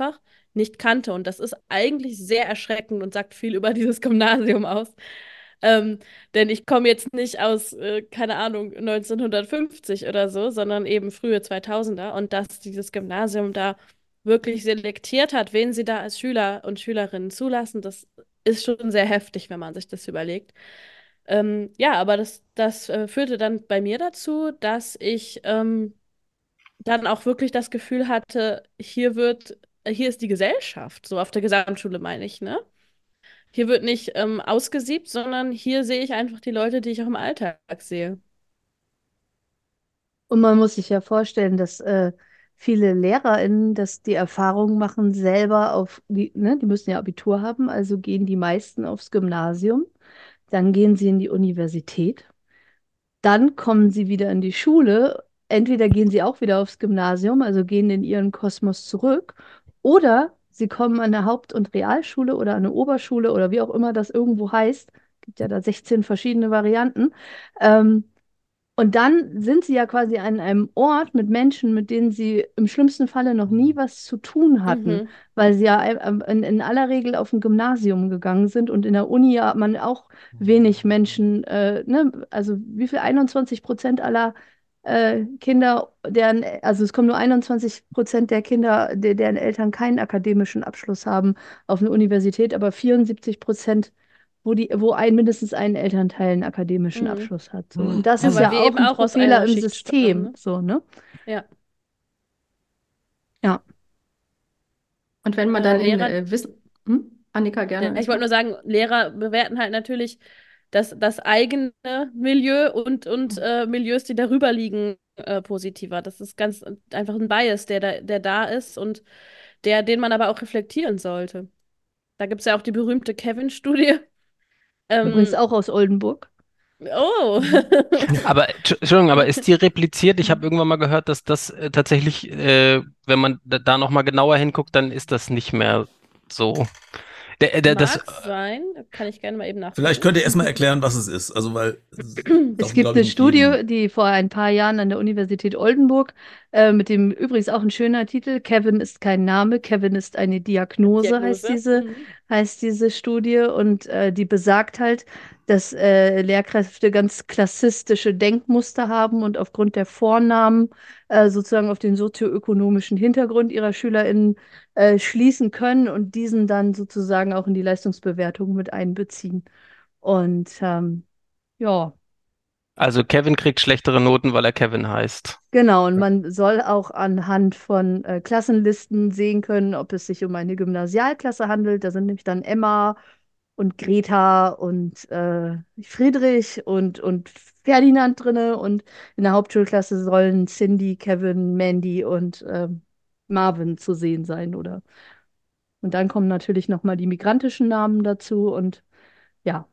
nicht kannte. Und das ist eigentlich sehr erschreckend und sagt viel über dieses Gymnasium aus. Ähm, denn ich komme jetzt nicht aus, äh, keine Ahnung, neunzehnhundertfünfzig oder so, sondern eben frühe zweitausender. Und dass dieses Gymnasium da wirklich selektiert hat, wen sie da als Schüler und Schülerinnen zulassen, das ist schon sehr heftig, wenn man sich das überlegt. Ähm, ja, aber das, das äh, führte dann bei mir dazu, dass ich ähm, dann auch wirklich das Gefühl hatte, hier wird, äh, hier ist die Gesellschaft, so auf der Gesamtschule meine ich, ne? Hier wird nicht ähm, ausgesiebt, sondern hier sehe ich einfach die Leute, die ich auch im Alltag sehe. Und man muss sich ja vorstellen, dass äh, viele LehrerInnen, dass die Erfahrung machen, selber auf die, ne, die müssen ja Abitur haben, also gehen die meisten aufs Gymnasium, dann gehen sie in die Universität, dann kommen sie wieder in die Schule. Entweder gehen sie auch wieder aufs Gymnasium, also gehen in ihren Kosmos zurück, oder sie kommen an der Haupt- und Realschule oder an eine Oberschule oder wie auch immer das irgendwo heißt. Gibt ja da sechzehn verschiedene Varianten. Ähm, und dann sind sie ja quasi an einem Ort mit Menschen, mit denen sie im schlimmsten Falle noch nie was zu tun hatten, Mhm. weil sie ja ein- in, in aller Regel auf ein Gymnasium gegangen sind und in der Uni ja man auch wenig Menschen, äh, ne, also wie viel, einundzwanzig Prozent aller äh, Kinder, deren, also es kommen nur einundzwanzig Prozent der Kinder, der, deren Eltern keinen akademischen Abschluss haben, auf eine Universität, aber vierundsiebzig Prozent wo die, wo ein mindestens ein Elternteil einen akademischen Mhm. Abschluss hat. So. Und das Ja, ist weil ja wir auch eben ein auch aus Fehler einer im Schicht stammen, System. ne? So, ne? Ja. Ja. Und wenn man Äh, dann in Lehrer, äh, Wissen. Hm? Annika, ja, gerne ich wollte erstmal. nur sagen, Lehrer bewerten halt natürlich das, das eigene Milieu und, und äh, Milieus, die darüber liegen, äh, positiver. Das ist ganz einfach ein Bias, der da, der da ist und der, den man aber auch reflektieren sollte. Da gibt es ja auch die berühmte Kevin-Studie. Übrigens Ähm, auch aus Oldenburg. oh. Aber, Entsch- Entschuldigung, aber ist die repliziert? Ich habe irgendwann mal gehört, dass das äh, tatsächlich, äh, wenn man da, da nochmal genauer hinguckt, dann ist das nicht mehr so. Der, der, das, Mag sein. Kann ich gerne mal eben Vielleicht nachgucken. könnt ihr erstmal erklären, was es ist. Also, weil es Es darf, gibt glaube ich, eine nicht jedem. Studie, die vor ein paar Jahren an der Universität Oldenburg, äh, mit dem übrigens auch ein schöner Titel, Kevin ist kein Name, Kevin ist eine Diagnose, heißt Diagnose. diese, Mhm. heißt diese Studie. Und äh, die besagt halt, dass äh, Lehrkräfte ganz klassistische Denkmuster haben und aufgrund der Vornamen äh, sozusagen auf den sozioökonomischen Hintergrund ihrer SchülerInnen äh, schließen können und diesen dann sozusagen auch in die Leistungsbewertung mit einbeziehen. Und ähm, ja. also Kevin kriegt schlechtere Noten, weil er Kevin heißt. Genau, und man soll auch anhand von äh, Klassenlisten sehen können, ob es sich um eine Gymnasialklasse handelt. Da sind nämlich dann Emma und Greta und äh, Friedrich und, und Ferdinand drinne. Und in der Hauptschulklasse sollen Cindy, Kevin, Mandy und ähm, Marvin zu sehen sein, oder? Und dann kommen natürlich nochmal die migrantischen Namen dazu. Und ja,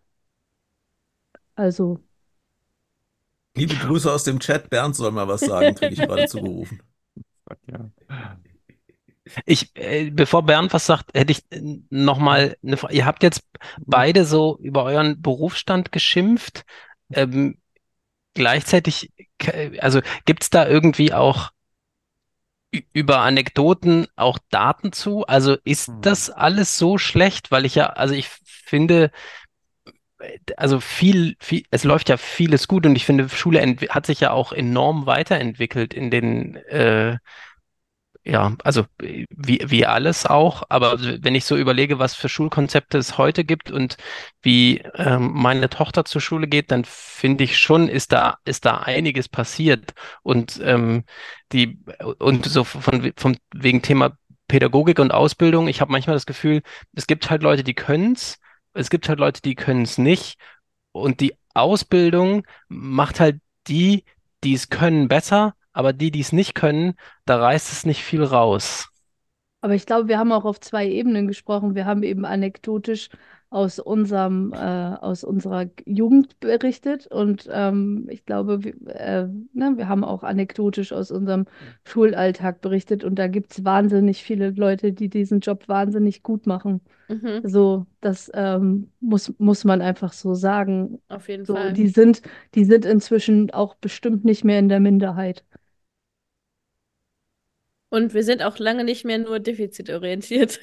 also Liebe Grüße aus dem Chat. Bernd soll mal was sagen, kriege ich gerade zugerufen. Ja. Ich, äh, bevor Bernd was sagt, hätte ich nochmal eine Frage. Ihr habt jetzt beide so über euren Berufsstand geschimpft. Ähm, gleichzeitig, k- also gibt es da irgendwie auch ü- über Anekdoten auch Daten zu? Also ist Hm. das alles so schlecht? Weil ich ja, also ich finde, äh, also viel, viel, es läuft ja vieles gut und ich finde, Schule entwi- hat sich ja auch enorm weiterentwickelt in den, äh, ja, also äh, wie, wie alles auch, aber wenn ich so überlege, was für Schulkonzepte es heute gibt und wie ähm, meine Tochter zur Schule geht, dann finde ich schon, ist da, ist da einiges passiert. Und ähm, die, und so von, vom wegen Thema Pädagogik und Ausbildung, ich habe manchmal das Gefühl, es gibt halt Leute, die können's, es gibt halt Leute, die können es nicht. Und die Ausbildung macht halt die, die es können, besser, aber die, die es nicht können, da reißt es nicht viel raus. aber ich glaube, wir haben auch auf zwei Ebenen gesprochen. Wir haben eben anekdotisch aus unserem, äh, aus unserer Jugend berichtet und ähm, ich glaube, wir, äh, ne, wir haben auch anekdotisch aus unserem Schulalltag berichtet und da gibt es wahnsinnig viele Leute, die diesen Job wahnsinnig gut machen. Mhm. So, das ähm, muss, muss man einfach so sagen. Auf jeden So, Fall. die sind, die sind inzwischen auch bestimmt nicht mehr in der Minderheit. Und wir sind auch lange nicht mehr nur defizitorientiert.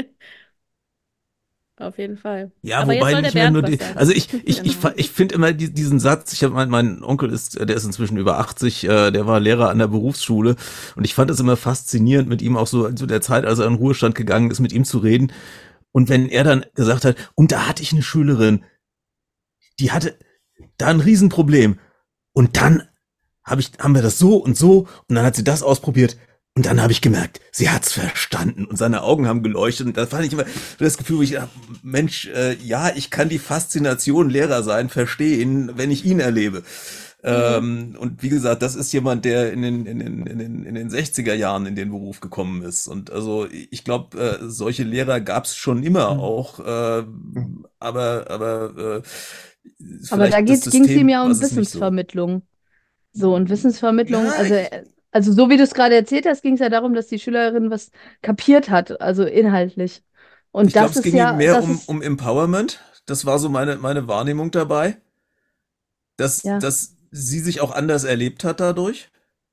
Auf jeden Fall. Ja, Aber jetzt wobei soll der nicht mehr Bernd nur was die, sagen. also ich, ich, ich, Genau. fa- ich finde immer die, diesen Satz, ich habe mein, mein Onkel ist, der ist inzwischen über achtzig, äh, der war Lehrer an der Berufsschule und ich fand es immer faszinierend mit ihm auch so zu der Zeit, als er in den Ruhestand gegangen ist, mit ihm zu reden. Und wenn er dann gesagt hat, und da hatte ich eine Schülerin, die hatte da ein Riesenproblem. Und dann hab ich, haben wir das so und so und dann hat sie das ausprobiert und dann habe ich gemerkt, sie hat's verstanden und seine Augen haben geleuchtet und da fand ich immer das Gefühl, wo ich dachte, Mensch, äh, ja, ich kann die Faszination Lehrer sein verstehen, wenn ich ihn erlebe. Ähm, und wie gesagt, das ist jemand, der in den, in den, in den, in den sechziger Jahren in den Beruf gekommen ist. Und also ich glaube, äh, solche Lehrer gab's schon immer Mhm. auch, äh, aber, aber äh, Aber vielleicht da das ging es ihm System ja war um es nicht so. Wissensvermittlung. So, und Wissensvermittlung, Ja, also, ich, äh, also so wie du es gerade erzählt hast, ging es ja darum, dass die Schülerin was kapiert hat, also inhaltlich. Und ich glaube, das es ist ging ihm ja, mehr das um, ist, um Empowerment. Das war so meine, meine Wahrnehmung dabei, dass, ja, dass sie sich auch anders erlebt hat dadurch.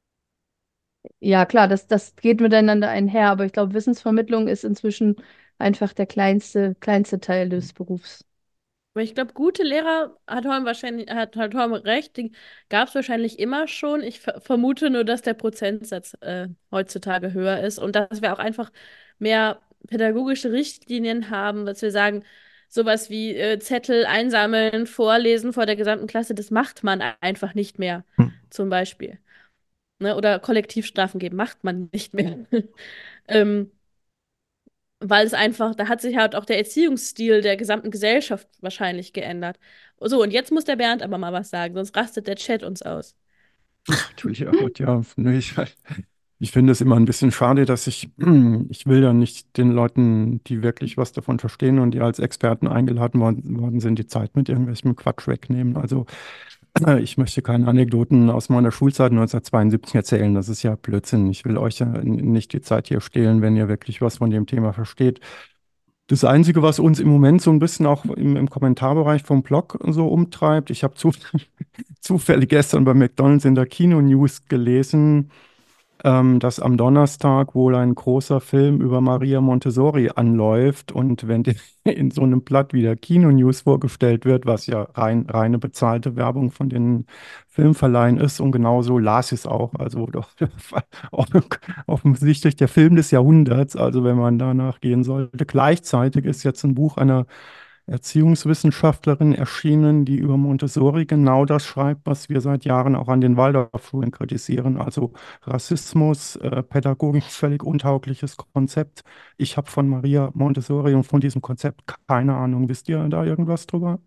ja klar, das, das geht miteinander einher, aber ich glaube, Wissensvermittlung ist inzwischen einfach der kleinste, kleinste Teil des Berufs. Aber ich glaube, gute Lehrer hat Holm wahrscheinlich, hat, hat Holm recht, die gab es wahrscheinlich immer schon. Ich ver vermute nur, dass der Prozentsatz äh, heutzutage höher ist und dass wir auch einfach mehr pädagogische Richtlinien haben, dass wir sagen, sowas wie äh, Zettel einsammeln, vorlesen vor der gesamten Klasse, das macht man einfach nicht mehr, Hm. zum Beispiel. Ne? Oder Kollektivstrafen geben, macht man nicht mehr. ähm, Weil es einfach, da hat sich halt auch der Erziehungsstil der gesamten Gesellschaft wahrscheinlich geändert. So, und jetzt muss der Bernd aber mal was sagen, sonst rastet der Chat uns aus. Natürlich, ja gut, ja. Nee, ich, ich finde es immer ein bisschen schade, dass ich, ich will ja nicht den Leuten, die wirklich was davon verstehen und die als Experten eingeladen worden, worden sind, die Zeit mit irgendwelchem Quatsch wegnehmen. Also äh, ich möchte keine Anekdoten aus meiner Schulzeit neunzehnhundertzweiundsiebzig erzählen. Das ist ja Blödsinn. Ich will euch ja n- nicht die Zeit hier stehlen, wenn ihr wirklich was von dem Thema versteht. Das Einzige, was uns im Moment so ein bisschen auch im, im Kommentarbereich vom Blog so umtreibt, ich habe zu, zufällig gestern bei McDonald's in der Kino-News gelesen, ähm, dass am Donnerstag wohl ein großer Film über Maria Montessori anläuft und wenn die in so einem Blatt wie der Kino-News vorgestellt wird, was ja rein, reine bezahlte Werbung von den Filmverleihen ist und genauso las ich es auch, also doch offensichtlich der Film des Jahrhunderts, also wenn man danach gehen sollte. Gleichzeitig ist jetzt ein Buch einer Erziehungswissenschaftlerin erschienen, die über Montessori genau das schreibt, was wir seit Jahren auch an den Waldorfschulen kritisieren. Also Rassismus, äh, pädagogisch völlig untaugliches Konzept. Ich habe von Maria Montessori und von diesem Konzept keine Ahnung. Wisst ihr da irgendwas drüber?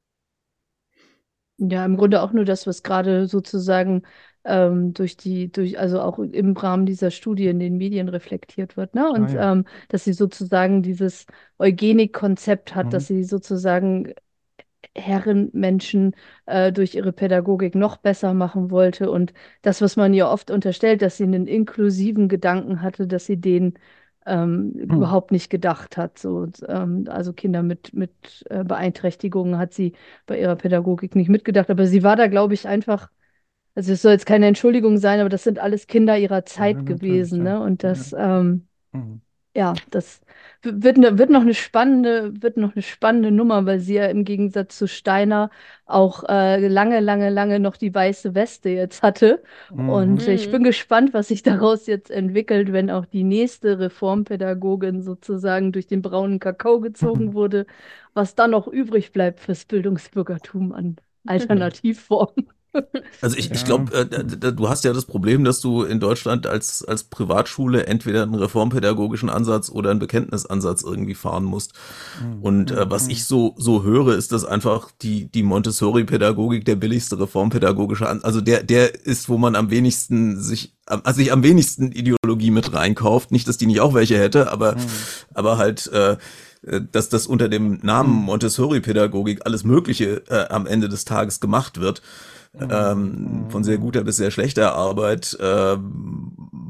Ja, im Grunde auch nur das, was gerade sozusagen ähm, durch die, durch, also auch im Rahmen dieser Studie in den Medien reflektiert wird, ne? Ah Und ja. ähm, dass sie sozusagen dieses Eugenik-Konzept hat, Mhm. dass sie sozusagen Herrenmenschen äh, durch ihre Pädagogik noch besser machen wollte. Und das, was man ihr oft unterstellt, dass sie einen inklusiven Gedanken hatte, dass sie den ähm, Mhm. überhaupt nicht gedacht hat. So, und, ähm, also Kinder mit, mit äh, Beeinträchtigungen hat sie bei ihrer Pädagogik nicht mitgedacht. Aber sie war da, glaube ich, einfach, also es soll jetzt keine Entschuldigung sein, aber das sind alles Kinder ihrer Ja, Zeit natürlich, gewesen, ja. ne? Und Ja. das, ähm, Mhm. ja, das w- wird, ne, wird noch eine spannende, wird noch eine spannende Nummer, weil sie ja im Gegensatz zu Steiner auch äh, lange, lange, lange noch die weiße Weste jetzt hatte. Mhm. Und ich bin Mhm. gespannt, was sich daraus jetzt entwickelt, wenn auch die nächste Reformpädagogin sozusagen durch den braunen Kakao gezogen Mhm. wurde, was dann noch übrig bleibt fürs Bildungsbürgertum an Alternativformen. Also ich, ich Ja. glaube, äh, d- d- du hast ja das Problem, dass du in Deutschland als, als Privatschule entweder einen reformpädagogischen Ansatz oder einen Bekenntnisansatz irgendwie fahren musst. Mhm. Und äh, was Mhm. ich so, so höre, ist, dass einfach die, die Montessori-Pädagogik der billigste reformpädagogische Ansatz, also der, der ist, wo man am wenigsten sich, am- also sich am wenigsten Ideologie mit reinkauft. Nicht, dass die nicht auch welche hätte, aber, Mhm. aber halt, äh, äh, dass das unter dem Namen Mhm. Montessori-Pädagogik alles Mögliche äh, am Ende des Tages gemacht wird. Ähm, von sehr Mhm. guter bis sehr schlechter Arbeit, ähm,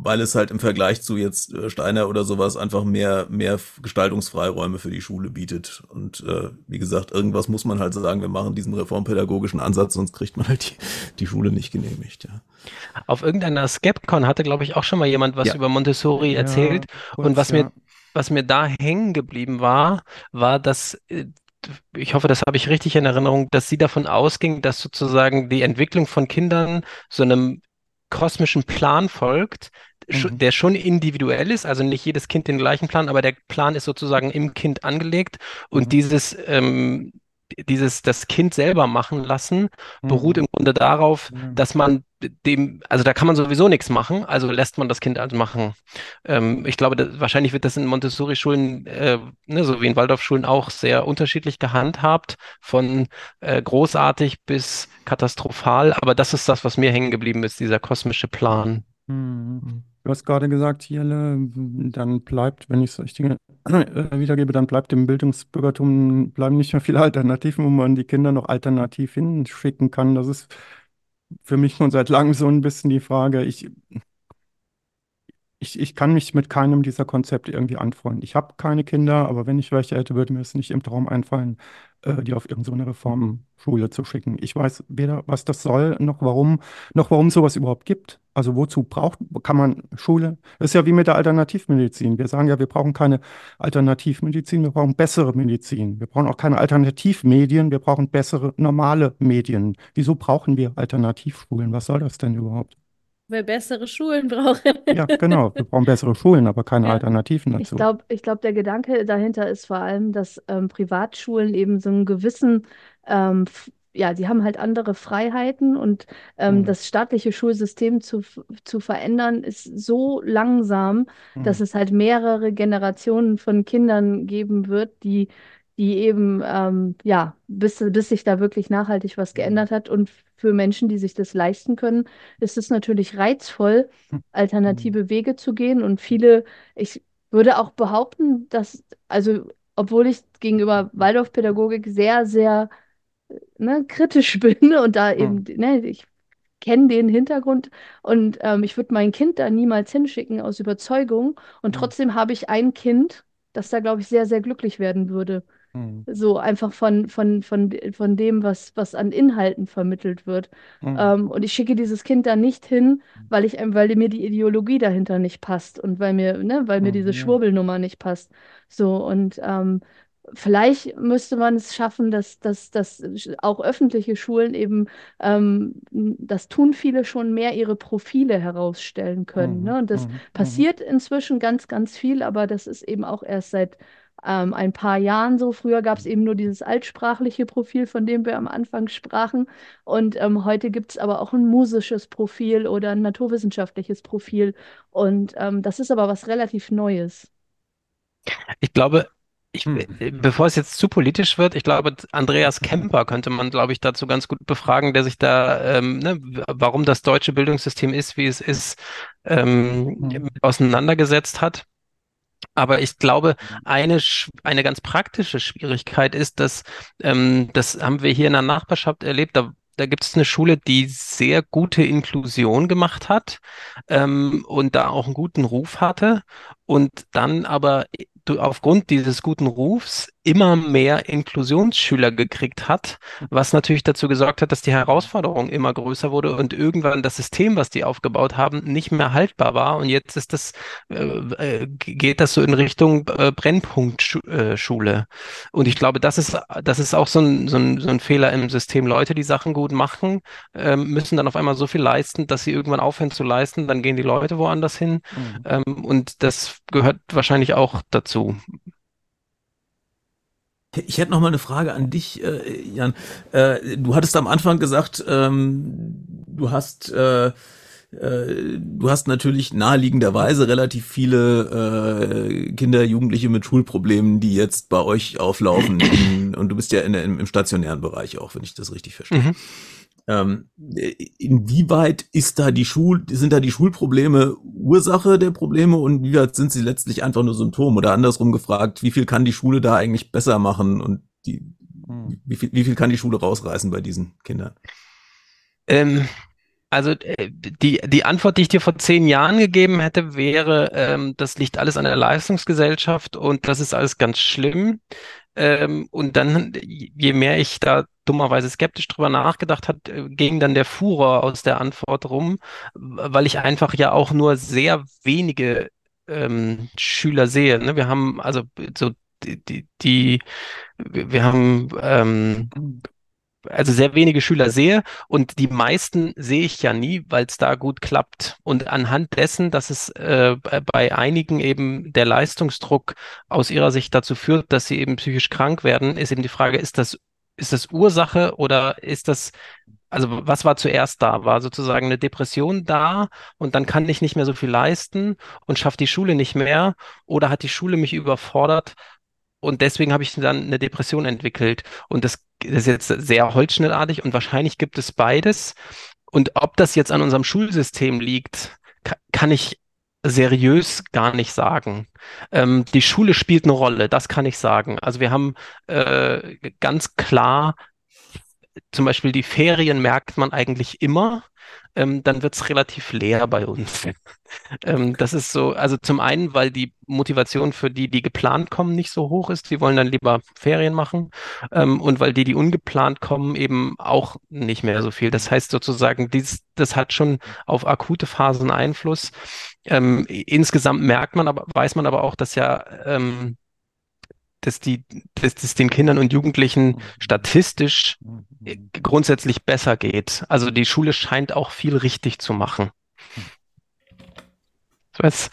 weil es halt im Vergleich zu jetzt äh, Steiner oder sowas einfach mehr, mehr Gestaltungsfreiräume für die Schule bietet. Und äh, wie gesagt, irgendwas muss man halt sagen, wir machen diesen reformpädagogischen Ansatz, sonst kriegt man halt die, die Schule nicht genehmigt. Ja. Auf irgendeiner Skepcon hatte, glaube ich, auch schon mal jemand was Ja. über Montessori Ja, erzählt. Und kurz, was mir, ja. was mir da hängen geblieben war, war, dass, äh, ich hoffe, das habe ich richtig in Erinnerung, dass sie davon ausging, dass sozusagen die Entwicklung von Kindern so einem kosmischen Plan folgt, scho- Mhm. der schon individuell ist, also nicht jedes Kind den gleichen Plan, aber der Plan ist sozusagen im Kind angelegt und Mhm. dieses, ähm, dieses das Kind selber machen lassen, beruht Mhm. im Grunde darauf, Ja. dass man dem, also da kann man sowieso nichts machen, also lässt man das Kind also machen. Ähm, ich glaube, das, wahrscheinlich wird das in Montessori-Schulen, äh, ne, so wie in Waldorfschulen auch sehr unterschiedlich gehandhabt, von äh, großartig bis katastrophal, aber das ist das, was mir hängen geblieben ist, dieser kosmische Plan. Mhm. Du hast gerade gesagt, Jelle, dann bleibt, wenn ich es richtig äh, wiedergebe, dann bleibt im Bildungsbürgertum bleiben nicht mehr viele Alternativen, wo man die Kinder noch alternativ hinschicken kann. Das ist für mich schon seit langem so ein bisschen die Frage. Ich, ich, ich kann mich mit keinem dieser Konzepte irgendwie anfreunden. Ich habe keine Kinder, aber wenn ich welche hätte, würde mir es nicht im Traum einfallen, äh, die auf irgendeine so eine Reformschule zu schicken. Ich weiß weder, was das soll, noch warum, noch warum sowas überhaupt gibt. Also wozu braucht, kann man Schule? Das ist ja wie mit der Alternativmedizin. Wir sagen ja, wir brauchen keine Alternativmedizin, wir brauchen bessere Medizin. Wir brauchen auch keine Alternativmedien, wir brauchen bessere normale Medien. Wieso brauchen wir Alternativschulen? Was soll das denn überhaupt? Wir bessere Schulen brauchen. Ja, genau. Wir brauchen bessere Schulen, aber keine Ja. Alternativen Ich dazu. glaube, ich glaub, der Gedanke dahinter ist vor allem, dass ähm, Privatschulen eben so einen gewissen, ähm, f- ja, die haben halt andere Freiheiten und ähm, Hm, das staatliche Schulsystem zu, f- zu verändern ist so langsam, dass hm, es halt mehrere Generationen von Kindern geben wird, die, die eben, ähm, ja, bis, bis sich da wirklich nachhaltig was hm, geändert hat. Und für Menschen, die sich das leisten können, ist es natürlich reizvoll, hm, alternative Wege zu gehen. Und viele, ich würde auch behaupten, dass, also, obwohl ich gegenüber Waldorfpädagogik sehr, sehr, ne, kritisch bin und da hm, eben, ne, ich kenne den Hintergrund und ähm, ich würde mein Kind da niemals hinschicken aus Überzeugung und hm, trotzdem habe ich ein Kind, das da, glaube ich, sehr, sehr glücklich werden würde. hm, So einfach von, von, von, von dem, was, was an Inhalten vermittelt wird. hm, Ähm, und ich schicke dieses Kind da nicht hin, weil ich, ähm, weil mir die Ideologie dahinter nicht passt und weil mir, ne, weil mir hm, diese ja. Schwurbelnummer nicht passt. So, und ähm, vielleicht müsste man es schaffen, dass, dass, dass auch öffentliche Schulen eben, ähm, das tun viele schon, mehr ihre Profile herausstellen können. Hm, Ne? Und das hm, hm, passiert inzwischen ganz, ganz viel, aber das ist eben auch erst seit ähm, ein paar Jahren so. Früher gab es eben nur dieses altsprachliche Profil, von dem wir am Anfang sprachen. Und ähm, heute gibt es aber auch ein musisches Profil oder ein naturwissenschaftliches Profil. Und ähm, das ist aber was relativ Neues. Ich glaube, ich, hm, äh, bevor es jetzt zu politisch wird, ich glaube, Andreas Kemper könnte man, glaube ich, dazu ganz gut befragen, der sich da, ähm, ne, warum das deutsche Bildungssystem ist, wie es ist, ähm, hm, mit auseinandergesetzt hat. Aber ich glaube, eine, sch- eine ganz praktische Schwierigkeit ist, dass, ähm, das haben wir hier in der Nachbarschaft erlebt, da, da gibt es eine Schule, die sehr gute Inklusion gemacht hat, ähm, und da auch einen guten Ruf hatte und dann aber du- aufgrund dieses guten Rufs immer mehr Inklusionsschüler gekriegt hat, was natürlich dazu gesorgt hat, dass die Herausforderung immer größer wurde und irgendwann das System, was die aufgebaut haben, nicht mehr haltbar war. Und jetzt ist das, äh, äh, geht das so in Richtung äh, Brennpunktschule. Und ich glaube, das ist, das ist auch so ein, so ein, so ein Fehler im System. Leute, die Sachen gut machen, ähm, müssen dann auf einmal so viel leisten, dass sie irgendwann aufhören zu leisten, dann gehen die Leute woanders hin. hm. Ähm, und das gehört wahrscheinlich auch dazu. Ich hätte noch mal eine Frage an dich, äh, Jan. Äh, du hattest am Anfang gesagt, ähm, du hast äh, äh, du hast natürlich naheliegenderweise relativ viele äh, Kinder, Jugendliche mit Schulproblemen, die jetzt bei euch auflaufen. In, und du bist ja in, der- im, im stationären Bereich auch, wenn ich das richtig verstehe. Mhm. Ähm, inwieweit ist da die Schul, sind da die Schulprobleme Ursache der Probleme und wie weit sind sie letztlich einfach nur Symptom? Oder andersrum gefragt, wie viel kann die Schule da eigentlich besser machen und die, Hm. wie viel, wie viel kann die Schule rausreißen bei diesen Kindern? Ähm, Also äh, die, die Antwort, die ich dir vor zehn Jahren gegeben hätte, wäre, ähm, das liegt alles an der Leistungsgesellschaft und das ist alles ganz schlimm. Ähm, und dann, je mehr ich da dummerweise skeptisch drüber nachgedacht hat, äh, ging dann der Furor aus der Antwort rum, weil ich einfach ja auch nur sehr wenige ähm, Schüler sehe. Ne? Wir haben also so die, die, die wir haben ähm, also sehr wenige Schüler sehe und die meisten sehe ich ja nie, weil es da gut klappt. Und anhand dessen, dass es äh, bei bei einigen eben der Leistungsdruck aus ihrer Sicht dazu führt, dass sie eben psychisch krank werden, ist eben die Frage, ist das, ist das Ursache oder ist das, also was war zuerst da? War sozusagen eine Depression da und dann kann ich nicht mehr so viel leisten und schafft die Schule nicht mehr oder hat die Schule mich überfordert und deswegen habe ich dann eine Depression entwickelt. Und das, das ist jetzt sehr holzschnittartig und wahrscheinlich gibt es beides. Und ob das jetzt an unserem Schulsystem liegt, ka- kann ich seriös gar nicht sagen. Ähm, die Schule spielt eine Rolle, das kann ich sagen. Also wir haben äh, ganz klar, zum Beispiel die Ferien merkt man eigentlich immer. Ähm, dann wird es relativ leer bei uns. Ähm, das ist so, also zum einen, weil die Motivation für die, die geplant kommen, nicht so hoch ist. Die wollen dann lieber Ferien machen. Ähm, und weil die, die ungeplant kommen, eben auch nicht mehr so viel. Das heißt sozusagen, dies, das hat schon auf akute Phasen Einfluss. Ähm, insgesamt merkt man aber, weiß man aber auch, dass ja, ähm, dass die, dass es den Kindern und Jugendlichen statistisch äh, grundsätzlich besser geht. Also die Schule scheint auch viel richtig zu machen. So jetzt,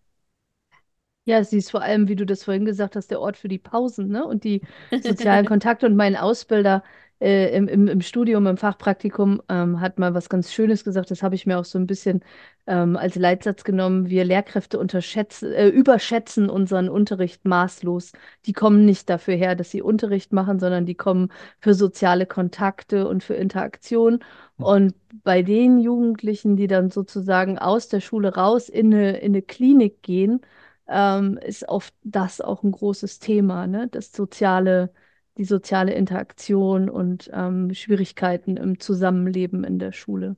Ja, sie ist vor allem, wie du das vorhin gesagt hast, der Ort für die Pausen, ne? Und die sozialen Kontakte. Und mein Ausbilder äh, im, im, im Studium, im Fachpraktikum, ähm, hat mal was ganz Schönes gesagt. Das habe ich mir auch so ein bisschen ähm, als Leitsatz genommen. Wir Lehrkräfte unterschätzen, äh, überschätzen unseren Unterricht maßlos. Die kommen nicht dafür her, dass sie Unterricht machen, sondern die kommen für soziale Kontakte und für Interaktion. Und bei den Jugendlichen, die dann sozusagen aus der Schule raus in eine, in eine Klinik gehen, ähm, ist oft das auch ein großes Thema, ne? Das soziale, die soziale Interaktion und ähm, Schwierigkeiten im Zusammenleben in der Schule.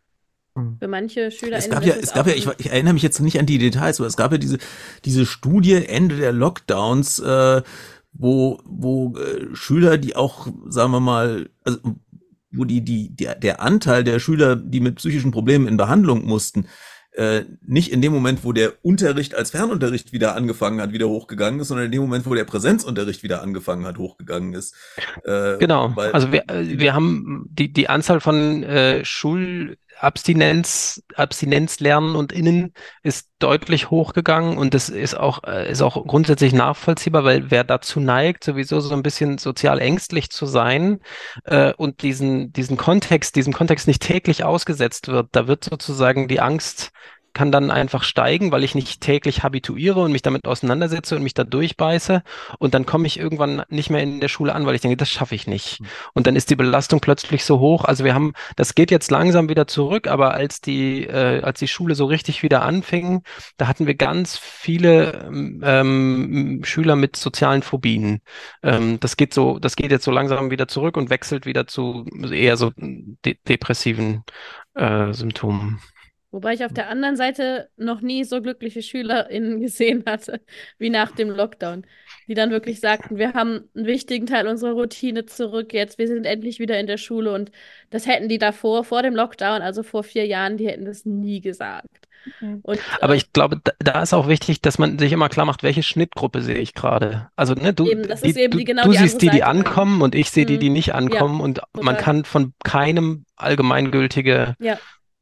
Für manche Es SchülerInnen gab ja, ist es es gab auch ja, ich, ein, ich erinnere mich jetzt nicht an die Details, aber es gab ja diese, diese Studie Ende der Lockdowns, äh, wo, wo äh, Schüler, die auch, sagen wir mal, also wo die, die, der, der Anteil der Schüler, die mit psychischen Problemen in Behandlung mussten, äh, nicht in dem Moment, wo der Unterricht als Fernunterricht wieder angefangen hat, wieder hochgegangen ist, sondern in dem Moment, wo der Präsenzunterricht wieder angefangen hat, hochgegangen ist. Äh, genau. weil Also wir, äh, wir haben die, die Anzahl von äh, Schulabstinenz, Abstinenzlernen und Innen ist deutlich hochgegangen und das ist auch, äh, ist auch grundsätzlich nachvollziehbar, weil wer dazu neigt, sowieso so ein bisschen sozial ängstlich zu sein äh, und diesen, diesen Kontext, diesem Kontext nicht täglich ausgesetzt wird, da wird sozusagen die Angst kann dann einfach steigen, weil ich nicht täglich habituiere und mich damit auseinandersetze und mich da durchbeiße. Und dann komme ich irgendwann nicht mehr in der Schule an, weil ich denke, das schaffe ich nicht. Und dann ist die Belastung plötzlich so hoch. Also wir haben, das geht jetzt langsam wieder zurück, aber als die, äh, als die Schule so richtig wieder anfing, da hatten wir ganz viele ähm, ähm, Schüler mit sozialen Phobien. Ähm, das geht so, das geht jetzt so langsam wieder zurück und wechselt wieder zu eher so de depressiven äh, Symptomen. wobei ich auf der anderen Seite noch nie so glückliche SchülerInnen gesehen hatte, wie nach dem Lockdown, die dann wirklich sagten, wir haben einen wichtigen Teil unserer Routine zurück jetzt, wir sind endlich wieder in der Schule und das hätten die davor, vor dem Lockdown, also vor vier Jahren, die hätten das nie gesagt. Mhm. Und Aber äh, ich glaube, da, da ist auch wichtig, dass man sich immer klar macht, welche Schnittgruppe sehe ich gerade. Also, ne, du, eben, das ist die, eben du, die genau du die andere siehst die, die Seite meiner. ankommen und ich sehe die, die Mhm. nicht Ja, ankommen und man total. kann von keinem allgemeingültige Ja.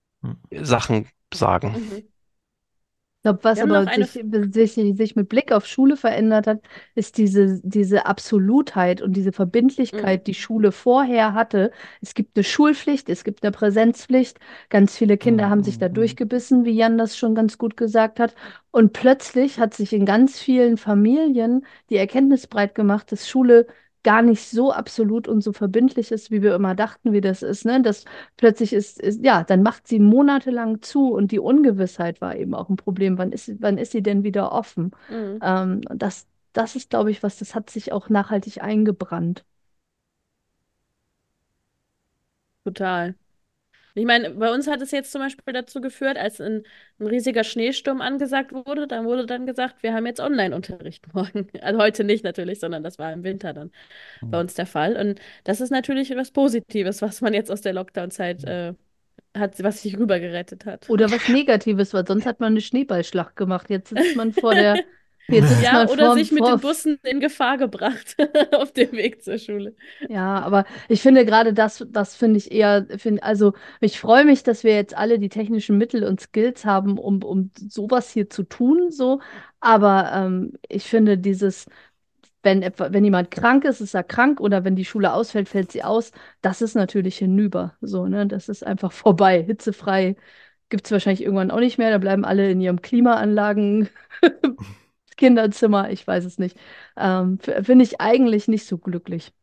Sachen sagen. Mhm. Ich glaube, was Wir haben noch aber eine. sich, sich, sich mit Blick auf Schule verändert hat, ist diese, diese Absolutheit und diese Mhm. Verbindlichkeit, die Schule vorher hatte. Es gibt eine Schulpflicht, es gibt eine Präsenzpflicht. Ganz viele Kinder haben sich da durchgebissen, wie Jan das schon ganz gut gesagt hat. Und plötzlich hat sich in ganz vielen Familien die Erkenntnis breit gemacht, dass Schule gar nicht so absolut und so verbindlich ist, wie wir immer dachten, wie das ist, ne? Das plötzlich ist, ist, ja, dann macht sie monatelang zu und die Ungewissheit war eben auch ein Problem. Wann ist, sie- wann ist sie denn wieder offen? Mhm. Ähm, und das, das ist, glaube ich, was, das hat sich auch nachhaltig eingebrannt. Total. Ich meine, bei uns hat es jetzt zum Beispiel dazu geführt, als ein, ein riesiger Schneesturm angesagt wurde, dann wurde dann gesagt, wir haben jetzt Online-Unterricht morgen. Also heute nicht natürlich, sondern das war im Winter dann bei uns der Fall. Und das ist natürlich etwas Positives, was man jetzt aus der Lockdown-Zeit äh, hat, was sich rübergerettet hat. Oder was Negatives, weil sonst hat man eine Schneeballschlacht gemacht. Jetzt sitzt man vor der, jetzt sitzt Ja, man oder vor, sich mit den vor, Bussen in Gefahr gebracht auf dem Weg zur Schule. ja, aber ich finde gerade das, das finde ich eher, find, also ich freue mich, dass wir jetzt alle die technischen Mittel und Skills haben, um, um sowas hier zu tun, so. Aber ähm, ich finde dieses, wenn etwa, wenn jemand krank ist, ist er krank oder wenn die Schule ausfällt, fällt sie aus. Das ist natürlich hinüber, so, ne? Das ist einfach vorbei, hitzefrei. Gibt es wahrscheinlich irgendwann auch nicht mehr. Da bleiben alle in ihrem Klimaanlagen, Kinderzimmer, ich weiß es nicht. Ähm, f- finde ich eigentlich nicht so glücklich.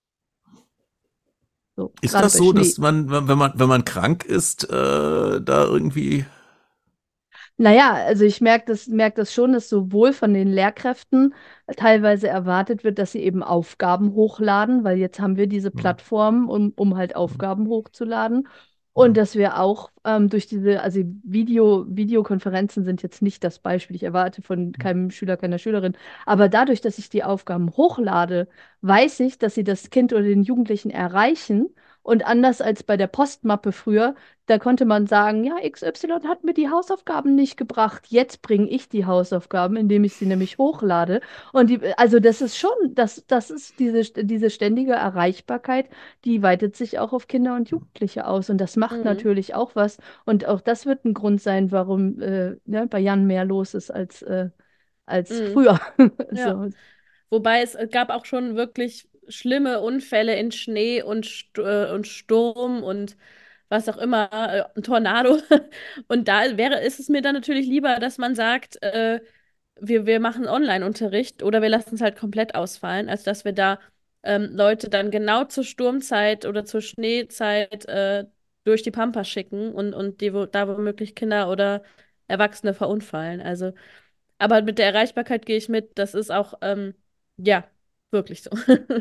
So, Ist gerade das bei so, Schnee. dass man, wenn man, wenn man krank ist, äh, da irgendwie. Naja, also ich merke das, merk das schon, dass sowohl von den Lehrkräften teilweise erwartet wird, dass sie eben Aufgaben hochladen, weil jetzt haben wir diese Hm, Plattform, um, um halt hm, Aufgaben hochzuladen. Und hm, dass wir auch ähm, durch diese, also Video, Videokonferenzen sind jetzt nicht das Beispiel. Ich erwarte von keinem Schüler, keiner Schülerin. Aber dadurch, dass ich die Aufgaben hochlade, weiß ich, dass sie das Kind oder den Jugendlichen erreichen. Und anders als bei der Postmappe früher, da konnte man sagen, ja, X Y hat mir die Hausaufgaben nicht gebracht. Jetzt bringe ich die Hausaufgaben, indem ich sie nämlich hochlade. Und die, also das ist schon, das, das ist diese, diese ständige Erreichbarkeit, die weitet sich auch auf Kinder und Jugendliche aus. Und das macht Mhm. natürlich auch was. Und auch das wird ein Grund sein, warum äh, ne, bei Jan mehr los ist als, äh, als Mhm. früher. Ja. So. Wobei es äh, gab auch schon wirklich schlimme Unfälle in Schnee und, St äh, und Sturm und was auch immer, äh, ein Tornado. Und da wäre, ist es mir dann natürlich lieber, dass man sagt, äh, wir, wir machen Online-Unterricht oder wir lassen es halt komplett ausfallen, als dass wir da ähm, Leute dann genau zur Sturmzeit oder zur Schneezeit äh, durch die Pampa schicken und, und die, wo, da womöglich Kinder oder Erwachsene verunfallen. Also, aber mit der Erreichbarkeit gehe ich mit, das ist auch, ähm, ja, wirklich so.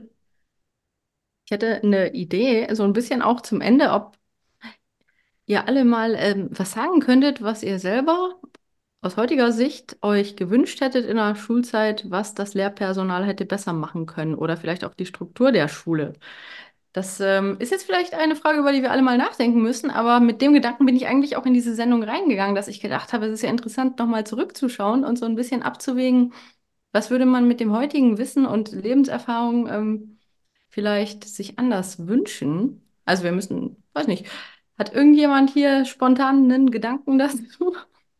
Ich hätte eine Idee, so ein bisschen auch zum Ende, ob ihr alle mal ähm, was sagen könntet, was ihr selber aus heutiger Sicht euch gewünscht hättet in der Schulzeit, was das Lehrpersonal hätte besser machen können oder vielleicht auch die Struktur der Schule. Das ähm, ist jetzt vielleicht eine Frage, über die wir alle mal nachdenken müssen, aber mit dem Gedanken bin ich eigentlich auch in diese Sendung reingegangen, dass ich gedacht habe, es ist ja interessant, nochmal zurückzuschauen und so ein bisschen abzuwägen, was würde man mit dem heutigen Wissen und Lebenserfahrung ähm, vielleicht sich anders wünschen. Also wir müssen, weiß nicht, hat irgendjemand hier spontan einen Gedanken dazu?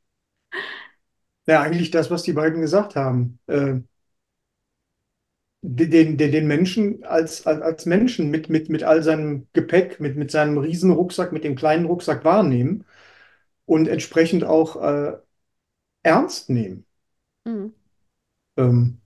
Ja, eigentlich das, was die beiden gesagt haben. Äh, den, den, den Menschen als, als, als Menschen mit, mit, mit all seinem Gepäck, mit, mit seinem Riesenrucksack, mit dem kleinen Rucksack wahrnehmen und entsprechend auch äh, ernst nehmen. Mhm. Ähm,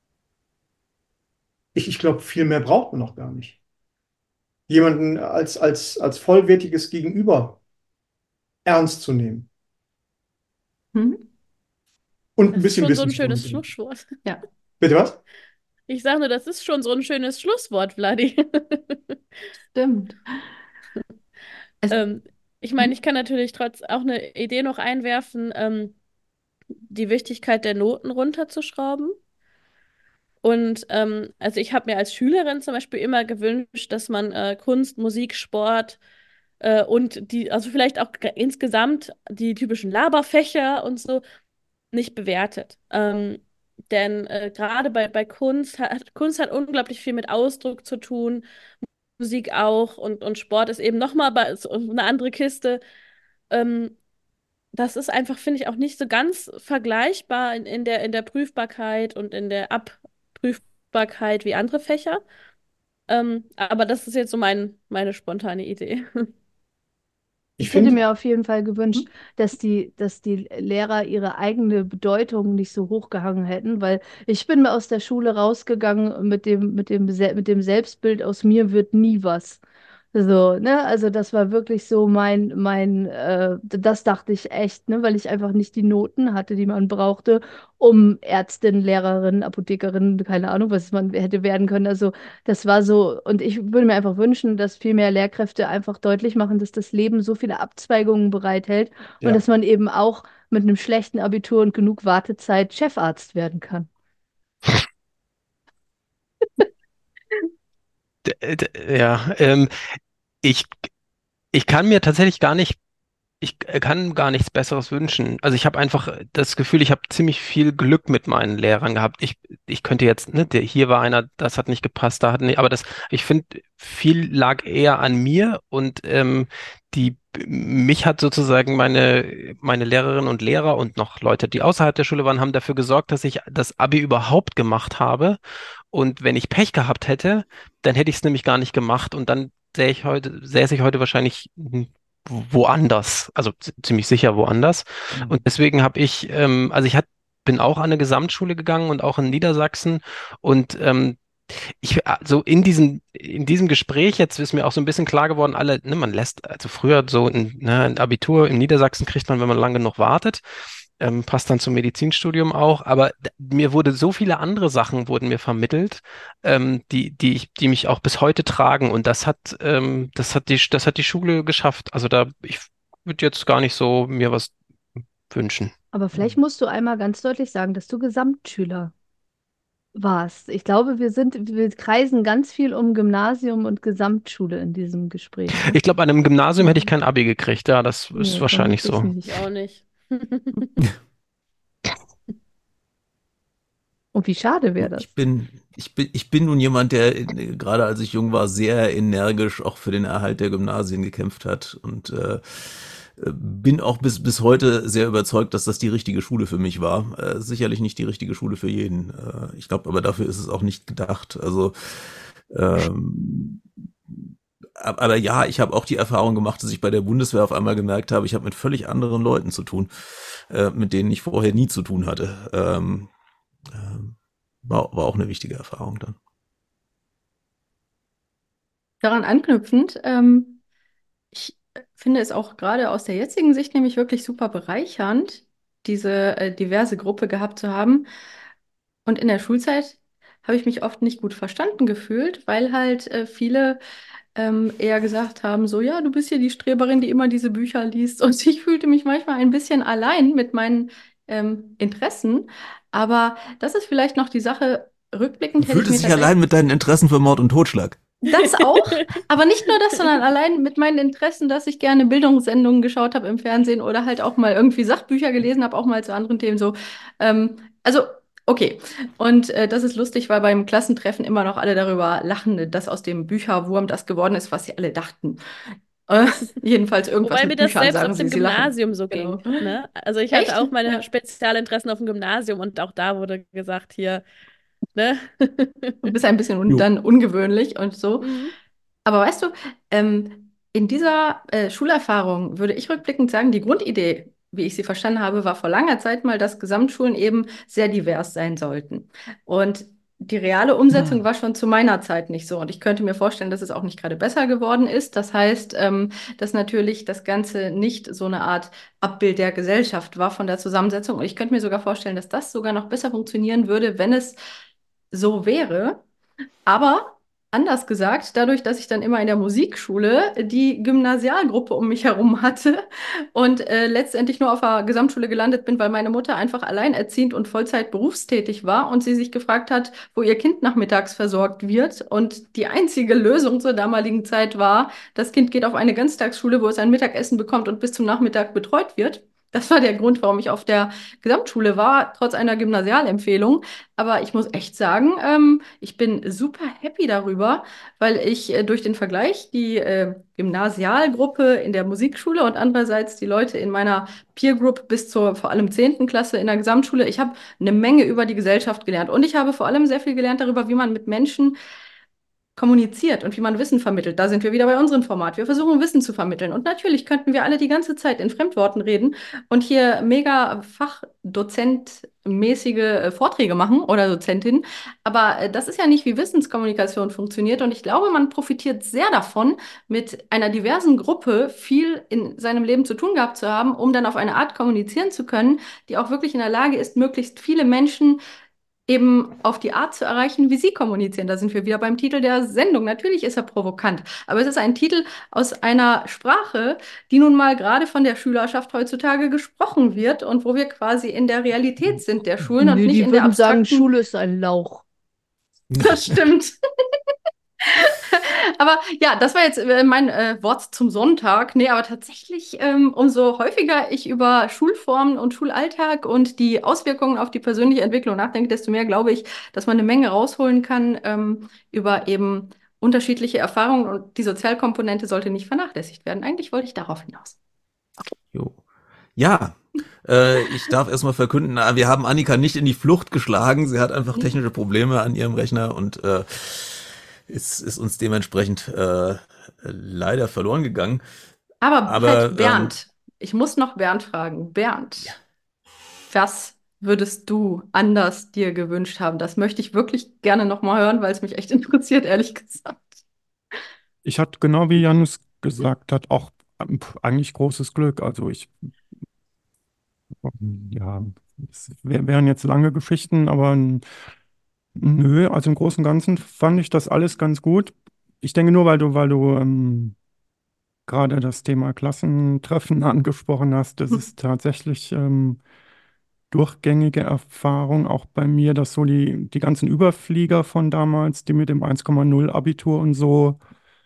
ich ich glaube, viel mehr braucht man noch gar nicht. Jemanden als, als, als vollwertiges Gegenüber ernst zu nehmen Hm? und ein Das ist bisschen schon so ein Wissensstand schönes mitbringen. Schlusswort. Ja, Bitte was? Ich sage nur, das ist schon so ein schönes Schlusswort, Vladi. stimmt. Es, Ähm, ich meine, hm? ich kann natürlich trotz auch eine Idee noch einwerfen, ähm, die Wichtigkeit der Noten runterzuschrauben. Und ähm, also ich habe mir als Schülerin zum Beispiel immer gewünscht, dass man äh, Kunst, Musik, Sport äh, und die, also vielleicht auch g- insgesamt die typischen Laberfächer und so nicht bewertet. Ähm, denn äh, gerade bei, bei Kunst hat Kunst hat unglaublich viel mit Ausdruck zu tun, Musik auch und, und Sport ist eben nochmal so eine andere Kiste. Ähm, Das ist einfach, finde ich, auch nicht so ganz vergleichbar in, in der, in der Prüfbarkeit und in der Abprüfbarkeit wie andere Fächer. Ähm, aber das ist jetzt so mein, meine spontane Idee. Ich Ich hätte finde, mir auf jeden Fall gewünscht, Hm? dass die, dass die Lehrer ihre eigene Bedeutung nicht so hochgehangen hätten, weil ich bin aus der Schule rausgegangen mit dem, mit dem, Se- mit dem Selbstbild, aus mir wird nie was. So, ne, also das war wirklich so mein, mein, äh, das dachte ich echt, ne, weil ich einfach nicht die Noten hatte, die man brauchte, um Ärztin, Lehrerin, Apothekerin, keine Ahnung, was man hätte werden können. Also das war so, und ich würde mir einfach wünschen, dass viel mehr Lehrkräfte einfach deutlich machen, dass das Leben so viele Abzweigungen bereithält und Ja. dass man eben auch mit einem schlechten Abitur und genug Wartezeit Chefarzt werden kann. D- d- Ja, ähm, ich, ich kann mir tatsächlich gar nicht Ich äh, kann gar nichts Besseres wünschen. Also ich habe einfach das Gefühl, ich habe ziemlich viel Glück mit meinen Lehrern gehabt. Ich, ich könnte jetzt, ne, der, hier war einer, das hat nicht gepasst, da hat nicht, aber das, ich finde, viel lag eher an mir und ähm, die, mich hat sozusagen meine, meine Lehrerinnen und Lehrer und noch Leute, die außerhalb der Schule waren, haben dafür gesorgt, dass ich das Abi überhaupt gemacht habe. Und wenn ich Pech gehabt hätte, dann hätte ich es nämlich gar nicht gemacht und dann sähe ich heute, säße ich heute wahrscheinlich woanders, also z- ziemlich sicher woanders. Und Mhm. deswegen habe ich, ähm, also ich hat, bin auch an eine Gesamtschule gegangen und auch in Niedersachsen. Und ähm, ich, so in diesem, in diesem Gespräch jetzt ist mir auch so ein bisschen klar geworden, alle, ne, man lässt, also früher so ein, ne, ein Abitur in Niedersachsen kriegt man, wenn man lange genug wartet. Ähm, passt dann zum Medizinstudium auch, aber d- mir wurde so viele andere Sachen wurden mir vermittelt, ähm, die, die ich, die mich auch bis heute tragen und das hat, ähm, das hat die, das hat die Schule geschafft. Also da, ich würde jetzt gar nicht so mir was wünschen. Aber vielleicht musst du einmal ganz deutlich sagen, dass du Gesamtschüler warst. Ich glaube, wir sind, wir kreisen ganz viel um Gymnasium und Gesamtschule in diesem Gespräch, ne? Ich glaube, an einem Gymnasium hätte ich kein Abi gekriegt. Ja, das ist Nee, wahrscheinlich vermutlich so. Ich nicht. auch nicht. Und wie schade wäre Ich das? bin, ich bin, ich bin nun jemand, der in, gerade als ich jung war, sehr energisch auch für den Erhalt der Gymnasien gekämpft hat und äh, bin auch bis, bis heute sehr überzeugt, dass das die richtige Schule für mich war. Äh, sicherlich nicht die richtige Schule für jeden. Äh, ich glaube, aber dafür ist es auch nicht gedacht. Also, ähm, ab- aber ja, ich habe auch die Erfahrung gemacht, dass ich bei der Bundeswehr auf einmal gemerkt habe, ich habe mit völlig anderen Leuten zu tun, äh, mit denen ich vorher nie zu tun hatte. Ähm, ähm, war, war auch eine wichtige Erfahrung dann. Daran anknüpfend, ähm, ich finde es auch gerade aus der jetzigen Sicht nämlich wirklich super bereichernd, diese äh, diverse Gruppe gehabt zu haben. Und in der Schulzeit habe ich mich oft nicht gut verstanden gefühlt, weil halt äh, viele ähm, eher gesagt haben, so, ja, du bist hier die Streberin, die immer diese Bücher liest. Und ich fühlte mich manchmal ein bisschen allein mit meinen ähm, Interessen. Aber das ist vielleicht noch die Sache, Du rückblickend hätte ich mir fühltest dich tatsächlich allein mit deinen Interessen für Mord und Totschlag. das auch, aber nicht nur das, sondern allein mit meinen Interessen, dass ich gerne Bildungssendungen geschaut habe im Fernsehen oder halt auch mal irgendwie Sachbücher gelesen habe, auch mal zu anderen Themen so. Ähm, also, okay. Und äh, das ist lustig, weil beim Klassentreffen immer noch alle darüber lachen, dass aus dem Bücherwurm das geworden ist, was sie alle dachten. Äh, jedenfalls irgendwas Wobei mir mit das Büchern, selbst auf sagen sie, dem sie lachen. Gymnasium so Genau. ging, ne? Also ich hatte Echt? auch meine Ja. Spezialinteressen auf dem Gymnasium und auch da wurde gesagt, hier, ne? Du bist ein bisschen un Jo. dann ungewöhnlich und so. Mhm. Aber weißt du, ähm, in dieser äh, Schulerfahrung würde ich rückblickend sagen, die Grundidee, wie ich sie verstanden habe, war vor langer Zeit mal, dass Gesamtschulen eben sehr divers sein sollten. Und die reale Umsetzung war schon zu meiner Zeit nicht so. Und ich könnte mir vorstellen, dass es auch nicht gerade besser geworden ist. Das heißt, ähm, dass natürlich das Ganze nicht so eine Art Abbild der Gesellschaft war von der Zusammensetzung. Und ich könnte mir sogar vorstellen, dass das sogar noch besser funktionieren würde, wenn es so wäre. Aber anders gesagt, dadurch, dass ich dann immer in der Musikschule die Gymnasialgruppe um mich herum hatte und äh, letztendlich nur auf der Gesamtschule gelandet bin, weil meine Mutter einfach alleinerziehend und Vollzeit berufstätig war und sie sich gefragt hat, wo ihr Kind nachmittags versorgt wird. Und die einzige Lösung zur damaligen Zeit war, das Kind geht auf eine Ganztagsschule, wo es ein Mittagessen bekommt und bis zum Nachmittag betreut wird. Das war der Grund, warum ich auf der Gesamtschule war, trotz einer Gymnasialempfehlung. Aber ich muss echt sagen, ähm, ich bin super happy darüber, weil ich äh, durch den Vergleich die äh, Gymnasialgruppe in der Musikschule und andererseits die Leute in meiner Peer Group bis zur vor allem zehnten Klasse in der Gesamtschule, ich habe eine Menge über die Gesellschaft gelernt. Und ich habe vor allem sehr viel gelernt darüber, wie man mit Menschen kommuniziert und wie man Wissen vermittelt. Da sind wir wieder bei unserem Format. Wir versuchen Wissen zu vermitteln. Und natürlich könnten wir alle die ganze Zeit in Fremdworten reden und hier mega Fachdozent mäßige äh, Vorträge machen oder Dozentin. Aber äh, das ist ja nicht, wie Wissenskommunikation funktioniert. Und ich glaube, man profitiert sehr davon, mit einer diversen Gruppe viel in seinem Leben zu tun gehabt zu haben, um dann auf eine Art kommunizieren zu können, die auch wirklich in der Lage ist, möglichst viele Menschen eben auf die Art zu erreichen, wie sie kommunizieren. Da sind wir wieder beim Titel der Sendung. Natürlich ist er provokant, aber es ist ein Titel aus einer Sprache, die nun mal gerade von der Schülerschaft heutzutage gesprochen wird und wo wir quasi in der Realität sind der Schulen und Nö, nicht die in der würden sagen, abstrakten. Schule ist ein Lauch. Das stimmt. Aber ja, das war jetzt äh, mein äh, Wort zum Sonntag. Nee, aber tatsächlich, ähm, umso häufiger ich über Schulformen und Schulalltag und die Auswirkungen auf die persönliche Entwicklung nachdenke, desto mehr glaube ich, dass man eine Menge rausholen kann ähm, über eben unterschiedliche Erfahrungen und die Sozialkomponente sollte nicht vernachlässigt werden. Eigentlich wollte ich darauf hinaus. Jo. Ja, äh, ich darf erstmal verkünden, äh, wir haben Annika nicht in die Flucht geschlagen. Sie hat einfach technische Probleme an ihrem Rechner und äh, ist, ist uns dementsprechend äh, leider verloren gegangen. Aber, Aber, halt, Bernd, ich muss noch Bernd fragen. Bernd, Ja. was würdest du anders dir gewünscht haben? Das möchte ich wirklich gerne noch mal hören, weil es mich echt interessiert, ehrlich gesagt. Ich hatte genau wie Janus gesagt hat, auch ähm, eigentlich großes Glück. Also ich, ähm, ja, es wär- wären jetzt lange Geschichten, aber n- nö, also im Großen und Ganzen fand ich das alles ganz gut. Ich denke nur, weil du, weil du ähm, gerade das Thema Klassentreffen angesprochen hast, das ist tatsächlich ähm, durchgängige Erfahrung, auch bei mir, dass so die, die ganzen Überflieger von damals, die mit dem eins Komma null Abitur und so,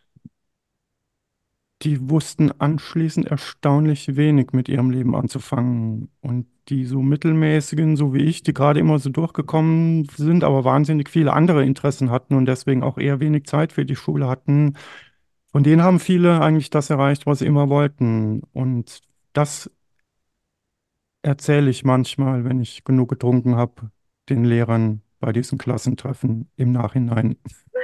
die wussten anschließend erstaunlich wenig mit ihrem Leben anzufangen. Und die so mittelmäßigen, so wie ich, die gerade immer so durchgekommen sind, aber wahnsinnig viele andere Interessen hatten und deswegen auch eher wenig Zeit für die Schule hatten, von denen haben viele eigentlich das erreicht, was sie immer wollten. Und das erzähle ich manchmal, wenn ich genug getrunken habe, den Lehrern bei diesen Klassentreffen im Nachhinein.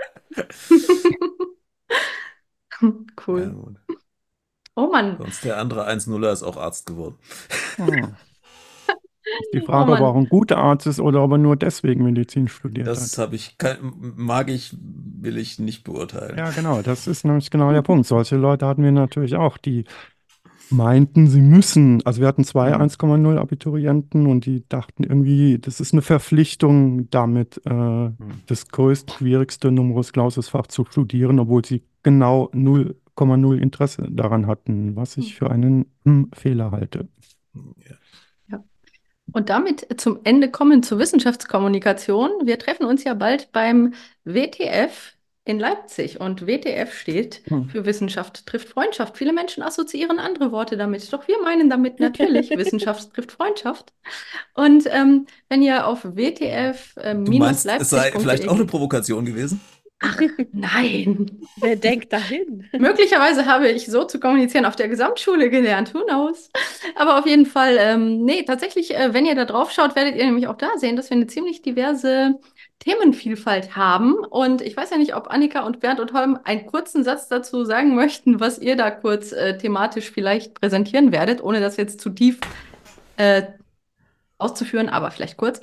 Ja, Cool. gut. Oh Mann. Sonst der andere eins nuller ist auch Arzt geworden. Hm. Ist die Oh Frage, ob er auch Mann. ein guter Arzt ist oder ob er nur deswegen Medizin studiert Das hat. habe ich, kein, mag ich, will ich nicht beurteilen. Ja, genau, das ist nämlich genau der Punkt. Solche Leute hatten wir natürlich auch, die meinten, sie müssen. Also wir hatten zwei Mhm. eins Komma null Abiturienten und die dachten irgendwie, das ist eine Verpflichtung, damit äh, Mhm. das größte, schwierigste Numerus Clausus-Fach zu studieren, obwohl sie genau null Komma null Interesse daran hatten, was ich für einen hm, Fehler halte. Ja. Ja. Und damit zum Ende kommen zur Wissenschaftskommunikation. Wir treffen uns ja bald beim W T F in Leipzig. Und W T F steht Hm. für Wissenschaft trifft Freundschaft. Viele Menschen assoziieren andere Worte damit. Doch wir meinen damit natürlich Wissenschaft trifft Freundschaft. Und ähm, wenn ihr auf w t f Du meinst, es sei leipzig vielleicht auch eine punkt de Provokation gewesen? Ach, nein. Wer denkt dahin? Möglicherweise habe ich so zu kommunizieren auf der Gesamtschule gelernt, who knows? Aber auf jeden Fall, ähm, nee, tatsächlich, äh, wenn ihr da drauf schaut, werdet ihr nämlich auch da sehen, dass wir eine ziemlich diverse Themenvielfalt haben. Und ich weiß ja nicht, ob Annika und Bernd und Holm einen kurzen Satz dazu sagen möchten, was ihr da kurz äh, thematisch vielleicht präsentieren werdet, ohne das jetzt zu tief äh, auszuführen, aber vielleicht kurz.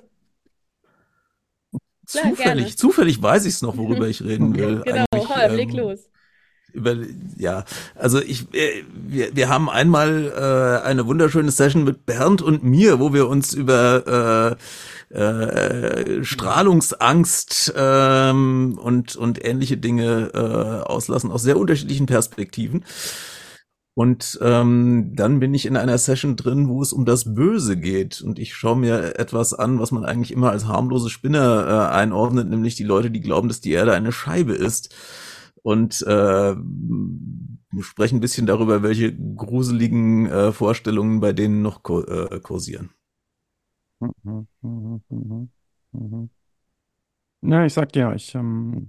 Klar, gerne. Zufällig, zufällig weiß ich es noch, worüber ich reden will. Genau, Eigentlich, Holm, leg ähm, los. Über, ja, also ich, äh, wir, wir haben einmal äh, eine wunderschöne Session mit Bernd und mir, wo wir uns über äh, äh, Strahlungsangst ähm, und und ähnliche Dinge äh, auslassen aus sehr unterschiedlichen Perspektiven. Und ähm, dann bin ich in einer Session drin, wo es um das Böse geht. Und ich schaue mir etwas an, was man eigentlich immer als harmlose Spinner äh, einordnet, nämlich die Leute, die glauben, dass die Erde eine Scheibe ist. Und äh, sprechen ein bisschen darüber, welche gruseligen äh, Vorstellungen bei denen noch ko äh, kursieren. Mhm, mhm, mhm, mhm. Na, ich sag dir, ich, ähm,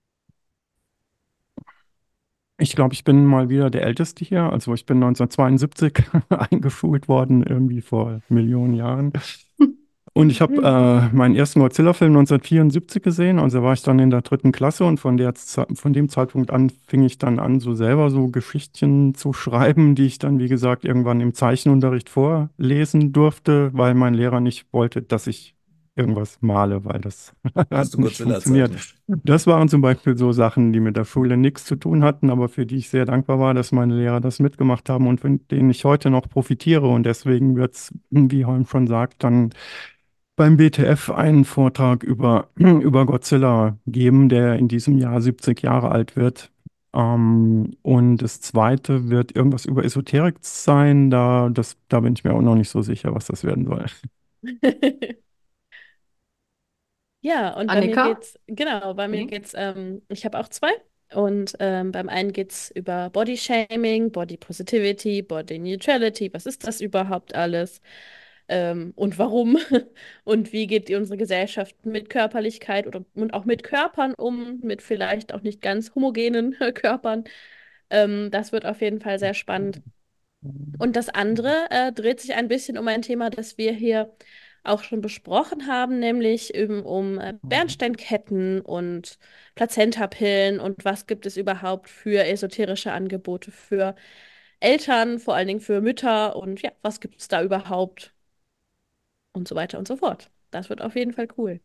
ich glaube, ich bin mal wieder der Älteste hier. Also ich bin neunzehnhundertzweiundsiebzig eingeschult worden, irgendwie vor Millionen Jahren. Und ich habe äh, meinen ersten Godzilla-Film neunzehnhundertvierundsiebzig gesehen, also war ich dann in der dritten Klasse und von der, Ze- von dem Zeitpunkt an fing ich dann an, so selber so Geschichten zu schreiben, die ich dann, wie gesagt, irgendwann im Zeichenunterricht vorlesen durfte, weil mein Lehrer nicht wollte, dass ich irgendwas male, weil das Dass hat du nicht Godzilla funktioniert. zeichnest. Das waren zum Beispiel so Sachen, die mit der Schule nichts zu tun hatten, aber für die ich sehr dankbar war, dass meine Lehrer das mitgemacht haben und von denen ich heute noch profitiere. Und deswegen wird es, wie Holm schon sagt, dann beim B T F einen Vortrag über, über Godzilla geben, der in diesem Jahr siebzig Jahre alt wird. Ähm, und das zweite wird irgendwas über Esoterik sein. Da, das, da bin ich mir auch noch nicht so sicher, was das werden soll. Ja, und bei mir Annika? geht's, genau, bei mir Mhm. geht's, ähm, ich habe auch zwei. Und ähm, beim einen geht's über Body Shaming, Body Positivity, Body Neutrality. Was ist das überhaupt alles? Ähm, und warum? Und wie geht unsere Gesellschaft mit Körperlichkeit oder und auch mit Körpern um, mit vielleicht auch nicht ganz homogenen Körpern? Ähm, das wird auf jeden Fall sehr spannend. Und das andere äh, dreht sich ein bisschen um ein Thema, das wir hier auch schon besprochen haben, nämlich eben um äh, Bernsteinketten und Plazentapillen und was gibt es überhaupt für esoterische Angebote für Eltern, vor allen Dingen für Mütter und ja, was gibt es da überhaupt und so weiter und so fort. Das wird auf jeden Fall cool.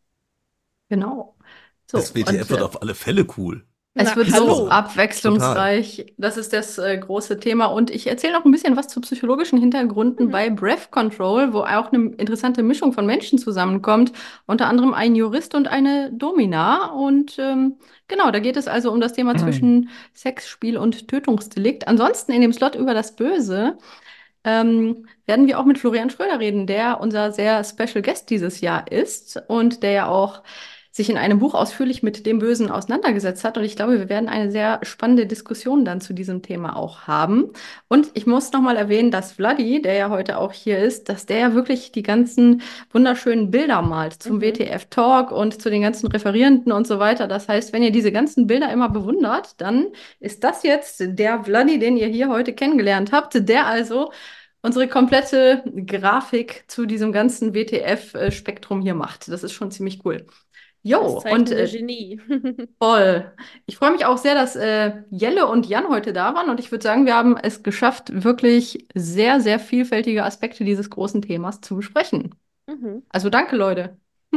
Genau. So, Das und W T F wird äh, auf alle Fälle cool. es Na, wird so hallo. abwechslungsreich. Das ist das äh, große Thema. Und ich erzähle noch ein bisschen was zu psychologischen Hintergründen Mhm. bei Breath Control, wo auch eine interessante Mischung von Menschen zusammenkommt. Unter anderem ein Jurist und eine Domina. Und ähm, genau, da geht es also um das Thema zwischen Sex, Spiel und Tötungsdelikt. Ansonsten in dem Slot über das Böse ähm, werden wir auch mit Florian Schröder reden, der unser sehr Special Guest dieses Jahr ist und der ja auch sich in einem Buch ausführlich mit dem Bösen auseinandergesetzt hat. Und ich glaube, wir werden eine sehr spannende Diskussion dann zu diesem Thema auch haben. Und ich muss nochmal erwähnen, dass Vladi, der ja heute auch hier ist, dass der ja wirklich die ganzen wunderschönen Bilder malt zum Mhm. W T F-Talk und zu den ganzen Referierenden und so weiter. Das heißt, wenn ihr diese ganzen Bilder immer bewundert, dann ist das jetzt der Vladi, den ihr hier heute kennengelernt habt, der also unsere komplette Grafik zu diesem ganzen W T F-Spektrum hier macht. Das ist schon ziemlich cool. Das Jo, und zeichnende äh, Genie. voll. Ich freue mich auch sehr, dass äh, Jelle und Jan heute da waren und ich würde sagen, wir haben es geschafft, wirklich sehr, sehr vielfältige Aspekte dieses großen Themas zu besprechen. Mhm. Also danke, Leute.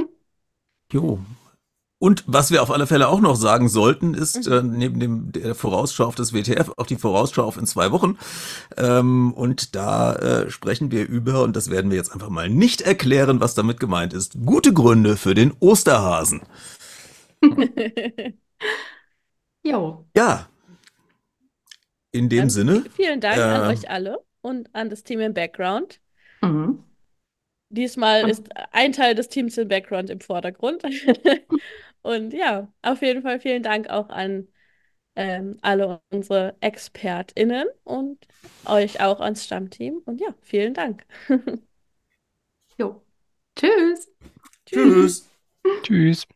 Jo. Und was wir auf alle Fälle auch noch sagen sollten, ist äh, Mhm. neben dem der Vorausschau auf das W T F auch die Vorausschau auf in zwei Wochen. Ähm, und da äh, sprechen wir über, und das werden wir jetzt einfach mal nicht erklären, was damit gemeint ist, gute Gründe für den Osterhasen. Jo. Ja, in dem Dann Sinne, vi- vielen Dank an äh, euch alle und an das Team im Background. Mhm. Diesmal Und ist ein Teil des Teams im Background im Vordergrund. Und ja, auf jeden Fall vielen Dank auch an ähm, alle unsere ExpertInnen und euch auch ans Stammteam. Und ja, vielen Dank. jo. Tschüss. Tschüss. tschüss. Tschüss.